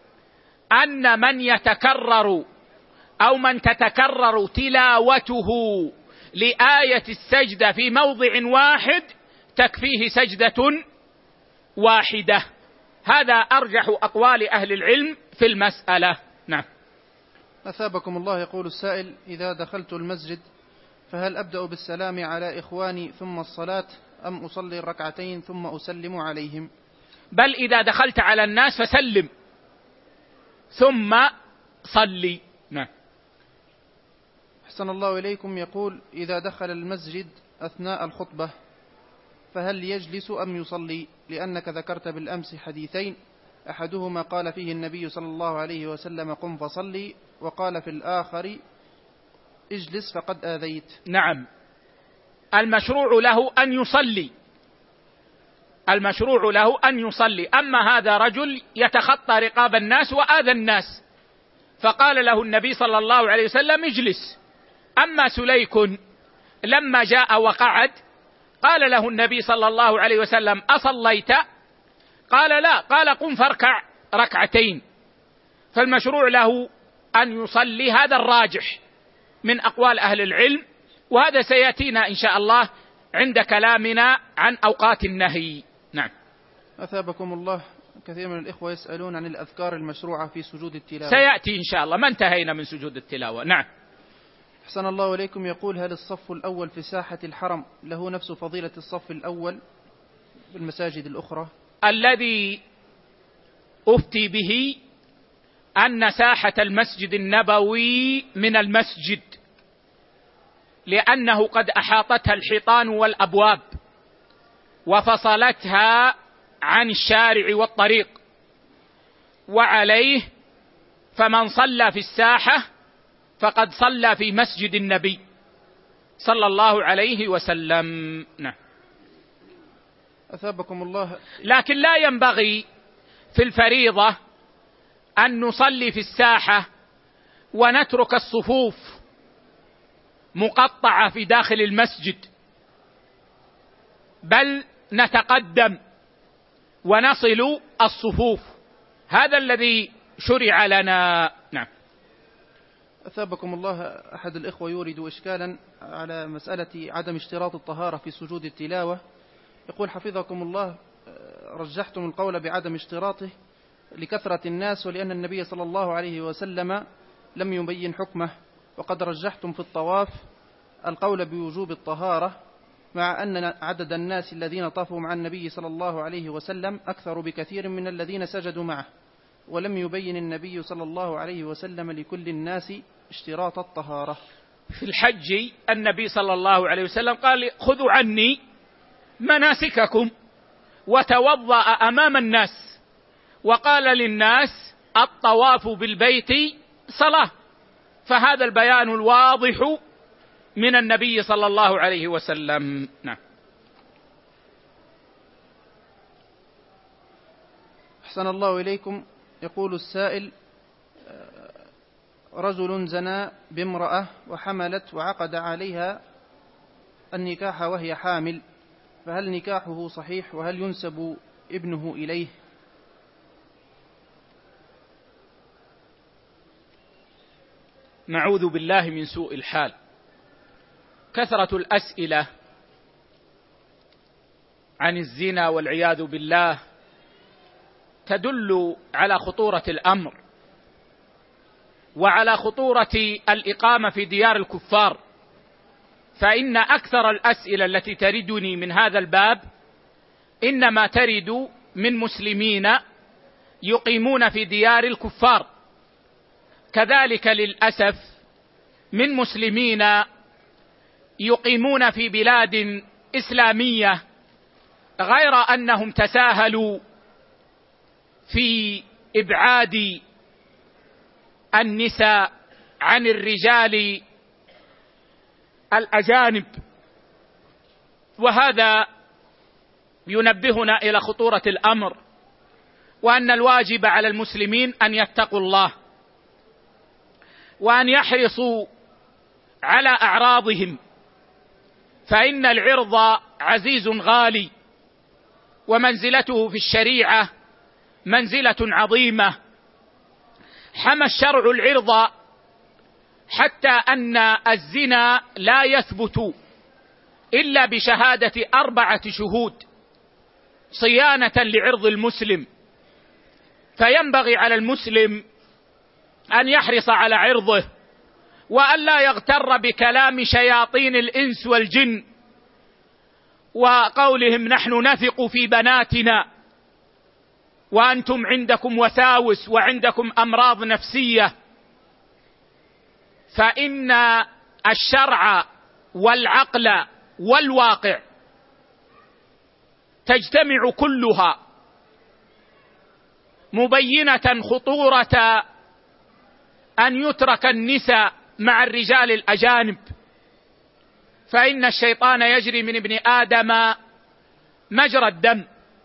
[SPEAKER 1] أن من يتكرر أو من تتكرر تلاوته لآية السجدة في موضع واحد تكفيه سجدة واحدة. هذا أرجح أقوال أهل العلم في المسألة. نعم.
[SPEAKER 2] أثابكم الله. يقول السائل: إذا دخلت المسجد فهل أبدأ بالسلام على إخواني ثم الصلاة، أم أصلي الركعتين ثم أسلم عليهم؟
[SPEAKER 1] بل إذا دخلت على الناس فسلم ثم صلي. نعم.
[SPEAKER 2] أحسن الله إليكم. يقول: إذا دخل المسجد أثناء الخطبة فهل يجلس أم يصلي؟ لأنك ذكرت بالأمس حديثين، أحدهما قال فيه النبي صلى الله عليه وسلم: قم فصلي، وقال في الآخر: اجلس فقد آذيت.
[SPEAKER 1] نعم. المشروع له أن يصلي، المشروع له أن يصلي. أما هذا رجل يتخطى رقاب الناس وآذى الناس، فقال له النبي صلى الله عليه وسلم: اجلس. أما سليك لما جاء وقعد قال له النبي صلى الله عليه وسلم: أصليت؟ قال: لا. قال: قم فاركع ركعتين. فالمشروع له أن يصلي، هذا الراجح من أقوال أهل العلم، وهذا سيأتينا إن شاء الله عند كلامنا عن أوقات النهي. نعم.
[SPEAKER 2] أثابكم الله. كثير من الإخوة يسألون عن الأذكار المشروعة في سجود التلاوة.
[SPEAKER 1] سيأتي إن شاء الله، ما انتهينا من سجود التلاوة. نعم.
[SPEAKER 2] أحسن الله إليكم. يقول: هل الصف الأول في ساحة الحرم له نفس فضيلة الصف الأول بالمساجد الأخرى؟
[SPEAKER 1] الذي أفتي به أن ساحة المسجد النبوي من المسجد، لأنه قد أحاطتها الحيطان والأبواب وفصلتها عن الشارع والطريق، وعليه فمن صلى في الساحة فقد صلى في مسجد النبي صلى الله عليه وسلم. نعم.
[SPEAKER 2] أثابكم الله.
[SPEAKER 1] لكن لا ينبغي في الفريضة أن نصلي في الساحة ونترك الصفوف مقطعة في داخل المسجد، بل نتقدم ونصل الصفوف، هذا الذي شرع لنا. نعم.
[SPEAKER 2] أثابكم الله. أحد الإخوة يورد إشكالا على مسألة عدم اشتراط الطهارة في سجود التلاوة. يقول: حفظكم الله، رجحتم القول بعدم اشتراطه لكثرة الناس ولأن النبي صلى الله عليه وسلم لم يبين حكمه، وقد رجحتم في الطواف القول بوجوب الطهارة، مع أن عدد الناس الذين طافوا مع النبي صلى الله عليه وسلم أكثر بكثير من الذين سجدوا معه، ولم يبين النبي صلى الله عليه وسلم لكل الناس اشتراط الطهارة.
[SPEAKER 1] في الحج النبي صلى الله عليه وسلم قال: خذوا عني مناسككم، وتوضأ أمام الناس، وقال للناس: الطواف بالبيت صلاة. فهذا البيان الواضح من النبي صلى الله عليه وسلم. نعم.
[SPEAKER 2] أحسن الله إليكم. يقول السائل: رجل زنى بامرأة وحملت وعقد عليها النكاح وهي حامل، فهل نكاحه صحيح وهل ينسب ابنه إليه؟
[SPEAKER 1] نعوذ بالله من سوء الحال. كثرة الأسئلة عن الزنا والعياذ بالله تدل على خطورة الأمر وعلى خطورة الإقامة في ديار الكفار، فإن أكثر الأسئلة التي تردني من هذا الباب إنما ترد من مسلمين يقيمون في ديار الكفار، كذلك للأسف من مسلمين يقيمون في بلاد إسلامية، غير أنهم تساهلوا في إبعاد النساء عن الرجال الأجانب، وهذا ينبهنا إلى خطورة الأمر، وأن الواجب على المسلمين أن يتقوا الله وأن يحرصوا على أعراضهم، فإن العرض عزيز غالي، ومنزلته في الشريعة منزلة عظيمة. حمى الشرع العرض حتى أن الزنا لا يثبت إلا بشهادة 4 شهود صيانة لعرض المسلم، فينبغي على المسلم أن يحرص على عرضه وأن لا يغتر بكلام شياطين الإنس والجن وقولهم نحن نثق في بناتنا وأنتم عندكم وساوس وعندكم أمراض نفسية، فإن الشرع والعقل والواقع تجتمع كلها مبينة خطورة أن يترك النساء مع الرجال الأجانب، فإن الشيطان يجري من ابن آدم مجرى الدم.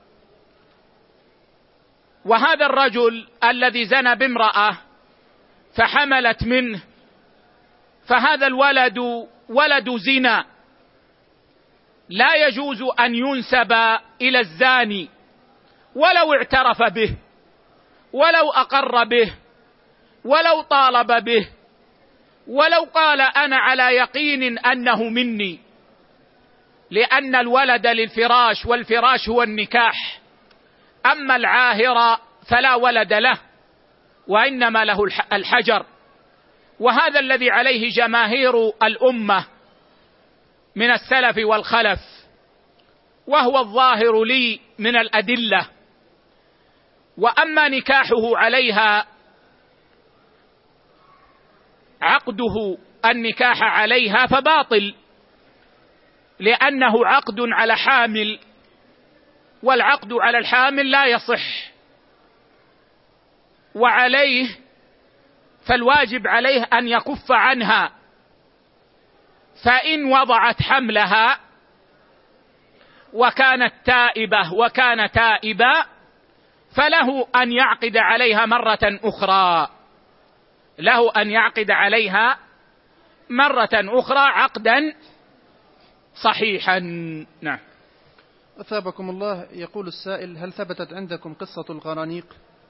[SPEAKER 1] وهذا الرجل الذي زنى بامرأة فحملت منه، فهذا الولد ولد زنا، لا يجوز أن ينسب إلى الزاني ولو اعترف به ولو أقر به ولو طالب به ولو قال أنا على يقين أنه مني، لأن الولد للفراش والفراش هو النكاح، أما العاهر فلا ولد له وإنما له الحجر. وهذا الذي عليه جماهير الأمة من السلف والخلف، وهو الظاهر لي من الأدلة. وأما نكاحه عليها، عقده النكاح عليها فباطل، لأنه عقد على حامل، والعقد على الحامل لا يصح، وعليه فالواجب عليه أن يكف عنها، فإن وضعت حملها وكانت تائبة وكان تائبا فله أن يعقد عليها مرة أخرى، له أن يعقد عليها مرة أخرى عقدا صحيحا. نعم.
[SPEAKER 2] أثابكم الله. يقول السائل: هل ثبتت عندكم قصة الغرانيق؟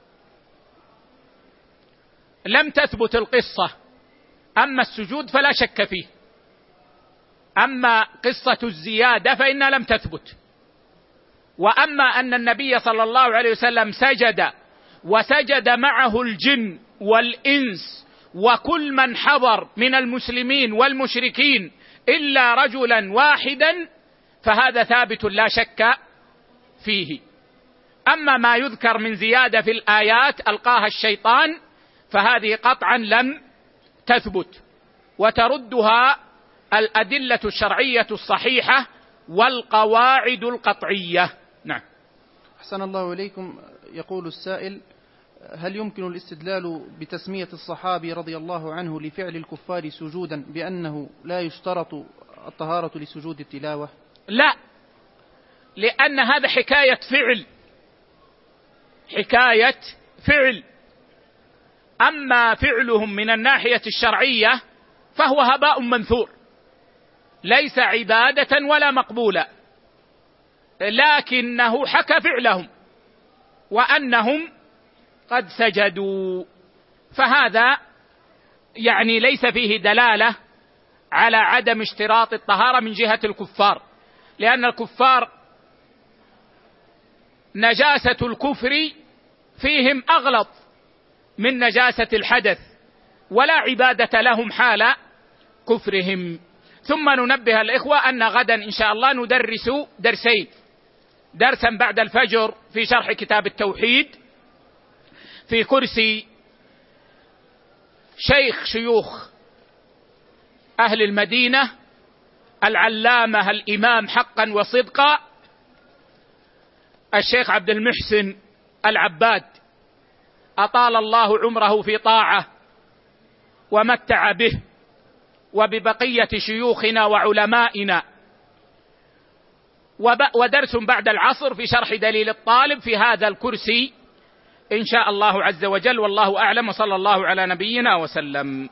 [SPEAKER 1] لم تثبت القصة، أما السجود فلا شك فيه، أما قصة الزيادة فإنها لم تثبت. وأما أن النبي صلى الله عليه وسلم سجد وسجد معه الجن والإنس وكل من حضر من المسلمين والمشركين إلا رجلا واحدا، فهذا ثابت لا شك فيه. أما ما يذكر من زيادة في الآيات ألقاها الشيطان فهذه قطعا لم تثبت، وتردها الأدلة الشرعية الصحيحة والقواعد القطعية. نعم.
[SPEAKER 2] أحسن الله إليكم. يقول السائل: هل يمكن الاستدلال بتسمية الصحابي رضي الله عنه لفعل الكفار سجودا بأنه لا يشترط الطهارة لسجود التلاوة؟
[SPEAKER 1] لا، لأن هذا حكاية فعل، حكاية فعل. أما فعلهم من الناحية الشرعية فهو هباء منثور، ليس عبادة ولا مقبولة، لكنه حكى فعلهم وأنهم قد سجدوا، فهذا يعني ليس فيه دلالة على عدم اشتراط الطهارة من جهة الكفار، لأن الكفار نجاسة الكفر فيهم أغلظ من نجاسة الحدث، ولا عبادة لهم حال كفرهم. ثم ننبه الإخوة أن غدا إن شاء الله ندرس درسين، درسا بعد الفجر في شرح كتاب التوحيد في كرسي شيوخ أهل المدينة العلامة الإمام حقا وصدقا الشيخ عبد المحسن العباد، أطال الله عمره في طاعة ومتع به وببقية شيوخنا وعلمائنا، ودرس بعد العصر في شرح دليل الطالب في هذا الكرسي إن شاء الله عز وجل، والله أعلم، وصلى الله على نبينا وسلم.